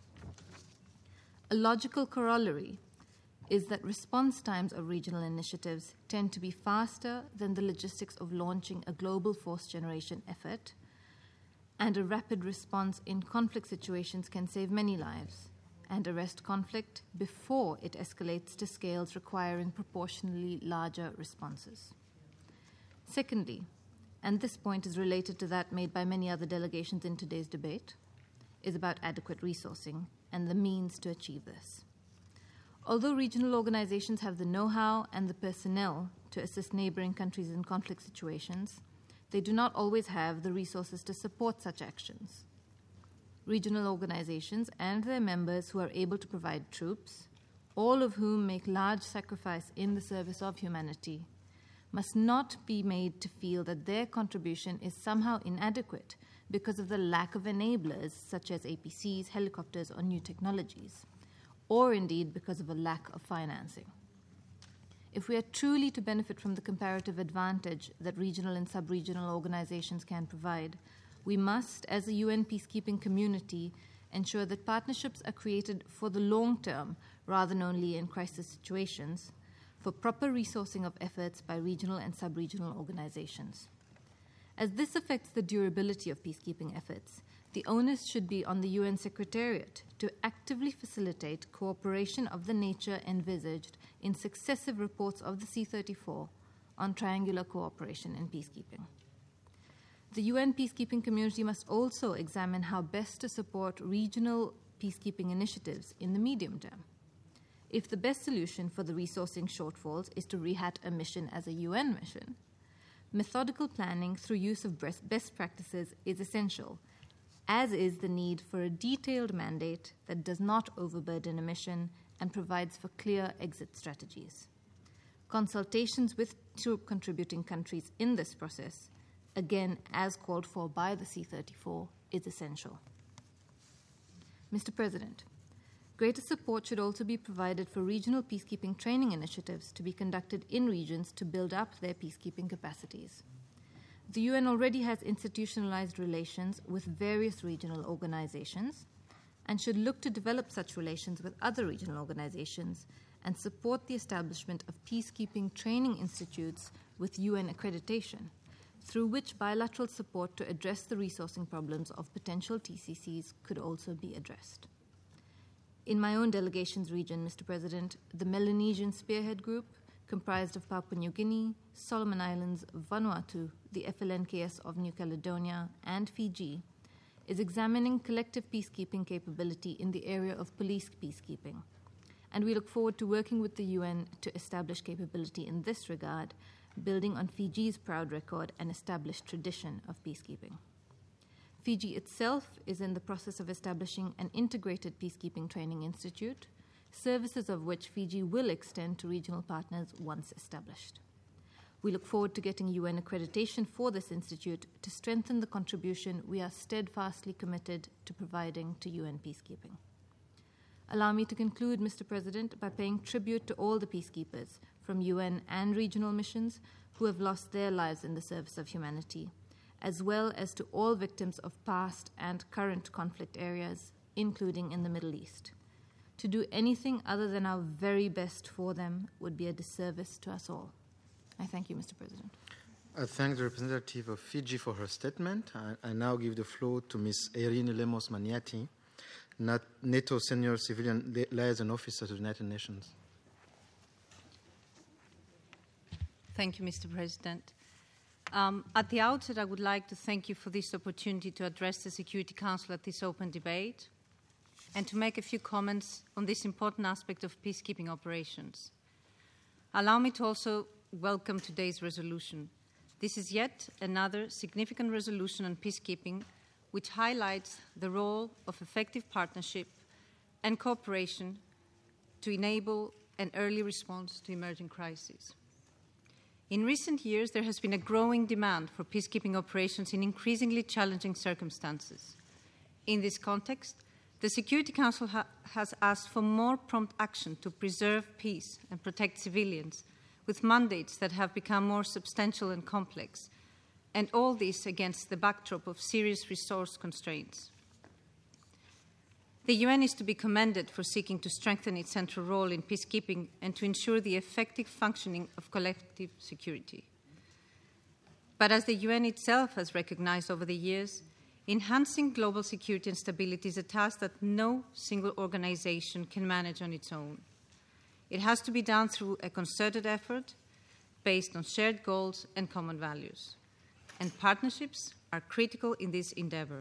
A logical corollary is that response times of regional initiatives tend to be faster than the logistics of launching a global force generation effort, and a rapid response in conflict situations can save many lives and arrest conflict before it escalates to scales requiring proportionally larger responses. Secondly, and this point is related to that made by many other delegations in today's debate, is about adequate resourcing and the means to achieve this. Although regional organizations have the know-how and the personnel to assist neighboring countries in conflict situations, they do not always have the resources to support such actions. Regional organizations and their members who are able to provide troops, all of whom make large sacrifice in the service of humanity, must not be made to feel that their contribution is somehow inadequate because of the lack of enablers such as A P Cs, helicopters, or new technologies, or indeed because of a lack of financing. If we are truly to benefit from the comparative advantage that regional and sub-regional organizations can provide, we must, as a U N peacekeeping community, ensure that partnerships are created for the long term rather than only in crisis situations, for proper resourcing of efforts by regional and sub-regional organizations. As this affects the durability of peacekeeping efforts, the onus should be on the U N Secretariat to actively facilitate cooperation of the nature envisaged in successive reports of the C thirty-four on triangular cooperation in peacekeeping. The U N peacekeeping community must also examine how best to support regional peacekeeping initiatives in the medium term. If the best solution for the resourcing shortfalls is to rehat a mission as a U N mission, methodical planning through use of best practices is essential, as is the need for a detailed mandate that does not overburden a mission and provides for clear exit strategies. Consultations with troop contributing countries in this process, again as called for by the C thirty-four, is essential. Mister President, greater support should also be provided for regional peacekeeping training initiatives to be conducted in regions to build up their peacekeeping capacities. The U N already has institutionalized relations with various regional organizations and should look to develop such relations with other regional organizations and support the establishment of peacekeeping training institutes with U N accreditation, through which bilateral support to address the resourcing problems of potential T C Cs could also be addressed. In my own delegation's region, Mister President, the Melanesian Spearhead Group, comprised of Papua New Guinea, Solomon Islands, Vanuatu, the F L N K S of New Caledonia, and Fiji, is examining collective peacekeeping capability in the area of police peacekeeping, and we look forward to working with the U N to establish capability in this regard, building on Fiji's proud record and established tradition of peacekeeping. Fiji itself is in the process of establishing an integrated peacekeeping training institute, services of which Fiji will extend to regional partners once established. We look forward to getting U N accreditation for this institute to strengthen the contribution we are steadfastly committed to providing to U N peacekeeping. Allow me to conclude, Mister President, by paying tribute to all the peacekeepers from U N and regional missions who have lost their lives in the service of humanity, as well as to all victims of past and current conflict areas, including in the Middle East. To do anything other than our very best for them would be a disservice to us all. I thank you, Mister President. I thank the representative of Fiji for her statement. I, I now give the floor to Miz Irene Lemos Maniati, NATO Senior Civilian Liaison Officer to the United Nations. Thank you, Mister President. Um, at the outset, I would like to thank you for this opportunity to address the Security Council at this open debate and to make a few comments on this important aspect of peacekeeping operations. Allow me to also welcome today's resolution. This is yet another significant resolution on peacekeeping which highlights the role of effective partnership and cooperation to enable and early response to emerging crises. In recent years, there has been a growing demand for peacekeeping operations in increasingly challenging circumstances. In this context, the Security Council ha- has asked for more prompt action to preserve peace and protect civilians, with mandates that have become more substantial and complex, and all this against the backdrop of serious resource constraints. The U N is to be commended for seeking to strengthen its central role in peacekeeping and to ensure the effective functioning of collective security. But as the U N itself has recognized over the years, enhancing global security and stability is a task that no single organization can manage on its own. It has to be done through a concerted effort based on shared goals and common values. And partnerships are critical in this endeavor.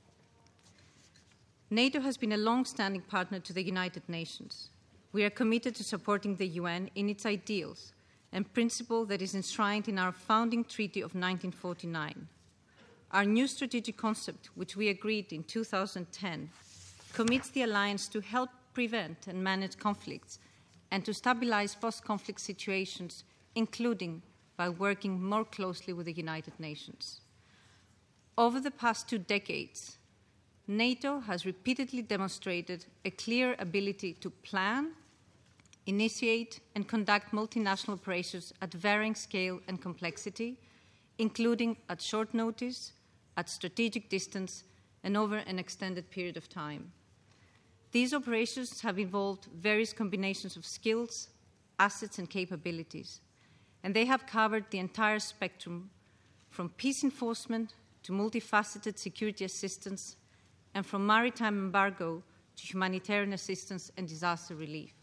NATO has been a long-standing partner to the United Nations. We are committed to supporting the U N in its ideals and principle that is enshrined in our founding treaty of nineteen forty-nine. Our new strategic concept, which we agreed in two thousand ten, commits the alliance to help prevent and manage conflicts and to stabilize post-conflict situations, including by working more closely with the United Nations. Over the past two decades, NATO has repeatedly demonstrated a clear ability to plan, initiate, and conduct multinational operations at varying scale and complexity, including at short notice, at strategic distance, and over an extended period of time. These operations have involved various combinations of skills, assets, and capabilities, and they have covered the entire spectrum from peace enforcement to multifaceted security assistance, and from maritime embargo to humanitarian assistance and disaster relief.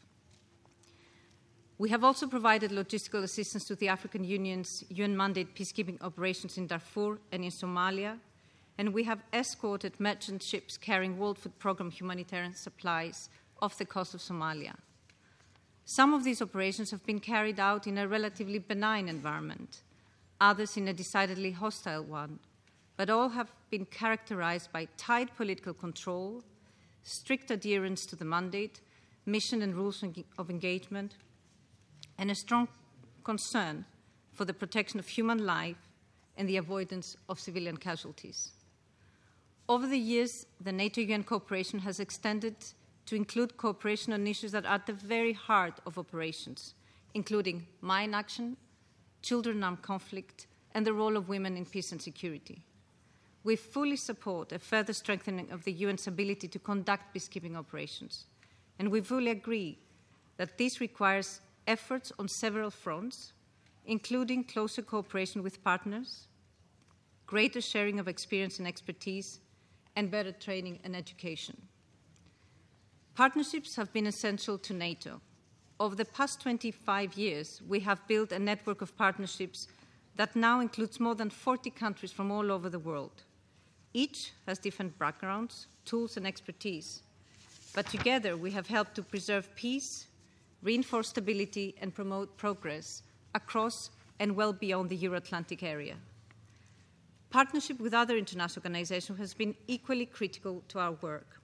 We have also provided logistical assistance to the African Union's U N-mandated peacekeeping operations in Darfur and in Somalia, and we have escorted merchant ships carrying World Food Programme humanitarian supplies off the coast of Somalia. Some of these operations have been carried out in a relatively benign environment, others in a decidedly hostile one, but all have been characterized by tight political control, strict adherence to the mandate, mission and rules of engagement, and a strong concern for the protection of human life and the avoidance of civilian casualties. Over the years, the NATO-U N cooperation has extended to include cooperation on issues that are at the very heart of operations, including mine action, children-armed conflict, and the role of women in peace and security. We fully support a further strengthening of the U N's ability to conduct peacekeeping operations, and we fully agree that this requires efforts on several fronts, including closer cooperation with partners, greater sharing of experience and expertise, and better training and education. Partnerships have been essential to NATO. Over the past twenty-five years, we have built a network of partnerships that now includes more than forty countries from all over the world. Each has different backgrounds, tools, and expertise, but together we have helped to preserve peace, reinforce stability, and promote progress across and well beyond the Euro-Atlantic area. Partnership with other international organizations has been equally critical to our work.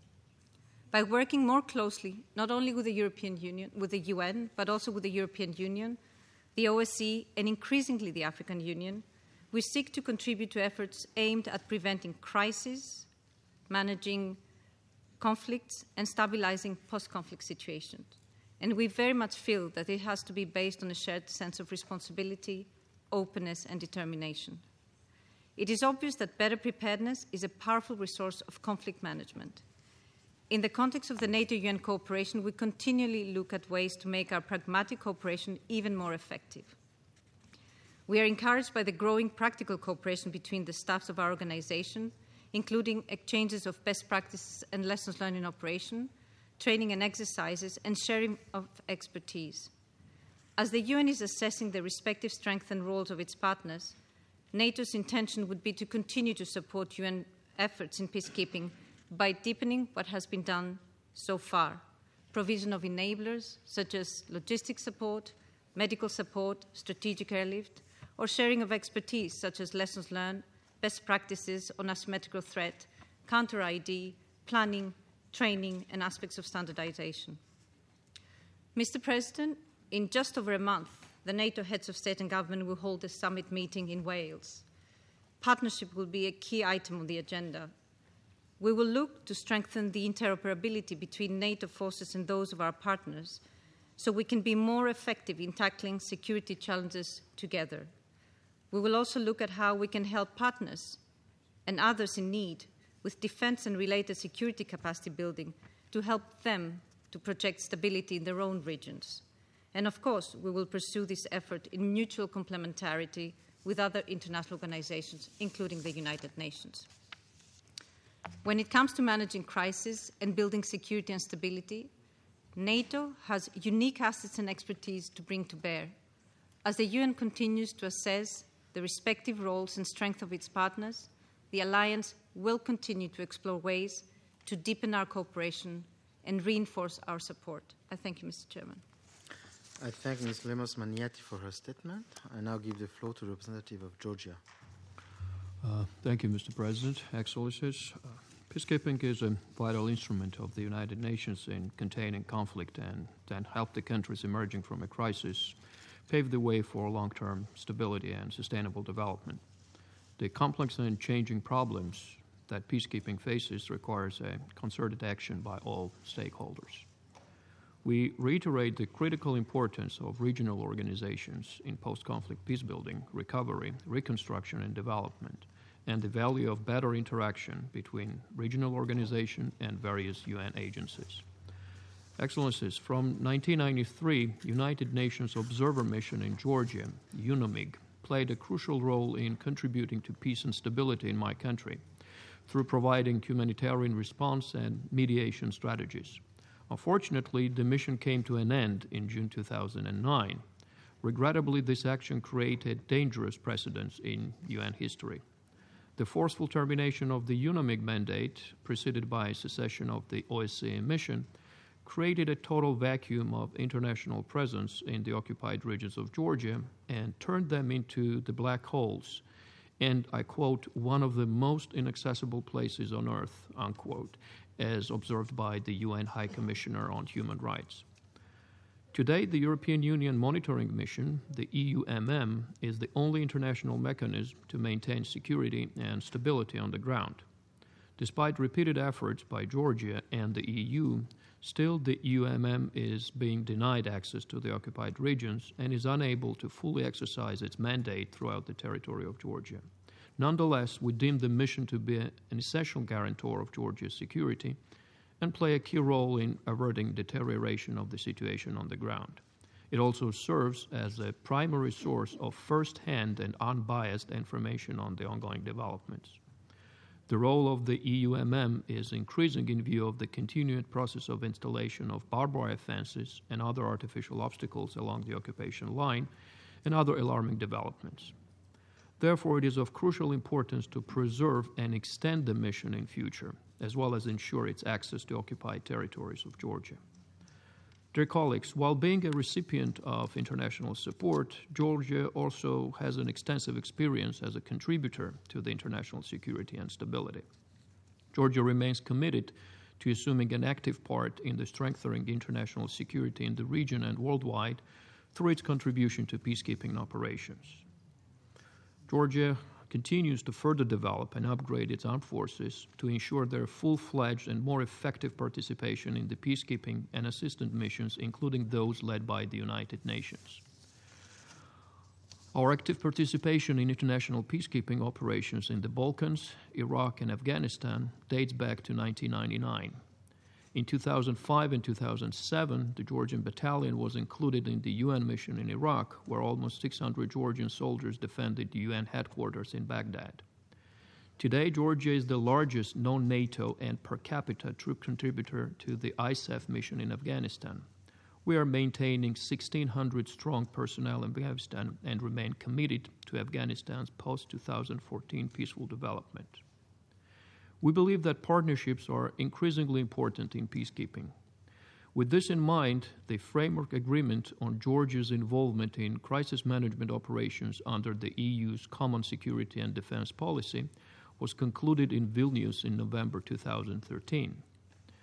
By working more closely, not only with the European Union, with the U N, but also with the European Union, the O S C E, and increasingly the African Union, we seek to contribute to efforts aimed at preventing crises, managing conflicts, and stabilizing post-conflict situations. And we very much feel that it has to be based on a shared sense of responsibility, openness, and determination. It is obvious that better preparedness is a powerful resource of conflict management. In the context of the NATO-U N cooperation, we continually look at ways to make our pragmatic cooperation even more effective. We are encouraged by the growing practical cooperation between the staffs of our organization, including exchanges of best practices and lessons learned in operation, training and exercises, and sharing of expertise. As the U N is assessing the respective strengths and roles of its partners, NATO's intention would be to continue to support U N efforts in peacekeeping by deepening what has been done so far, provision of enablers such as logistics support, medical support, strategic airlift, or sharing of expertise such as lessons learned, best practices on asymmetrical threat, counter-I D, planning, training, and aspects of standardization. Mister President, in just over a month, the NATO heads of state and government will hold a summit meeting in Wales. Partnership will be a key item on the agenda. We will look to strengthen the interoperability between NATO forces and those of our partners so we can be more effective in tackling security challenges together. We will also look at how we can help partners and others in need with defense and related security capacity building to help them to project stability in their own regions. And of course, we will pursue this effort in mutual complementarity with other international organizations, including the United Nations. When it comes to managing crisis and building security and stability, NATO has unique assets and expertise to bring to bear. As the U N continues to assess the respective roles and strength of its partners, the Alliance will continue to explore ways to deepen our cooperation and reinforce our support. I thank you, Mister Chairman. I thank Miz Lemos Maniati for her statement. I now give the floor to the representative of Georgia. Uh, thank you, Mister President. Excellencies, uh, peacekeeping is a vital instrument of the United Nations in containing conflict and then help the countries emerging from a crisis pave the way for long-term stability and sustainable development. The complex and changing problems that peacekeeping faces requires a concerted action by all stakeholders. We reiterate the critical importance of regional organizations in post-conflict peacebuilding, recovery, reconstruction, and development, and the value of better interaction between regional organizations and various U N agencies. Excellencies, from nineteen ninety-three, United Nations Observer Mission in Georgia, UNOMIG, played a crucial role in contributing to peace and stability in my country through providing humanitarian response and mediation strategies. Unfortunately, the mission came to an end in June two thousand nine. Regrettably, this action created dangerous precedents in U N history. The forceful termination of the UNOMIG mandate, preceded by a cessation of the O S C E mission, created a total vacuum of international presence in the occupied regions of Georgia and turned them into the black holes, and I quote, one of the most inaccessible places on earth, unquote, as observed by the U N High Commissioner on Human Rights. Today, the European Union Monitoring Mission, the E U M M, is the only international mechanism to maintain security and stability on the ground. Despite repeated efforts by Georgia and the E U, still the E U M M is being denied access to the occupied regions and is unable to fully exercise its mandate throughout the territory of Georgia. Nonetheless, we deem the mission to be an essential guarantor of Georgia's security and play a key role in averting deterioration of the situation on the ground. It also serves as a primary source of first-hand and unbiased information on the ongoing developments. The role of the E U M M is increasing in view of the continued process of installation of barbed wire fences and other artificial obstacles along the occupation line and other alarming developments. Therefore, it is of crucial importance to preserve and extend the mission in future, as well as ensure its access to occupied territories of Georgia. Dear colleagues, while being a recipient of international support, Georgia also has an extensive experience as a contributor to the international security and stability. Georgia remains committed to assuming an active part in the strengthening international security in the region and worldwide through its contribution to peacekeeping operations. Georgia continues to further develop and upgrade its armed forces to ensure their full-fledged and more effective participation in the peacekeeping and assistance missions, including those led by the United Nations. Our active participation in international peacekeeping operations in the Balkans, Iraq, and Afghanistan dates back to nineteen ninety-nine. In two thousand five and two thousand seven, the Georgian battalion was included in the U N mission in Iraq, where almost six hundred Georgian soldiers defended the U N headquarters in Baghdad. Today, Georgia is the largest non-NATO and per capita troop contributor to the I S A F mission in Afghanistan. We are maintaining sixteen hundred strong personnel in Afghanistan and remain committed to Afghanistan's post two thousand fourteen peaceful development. We believe that partnerships are increasingly important in peacekeeping. With this in mind, the framework agreement on Georgia's involvement in crisis management operations under the E U's Common Security and Defense Policy was concluded in Vilnius in November two thousand thirteen.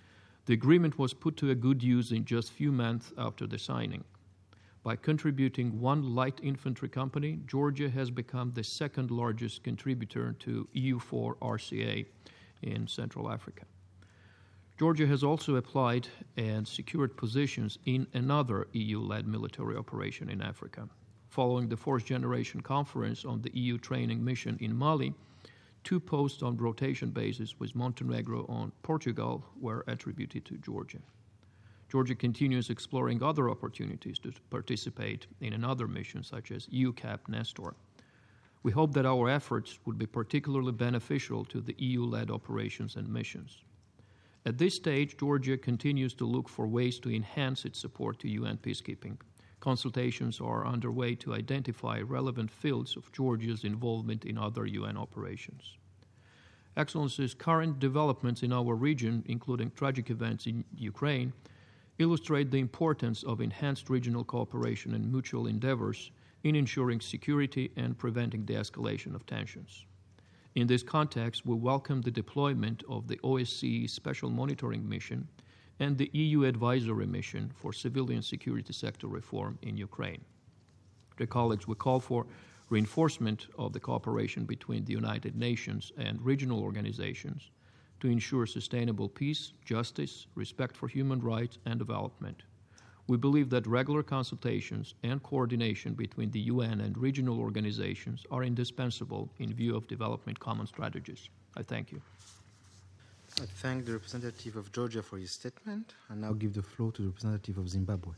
The agreement was put to a good use in just a few months after the signing. By contributing one light infantry company, Georgia has become the second largest contributor to E U four R C A in Central Africa. Georgia has also applied and secured positions in another E U-led military operation in Africa. Following the fourth generation conference on the E U training mission in Mali, two posts on rotation basis with Montenegro and Portugal were attributed to Georgia. Georgia continues exploring other opportunities to participate in another mission, such as E U CAP Nestor. We hope that our efforts would be particularly beneficial to the E U-led operations and missions. At this stage, Georgia continues to look for ways to enhance its support to U N peacekeeping. Consultations are underway to identify relevant fields of Georgia's involvement in other U N operations. Excellencies, current developments in our region, including tragic events in Ukraine, illustrate the importance of enhanced regional cooperation and mutual endeavors in ensuring security and preventing the escalation of tensions. In this context, we welcome the deployment of the O S C E Special Monitoring Mission and the E U Advisory Mission for Civilian Security Sector Reform in Ukraine. Dear colleagues, we call for reinforcement of the cooperation between the United Nations and regional organizations to ensure sustainable peace, justice, respect for human rights, and development. We believe that regular consultations and coordination between the U N and regional organizations are indispensable in view of developing common strategies. I thank you. I thank the representative of Georgia for his statement, and now give the floor to the representative of Zimbabwe.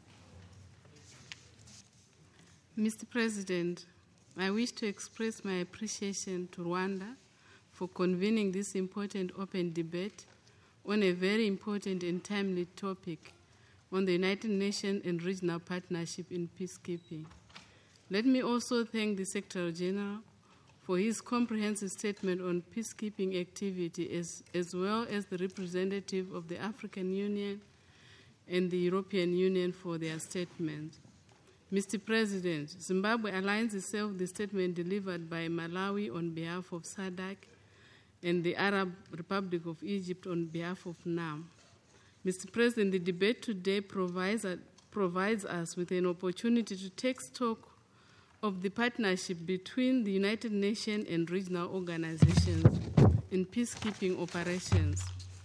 Mister President, I wish to express my appreciation to Rwanda for convening this important open debate on a very important and timely topic on the United Nations and regional partnership in peacekeeping. Let me also thank the Secretary General for his comprehensive statement on peacekeeping activity, as, as well as the representative of the African Union and the European Union for their statements. Mister President, Zimbabwe aligns itself with the statement delivered by Malawi on behalf of S A D C and the Arab Republic of Egypt on behalf of N A M. Mister President, the debate today provides, uh, provides us with an opportunity to take stock of the partnership between the United Nations and regional organizations in peacekeeping operations.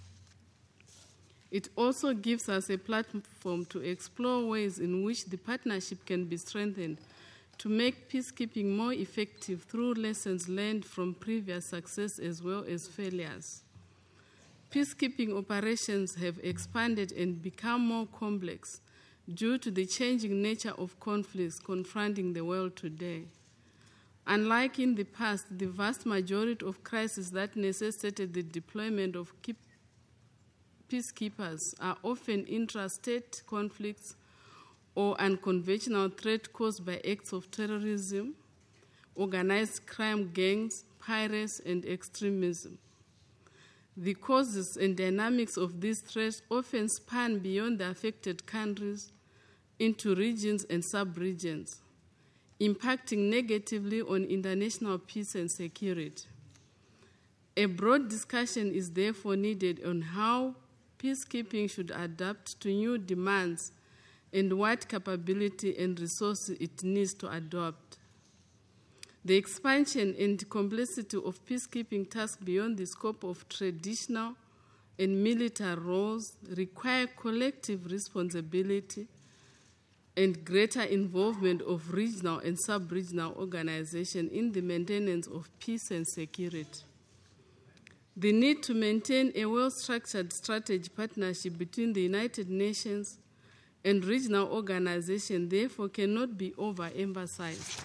It also gives us a platform to explore ways in which the partnership can be strengthened to make peacekeeping more effective through lessons learned from previous success as well as failures. Peacekeeping operations have expanded and become more complex due to the changing nature of conflicts confronting the world today. Unlike in the past, the vast majority of crises that necessitated the deployment of peacekeepers are often intrastate conflicts or unconventional threats caused by acts of terrorism, organized crime gangs, pirates, and extremism. The causes and dynamics of these threats often span beyond the affected countries into regions and sub-regions, impacting negatively on international peace and security. A broad discussion is therefore needed on how peacekeeping should adapt to new demands and what capability and resources it needs to adopt. The expansion and complexity of peacekeeping tasks beyond the scope of traditional and military roles require collective responsibility and greater involvement of regional and sub-regional organizations in the maintenance of peace and security. The need to maintain a well-structured strategy partnership between the United Nations and regional organizations therefore cannot be overemphasized.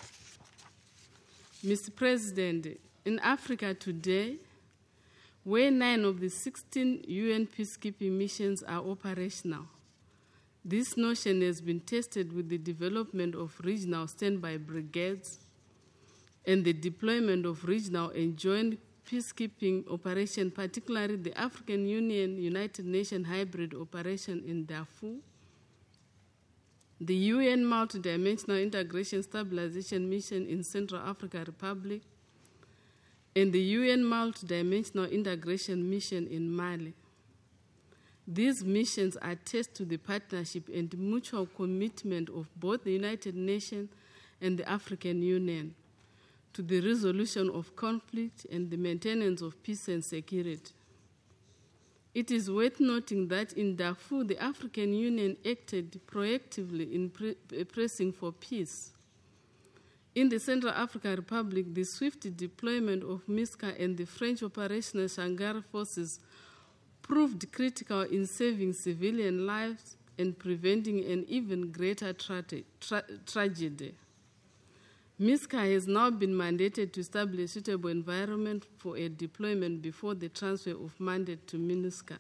Mister President, in Africa today, where nine of the sixteen U N peacekeeping missions are operational, this notion has been tested with the development of regional standby brigades and the deployment of regional and joint peacekeeping operations, particularly the African Union United Nations hybrid operation in Darfur, the U N Multidimensional Integration Stabilization Mission in Central African Republic, and the U N Multidimensional Integration Mission in Mali. These missions attest to the partnership and mutual commitment of both the United Nations and the African Union to the resolution of conflict and the maintenance of peace and security. It is worth noting that in Darfur, the African Union acted proactively in pre- pressing for peace. In the Central African Republic, the swift deployment of MISCA and the French operational Shangar forces proved critical in saving civilian lives and preventing an even greater tra- tra- tragedy. MISCA has now been mandated to establish a suitable environment for a deployment before the transfer of mandate to MINUSCA.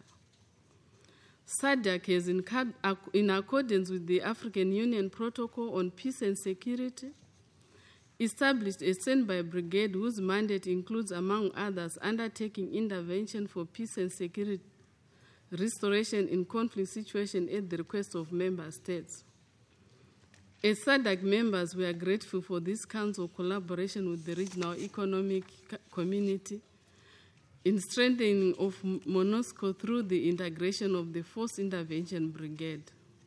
SADC has, in, in accordance with the African Union Protocol on Peace and Security, established a standby brigade whose mandate includes, among others, undertaking intervention for peace and security restoration in conflict situations at the request of member states. As SADC members, we are grateful for this Council collaboration with the regional economic community in strengthening of MONUSCO through the integration of the Force Intervention Brigade.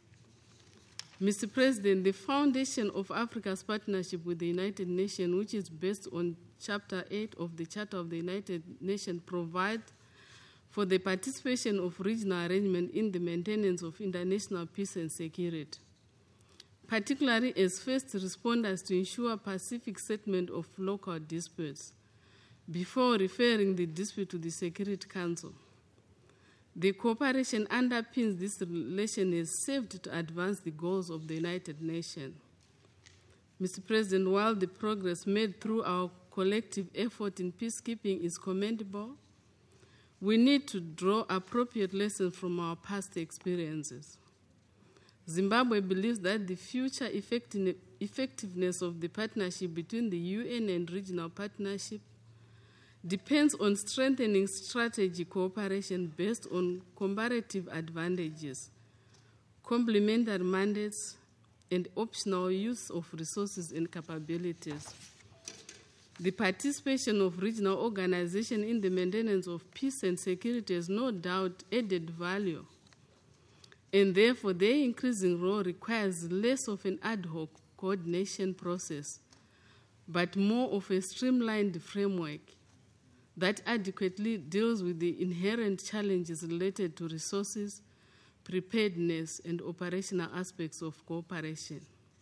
Mister President, the foundation of Africa's partnership with the United Nations, which is based on Chapter eight of the Charter of the United Nations, provides for the participation of regional arrangements in the maintenance of international peace and security, particularly as first responders to ensure pacific settlement of local disputes before referring the dispute to the Security Council. The cooperation underpins this relation has served to advance the goals of the United Nations. Mister President, while the progress made through our collective effort in peacekeeping is commendable, we need to draw appropriate lessons from our past experiences. Zimbabwe believes that the future effectiveness of the partnership between the U N and regional partnership depends on strengthening strategic cooperation based on comparative advantages, complementary mandates, and optional use of resources and capabilities. The participation of regional organizations in the maintenance of peace and security has no doubt added value, and therefore their increasing role requires less of an ad hoc coordination process, but more of a streamlined framework that adequately deals with the inherent challenges related to resources, preparedness, and operational aspects of cooperation.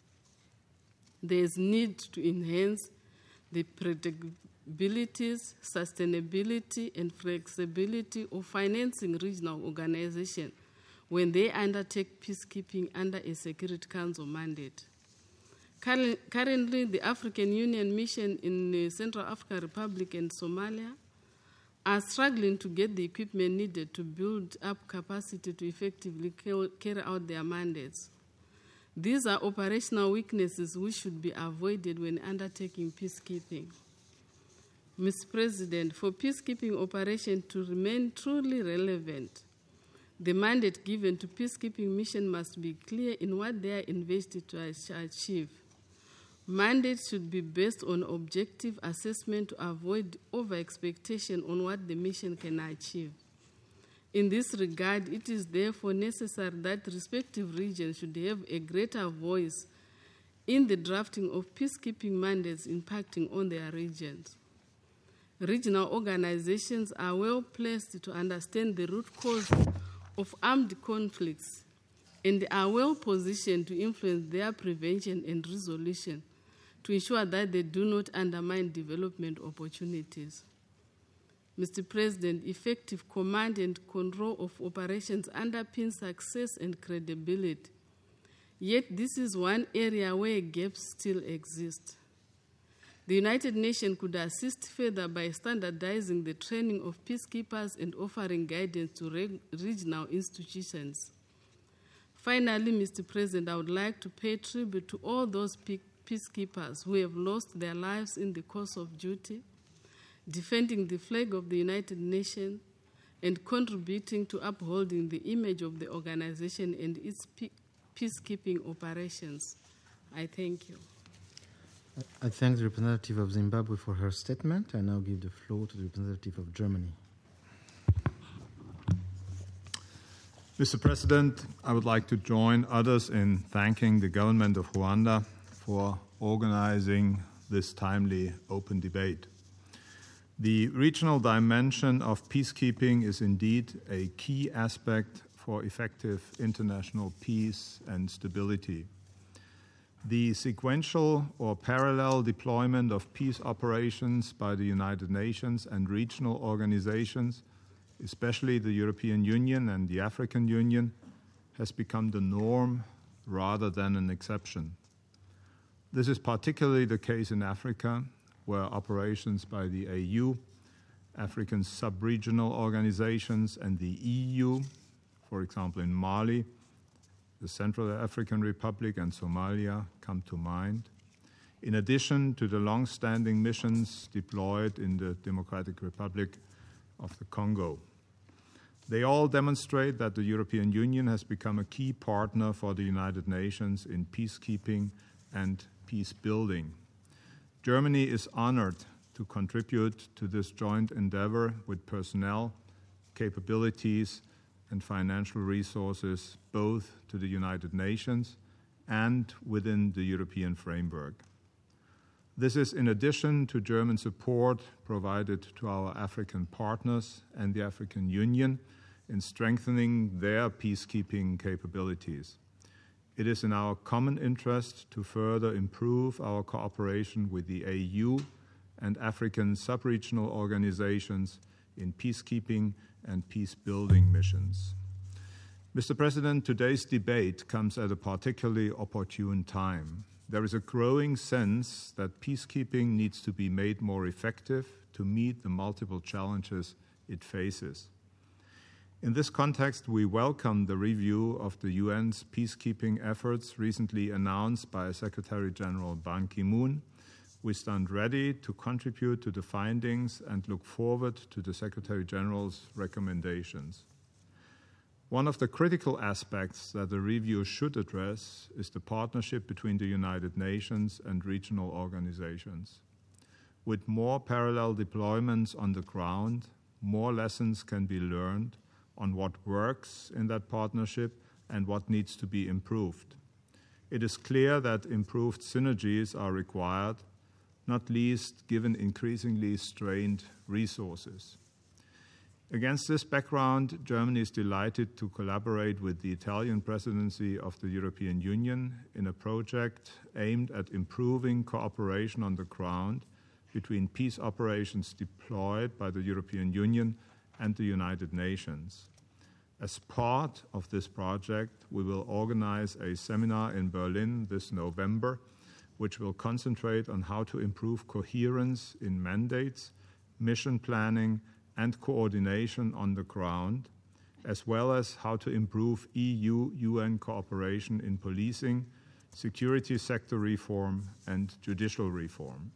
There is need to enhance the predictability, sustainability, and flexibility of financing regional organizations when they undertake peacekeeping under a Security Council mandate. Currently, the African Union mission in the Central African Republic and Somalia are struggling to get the equipment needed to build up capacity to effectively carry out their mandates. These are operational weaknesses which should be avoided when undertaking peacekeeping. Mister President, for peacekeeping operations to remain truly relevant, the mandate given to peacekeeping mission must be clear in what they are invested to achieve. Mandates should be based on objective assessment to avoid over-expectation on what the mission can achieve. In this regard, it is therefore necessary that respective regions should have a greater voice in the drafting of peacekeeping mandates impacting on their regions. Regional organizations are well placed to understand the root cause of armed conflicts and are well positioned to influence their prevention and resolution to ensure that they do not undermine development opportunities. Mister President, effective command and control of operations underpin success and credibility. Yet this is one area where gaps still exist. The United Nations could assist further by standardizing the training of peacekeepers and offering guidance to reg- regional institutions. Finally, Mister President, I would like to pay tribute to all those pe- peacekeepers who have lost their lives in the course of duty, defending the flag of the United Nations, and contributing to upholding the image of the organization and its pe- peacekeeping operations. I thank you. I thank the representative of Zimbabwe for her statement. I now give the floor to the representative of Germany. Mister President, I would like to join others in thanking the government of Rwanda for organizing this timely open debate. The regional dimension of peacekeeping is indeed a key aspect for effective international peace and stability. The sequential or parallel deployment of peace operations by the United Nations and regional organizations, especially the European Union and the African Union, has become the norm rather than an exception. This is particularly the case in Africa, where operations by the A U, African sub-regional organizations, and the E U, for example in Mali, the Central African Republic, and Somalia, come to mind, in addition to the long-standing missions deployed in the Democratic Republic of the Congo. They all demonstrate that the European Union has become a key partner for the United Nations in peacekeeping and peace building. Germany is honored to contribute to this joint endeavor with personnel, capabilities, and financial resources both to the United Nations and within the European framework. This is in addition to German support provided to our African partners and the African Union in strengthening their peacekeeping capabilities. It is in our common interest to further improve our cooperation with the A U and African sub-regional organizations in peacekeeping and peace-building missions. Mister President, today's debate comes at a particularly opportune time. There is a growing sense that peacekeeping needs to be made more effective to meet the multiple challenges it faces. In this context, we welcome the review of the U N's peacekeeping efforts recently announced by Secretary General Ban Ki-moon. We stand ready to contribute to the findings and look forward to the Secretary General's recommendations. One of the critical aspects that the review should address is the partnership between the United Nations and regional organizations. With more parallel deployments on the ground, more lessons can be learned on what works in that partnership and what needs to be improved. It is clear that improved synergies are required, not least given increasingly strained resources. Against this background, Germany is delighted to collaborate with the Italian presidency of the European Union in a project aimed at improving cooperation on the ground between peace operations deployed by the European Union and the United Nations. As part of this project, we will organize a seminar in Berlin this November, which will concentrate on how to improve coherence in mandates, mission planning, and coordination on the ground, as well as how to improve E U U N cooperation in policing, security sector reform, and judicial reform.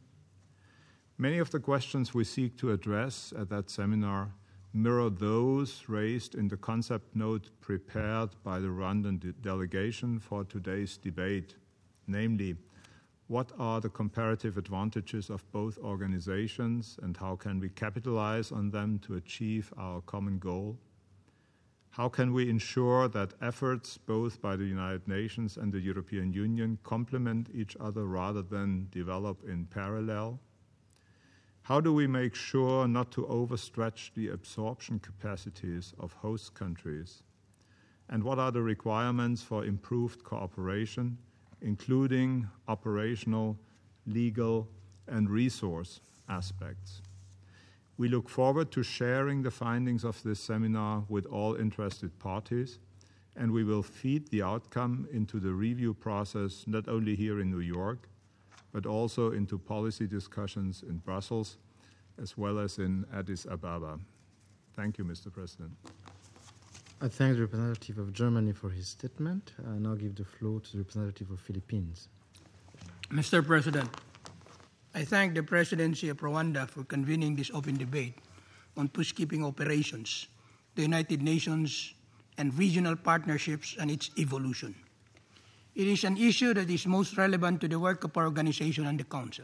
Many of the questions we seek to address at that seminar mirror those raised in the concept note prepared by the Rwandan de- delegation for today's debate, namely, what are the comparative advantages of both organizations and how can we capitalize on them to achieve our common goal? How can we ensure that efforts both by the United Nations and the European Union complement each other rather than develop in parallel? How do we make sure not to overstretch the absorption capacities of host countries? And what are the requirements for improved cooperation, including operational, legal, and resource aspects? We look forward to sharing the findings of this seminar with all interested parties, and we will feed the outcome into the review process not only here in New York, but also into policy discussions in Brussels, as well as in Addis Ababa. Thank you, Mister President. I thank the representative of Germany for his statement. I now give the floor to the representative of Philippines. Mister President, I thank the Presidency of Rwanda for convening this open debate on peacekeeping operations, the United Nations, and regional partnerships and its evolution. It is an issue that is most relevant to the work of our organization and the Council.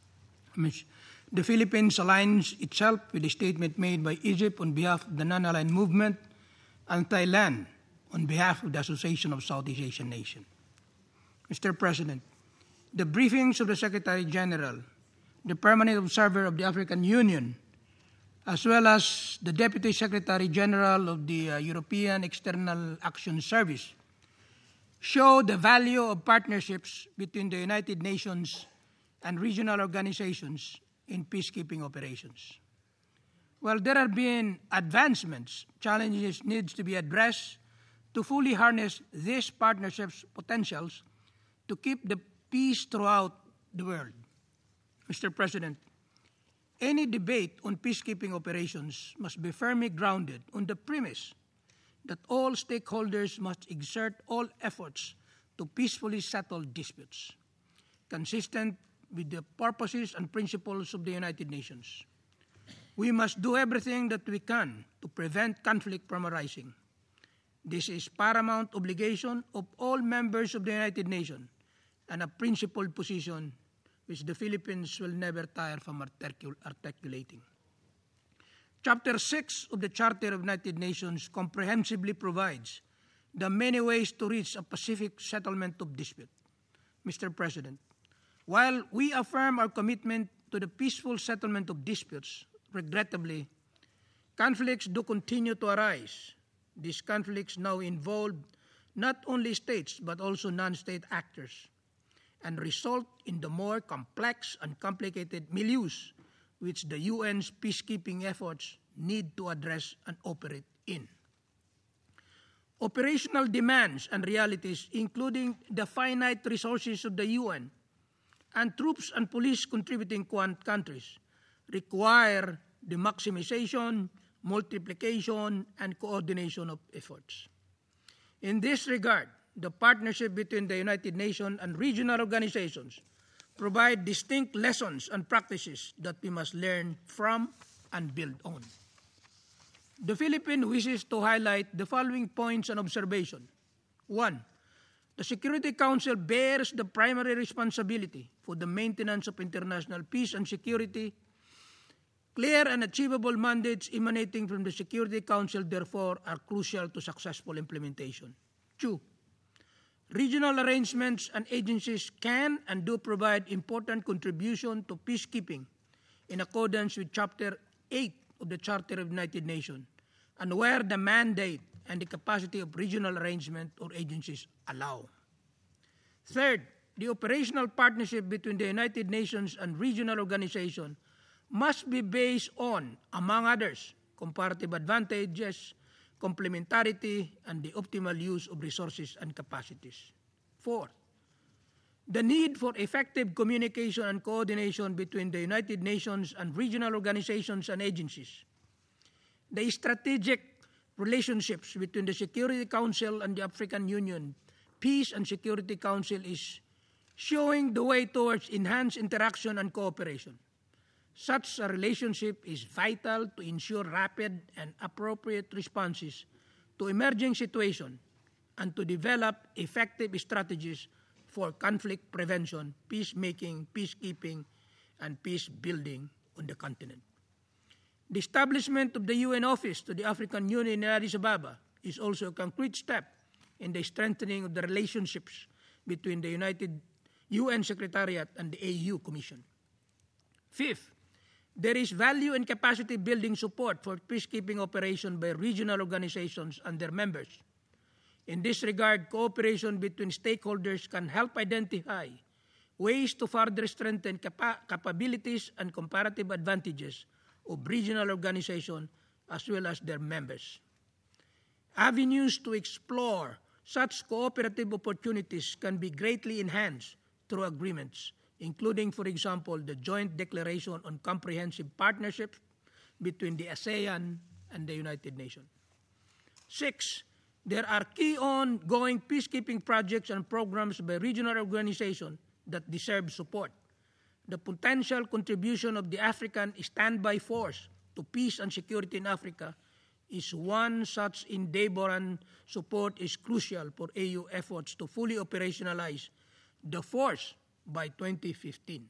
The Philippines aligns itself with the statement made by Egypt on behalf of the non-aligned movement and Thailand on behalf of the Association of Southeast Asian Nations. Mister President, the briefings of the Secretary General, the Permanent Observer of the African Union, as well as the Deputy Secretary General of the uh, European External Action Service, show the value of partnerships between the United Nations and regional organizations in peacekeeping operations. While there have been advancements, challenges need to be addressed to fully harness these partnerships' potentials to keep the peace throughout the world. Mister President, any debate on peacekeeping operations must be firmly grounded on the premise that all stakeholders must exert all efforts to peacefully settle disputes, consistent with the purposes and principles of the United Nations. We must do everything that we can to prevent conflict from arising. This is paramount obligation of all members of the United Nations and a principled position which the Philippines will never tire from articul- articulating. Chapter six of the Charter of the United Nations comprehensively provides the many ways to reach a pacific settlement of dispute. Mister President, while we affirm our commitment to the peaceful settlement of disputes, regrettably, conflicts do continue to arise. These conflicts now involve not only states but also non-state actors and result in the more complex and complicated milieus which the U N's peacekeeping efforts need to address and operate in. Operational demands and realities, including the finite resources of the U N and troops and police contributing countries, require the maximization, multiplication, and coordination of efforts. In this regard, the partnership between the United Nations and regional organizations provide distinct lessons and practices that we must learn from and build on. The Philippines wishes to highlight the following points and observations. One, the Security Council bears the primary responsibility for the maintenance of international peace and security. Clear and achievable mandates emanating from the Security Council, therefore, are crucial to successful implementation. Two, regional arrangements and agencies can and do provide important contribution to peacekeeping in accordance with Chapter eight of the Charter of the United Nations, and where the mandate and the capacity of regional arrangement or agencies allow. Third, the operational partnership between the United Nations and regional organizations must be based on, among others, comparative advantages, complementarity, and the optimal use of resources and capacities. Fourth, the need for effective communication and coordination between the United Nations and regional organizations and agencies. The strategic relationships between the Security Council and the African Union Peace and Security Council is showing the way towards enhanced interaction and cooperation. Such a relationship is vital to ensure rapid and appropriate responses to emerging situations and to develop effective strategies for conflict prevention, peacemaking, peacekeeping, and peace building on the continent. The establishment of the U N Office to the African Union in Addis Ababa is also a concrete step in the strengthening of the relationships between the United U N Secretariat and the A U Commission. Fifth, there is value and capacity building support for peacekeeping operation by regional organizations and their members. In this regard, cooperation between stakeholders can help identify ways to further strengthen capa- capabilities and comparative advantages of regional organizations as well as their members. Avenues to explore such cooperative opportunities can be greatly enhanced through agreements, including, for example, the Joint Declaration on Comprehensive Partnership between the ASEAN and the United Nations. Six, there are key ongoing peacekeeping projects and programs by regional organizations that deserve support. The potential contribution of the African Standby Force to peace and security in Africa is one such endeavor, and support is crucial for A U efforts to fully operationalize the force by twenty fifteen.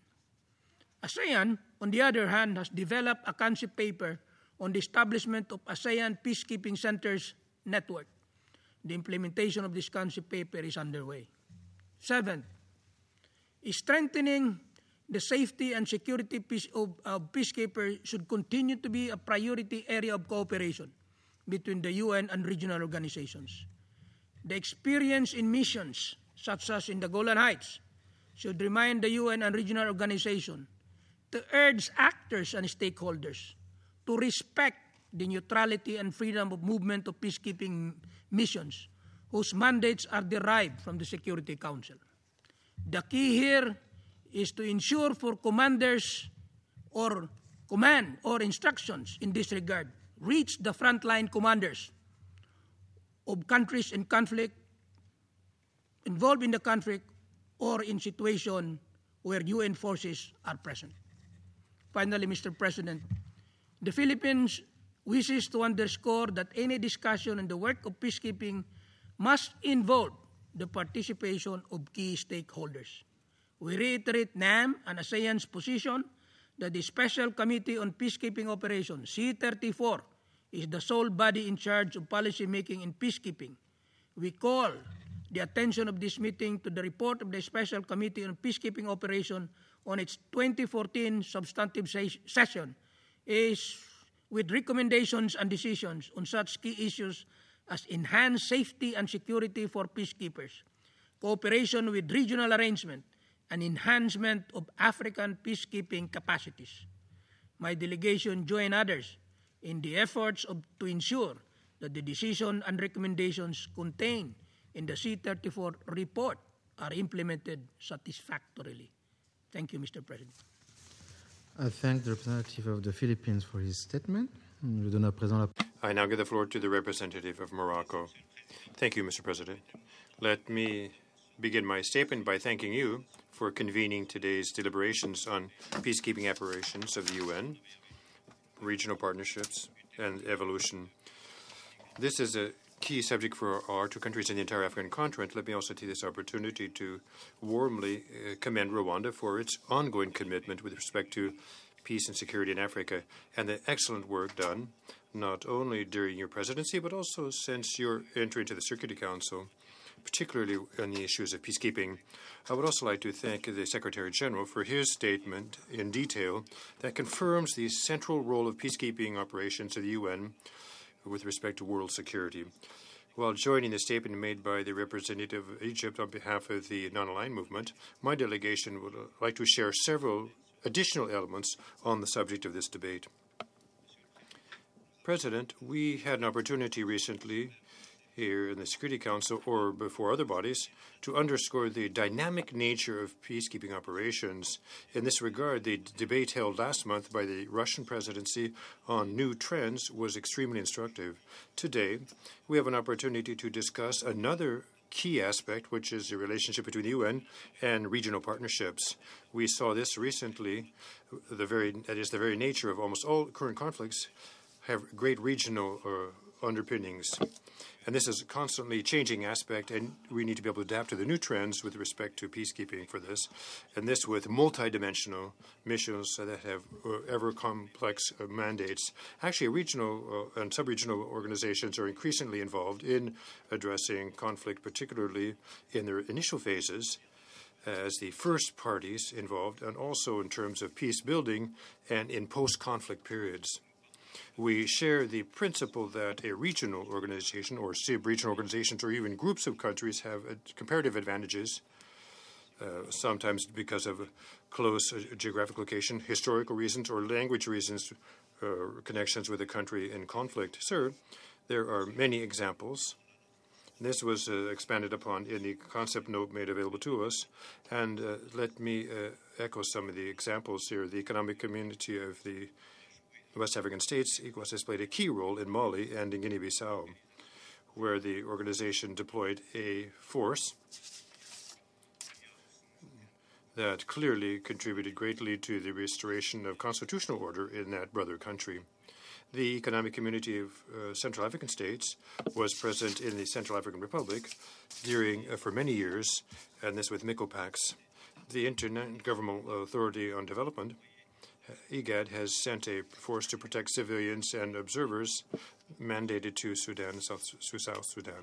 ASEAN, on the other hand, has developed a concept paper on the establishment of ASEAN Peacekeeping Centers Network. the implementation of this concept paper is underway. Seventh, strengthening the safety and security of, of peacekeepers should continue to be a priority area of cooperation between the U N and regional organizations. The experience in missions, such as in the Golan Heights, should remind the U N and regional organizations to urge actors and stakeholders to respect the neutrality and freedom of movement of peacekeeping missions, whose mandates are derived from the Security Council. The key here is to ensure for commanders or command or instructions in this regard reach the frontline commanders of countries in conflict, involved in the conflict, or in situation where U N forces are present. Finally, Mister President, the Philippines wishes to underscore that any discussion on the work of peacekeeping must involve the participation of key stakeholders. We reiterate NAM and ASEAN's position that the Special Committee on Peacekeeping Operations, C thirty-four, is the sole body in charge of policy making in peacekeeping. We call the attention of this meeting to the report of the Special Committee on Peacekeeping Operations on its twenty fourteen substantive ses- session is with recommendations and decisions on such key issues as enhanced safety and security for peacekeepers, cooperation with regional arrangement, and enhancement of African peacekeeping capacities. My delegation joined others in the efforts of, to ensure that the decision and recommendations contained in the C thirty-four report are implemented satisfactorily. Thank you, Mister President. I thank the representative of the Philippines for his statement. I now give the floor to the representative of Morocco. Thank you, Mister President. Let me begin my statement by thanking you for convening today's deliberations on peacekeeping operations of the U N, regional partnerships, and evolution. This is a key subject for our two countries in the entire African continent. Let me also take this opportunity to warmly uh, commend Rwanda for its ongoing commitment with respect to peace and security in Africa and the excellent work done, not only during your presidency, but also since your entry into the Security Council, particularly on the issues of peacekeeping. I would also like to thank the Secretary General for his statement in detail that confirms the central role of peacekeeping operations of the U N with respect to world security. While joining the statement made by the representative of Egypt on behalf of the non-aligned movement, my delegation would like to share several additional elements on the subject of this debate. President, we had an opportunity recently here in the Security Council or before other bodies to underscore the dynamic nature of peacekeeping operations. In this regard, the debate held last month by the Russian presidency on new trends was extremely instructive. Today, we have an opportunity to discuss another key aspect, which is the relationship between the U N and regional partnerships. We saw this recently. The very, that is, the very nature of almost all current conflicts have great regional uh, underpinnings. And this is a constantly changing aspect, and we need to be able to adapt to the new trends with respect to peacekeeping for this, and this with multidimensional missions that have uh, ever complex uh, mandates. Actually, regional uh, and sub-regional organizations are increasingly involved in addressing conflict, particularly in their initial phases as the first parties involved, and also in terms of peace building and in post-conflict periods. We share the principle that a regional organization or sub-regional organizations or even groups of countries have uh, comparative advantages, uh, sometimes because of close uh, geographic location, historical reasons, or language reasons, uh, connections with a country in conflict. Sir, there are many examples. This was uh, expanded upon in the concept note made available to us. And uh, let me uh, echo some of the examples here. The Economic Community of the West African states, ECOWAS, has played a key role in Mali and in Guinea-Bissau, where the organization deployed a force that clearly contributed greatly to the restoration of constitutional order in that brother country. The Economic Community of uh, Central African States was present in the Central African Republic during, uh, for many years, and this with MICOPAX. The Intergovernmental Authority on Development, IGAD, has sent a force to protect civilians and observers mandated to Sudan, South, South Sudan.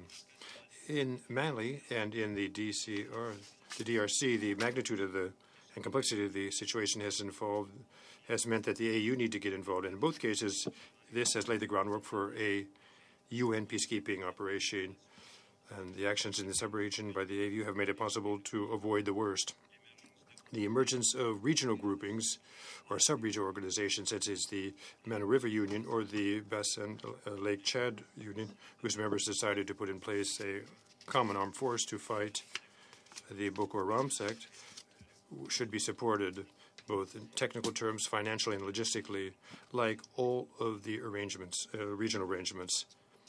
In Mali and in the D C R, the D R C, the magnitude of the and complexity of the situation has involved has meant that the A U need to get involved. And in both cases, this has laid the groundwork for a U N peacekeeping operation. And the actions in the sub-region by the A U have made it possible to avoid the worst. The emergence of regional groupings or sub-regional organizations, such as the Mana River Union or the Bassin uh, Lake Chad Union, whose members decided to put in place a common armed force to fight the Boko Haram sect, should be supported both in technical terms, financially, and logistically, like all of the arrangements, uh, regional arrangements.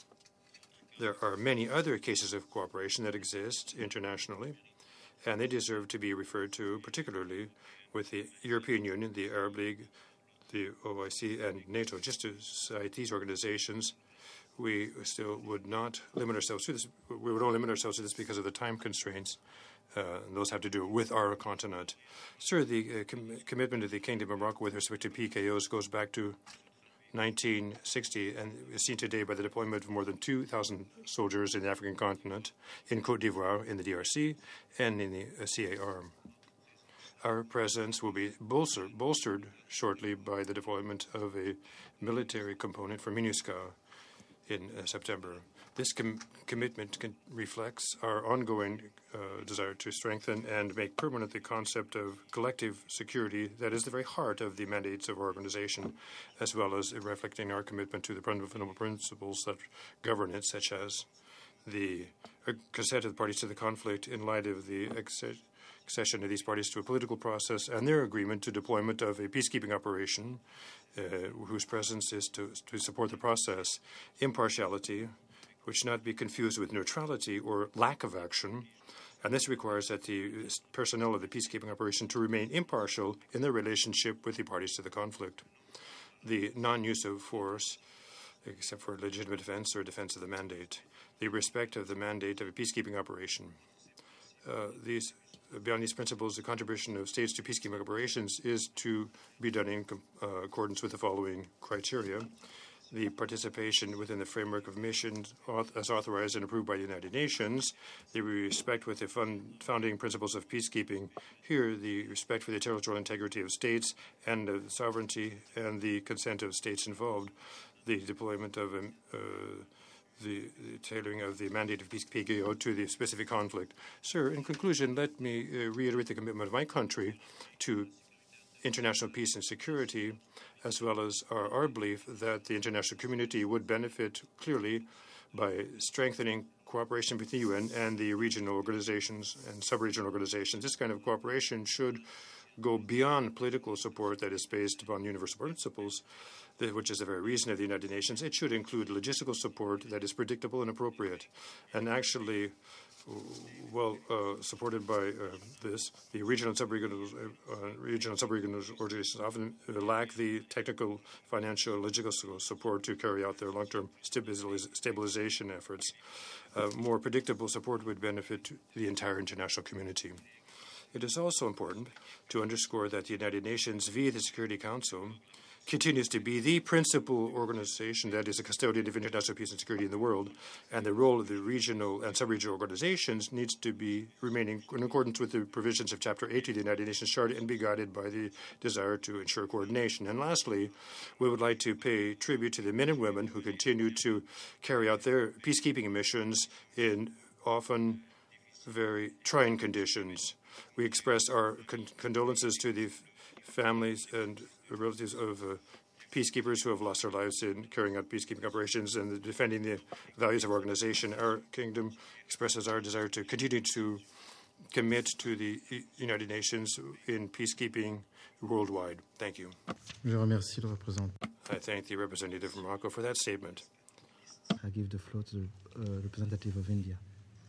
There are many other cases of cooperation that exist internationally, and they deserve to be referred to, particularly with the European Union, the Arab League, the O I C, and NATO. Just to cite these organizations, we still would not limit ourselves to this. We would only limit ourselves to this because of the time constraints. Uh, and those have to do with our continent. Sir, the uh, com commitment of the Kingdom of Morocco with respect to P K Os goes back to nineteen sixty and is seen today by the deployment of more than two thousand soldiers in the African continent, in Côte d'Ivoire, in the D R C, and in the uh, C A R. Our presence will be bolster bolstered shortly by the deployment of a military component for MINUSCA in uh, September. This com commitment can reflects our ongoing uh, desire to strengthen and make permanent the concept of collective security that is the very heart of the mandates of our organization, as well as reflecting our commitment to the fundamental principles that govern it, such as the uh, consent of the parties to the conflict in light of the accession of these parties to a political process and their agreement to deployment of a peacekeeping operation uh, whose presence is to, to support the process, impartiality, which should not be confused with neutrality or lack of action. And this requires that the personnel of the peacekeeping operation to remain impartial in their relationship with the parties to the conflict. The non-use of force, except for legitimate defense or defense of the mandate. The respect of the mandate of a peacekeeping operation. Uh, these, beyond these principles, the contribution of states to peacekeeping operations is to be done in uh, accordance with the following criteria. The participation within the framework of missions as authorized and approved by the United Nations, the respect with the fund, founding principles of peacekeeping, here the respect for the territorial integrity of states and the sovereignty and the consent of states involved, the deployment of um, uh, the, the tailoring of the mandate of P K O to the specific conflict. Sir, in conclusion, let me uh, reiterate the commitment of my country to international peace and security, as well as our, our belief that the international community would benefit clearly by strengthening cooperation with the U N and the regional organizations and sub-regional organizations. This kind of cooperation should go beyond political support that is based upon universal principles, which is the very reason of the United Nations. It should include logistical support that is predictable and appropriate, and actually well uh, supported by uh, this. The regional and sub-regional uh, regional and sub-regional organizations often lack the technical, financial, logistical support to carry out their long-term stabiliz stabilization efforts. Uh, more predictable support would benefit the entire international community. It is also important to underscore that the United Nations, via the Security Council, continues to be the principal organization that is a custodian of international peace and security in the world, and the role of the regional and sub-regional organizations needs to be remaining in accordance with the provisions of Chapter eighty of the United Nations Charter and be guided by the desire to ensure coordination. And lastly, we would like to pay tribute to the men and women who continue to carry out their peacekeeping missions in often very trying conditions. We express our con condolences to the families and relatives of uh, peacekeepers who have lost their lives in carrying out peacekeeping operations and defending the values of our organization. Our kingdom expresses our desire to continue to commit to the United Nations in peacekeeping worldwide. Thank you. Je remercie le représentant. I thank the representative from Morocco for that statement. I give the floor to the uh, representative of India.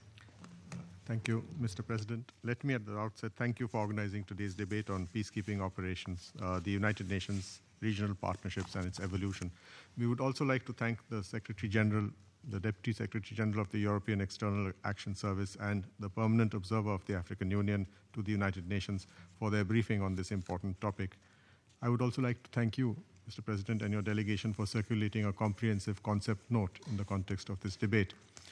Thank you, Mister President. Let me at the outset thank you for organizing today's debate on peacekeeping operations, uh, the United Nations regional partnerships and its evolution. We would also like to thank the Secretary General, the Deputy Secretary General of the European External Action Service, and the Permanent Observer of the African Union to the United Nations for their briefing on this important topic. I would also like to thank you, Mister President, and your delegation for circulating a comprehensive concept note in the context of this debate.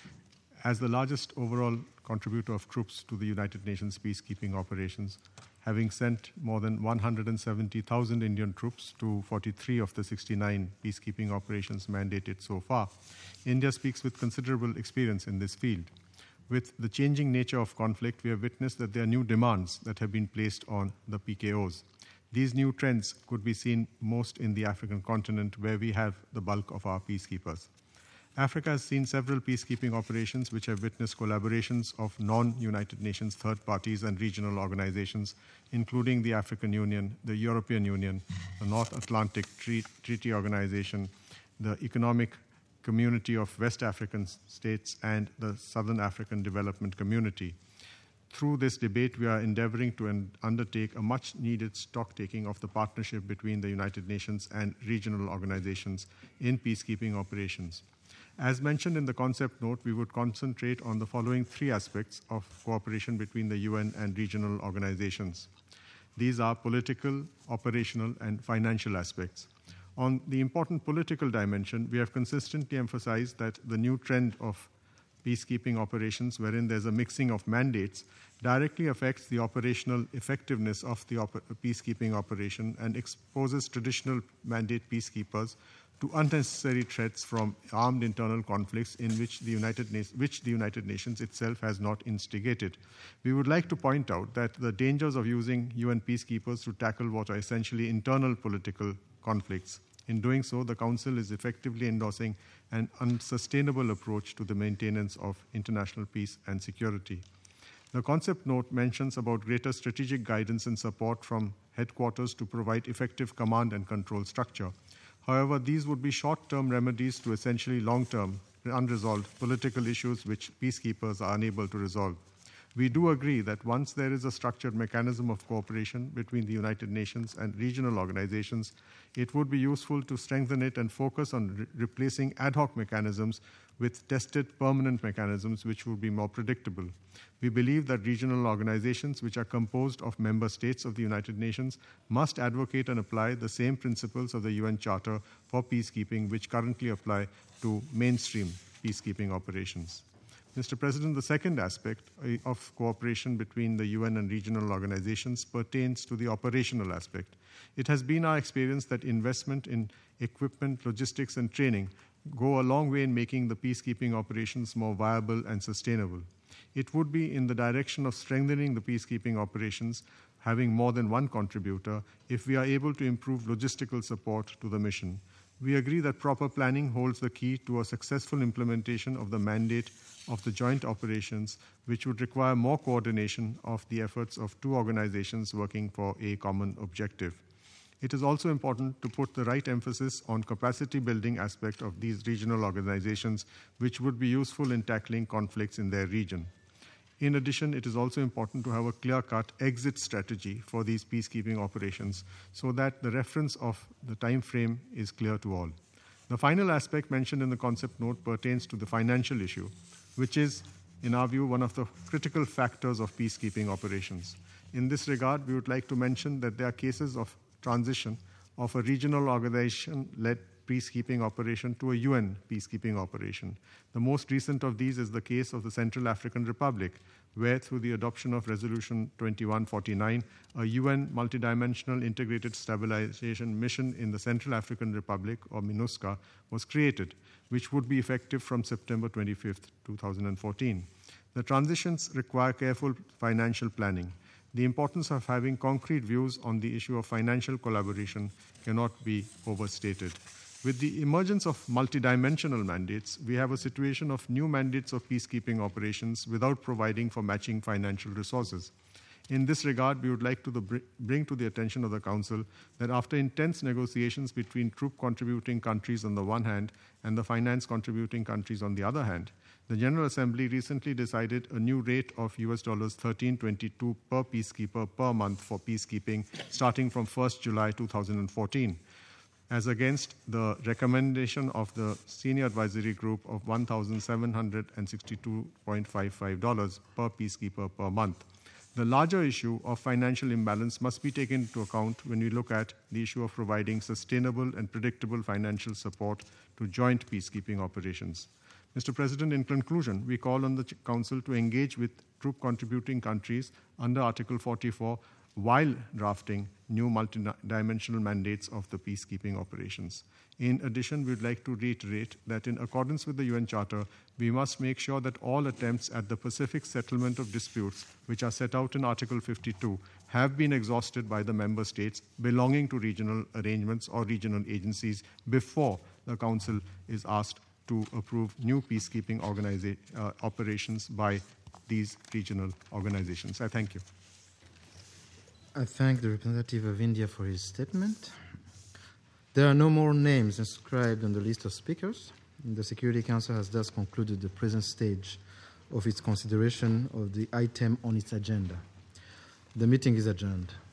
As the largest overall contributor of troops to the United Nations peacekeeping operations, having sent more than one hundred seventy thousand Indian troops to forty-three of the sixty-nine peacekeeping operations mandated so far, India speaks with considerable experience in this field. With the changing nature of conflict, we have witnessed that there are new demands that have been placed on the P K Os. These new trends could be seen most in the African continent, where we have the bulk of our peacekeepers. Africa has seen several peacekeeping operations which have witnessed collaborations of non-United Nations third parties and regional organizations, including the African Union, the European Union, the North Atlantic Treaty Organization, the Economic Community of West African States, and the Southern African Development Community. Through this debate, we are endeavoring to undertake a much-needed stock-taking of the partnership between the United Nations and regional organizations in peacekeeping operations. As mentioned in the concept note, we would concentrate on the following three aspects of cooperation between the U N and regional organizations. These are political, operational, and financial aspects. On the important political dimension, we have consistently emphasized that the new trend of peacekeeping operations, wherein there's a mixing of mandates, directly affects the operational effectiveness of the op- peacekeeping operation and exposes traditional mandate peacekeepers to unnecessary threats from armed internal conflicts in which the United Na- which the United Nations itself has not instigated. We would like to point out that the dangers of using U N peacekeepers to tackle what are essentially internal political conflicts. In doing so, the Council is effectively endorsing an unsustainable approach to the maintenance of international peace and security. The concept note mentions about greater strategic guidance and support from headquarters to provide effective command and control structure. However, these would be short-term remedies to essentially long-term, unresolved political issues which peacekeepers are unable to resolve. We do agree that once there is a structured mechanism of cooperation between the United Nations and regional organizations, it would be useful to strengthen it and focus on re- replacing ad hoc mechanisms with tested permanent mechanisms which would be more predictable. We believe that regional organizations which are composed of member states of the United Nations must advocate and apply the same principles of the U N Charter for peacekeeping which currently apply to mainstream peacekeeping operations. Mister President, the second aspect of cooperation between the U N and regional organizations pertains to the operational aspect. It has been our experience that investment in equipment, logistics, and training go a long way in making the peacekeeping operations more viable and sustainable. It would be in the direction of strengthening the peacekeeping operations, having more than one contributor, if we are able to improve logistical support to the mission. We agree that proper planning holds the key to a successful implementation of the mandate of the joint operations, which would require more coordination of the efforts of two organizations working for a common objective. It is also important to put the right emphasis on capacity building aspect of these regional organizations, which would be useful in tackling conflicts in their region. In addition, it is also important to have a clear-cut exit strategy for these peacekeeping operations so that the reference of the time frame is clear to all. The final aspect mentioned in the concept note pertains to the financial issue, which is, in our view, one of the critical factors of peacekeeping operations. In this regard, we would like to mention that there are cases of transition of a regional organization-led peacekeeping operation to a U N peacekeeping operation. The most recent of these is the case of the Central African Republic, where through the adoption of Resolution twenty-one forty-nine, a U N multidimensional integrated stabilization mission in the Central African Republic, or MINUSCA, was created, which would be effective from September twenty-fifth, twenty fourteen. The transitions require careful financial planning. The importance of having concrete views on the issue of financial collaboration cannot be overstated. With the emergence of multidimensional mandates, we have a situation of new mandates of peacekeeping operations without providing for matching financial resources. In this regard, we would like to the, bring to the attention of the Council that after intense negotiations between troop-contributing countries on the one hand and the finance-contributing countries on the other hand, the General Assembly recently decided a new rate of U S dollars thirteen twenty-two per peacekeeper per month for peacekeeping starting from first July twenty fourteen. As against the recommendation of the Senior Advisory Group of one thousand seven hundred sixty-two dollars and fifty-five cents per peacekeeper per month. The larger issue of financial imbalance must be taken into account when we look at the issue of providing sustainable and predictable financial support to joint peacekeeping operations. Mister President, in conclusion, we call on the Council to engage with troop contributing countries under Article forty-four while drafting new multidimensional mandates of the peacekeeping operations. In addition, we would like to reiterate that in accordance with the U N Charter, we must make sure that all attempts at the pacific settlement of disputes, which are set out in Article fifty-two, have been exhausted by the member states belonging to regional arrangements or regional agencies before the Council is asked to approve new peacekeeping organiza- uh, operations by these regional organizations. I thank you. I thank the representative of India for his statement. There are no more names inscribed on the list of speakers. The Security Council has thus concluded the present stage of its consideration of the item on its agenda. The meeting is adjourned.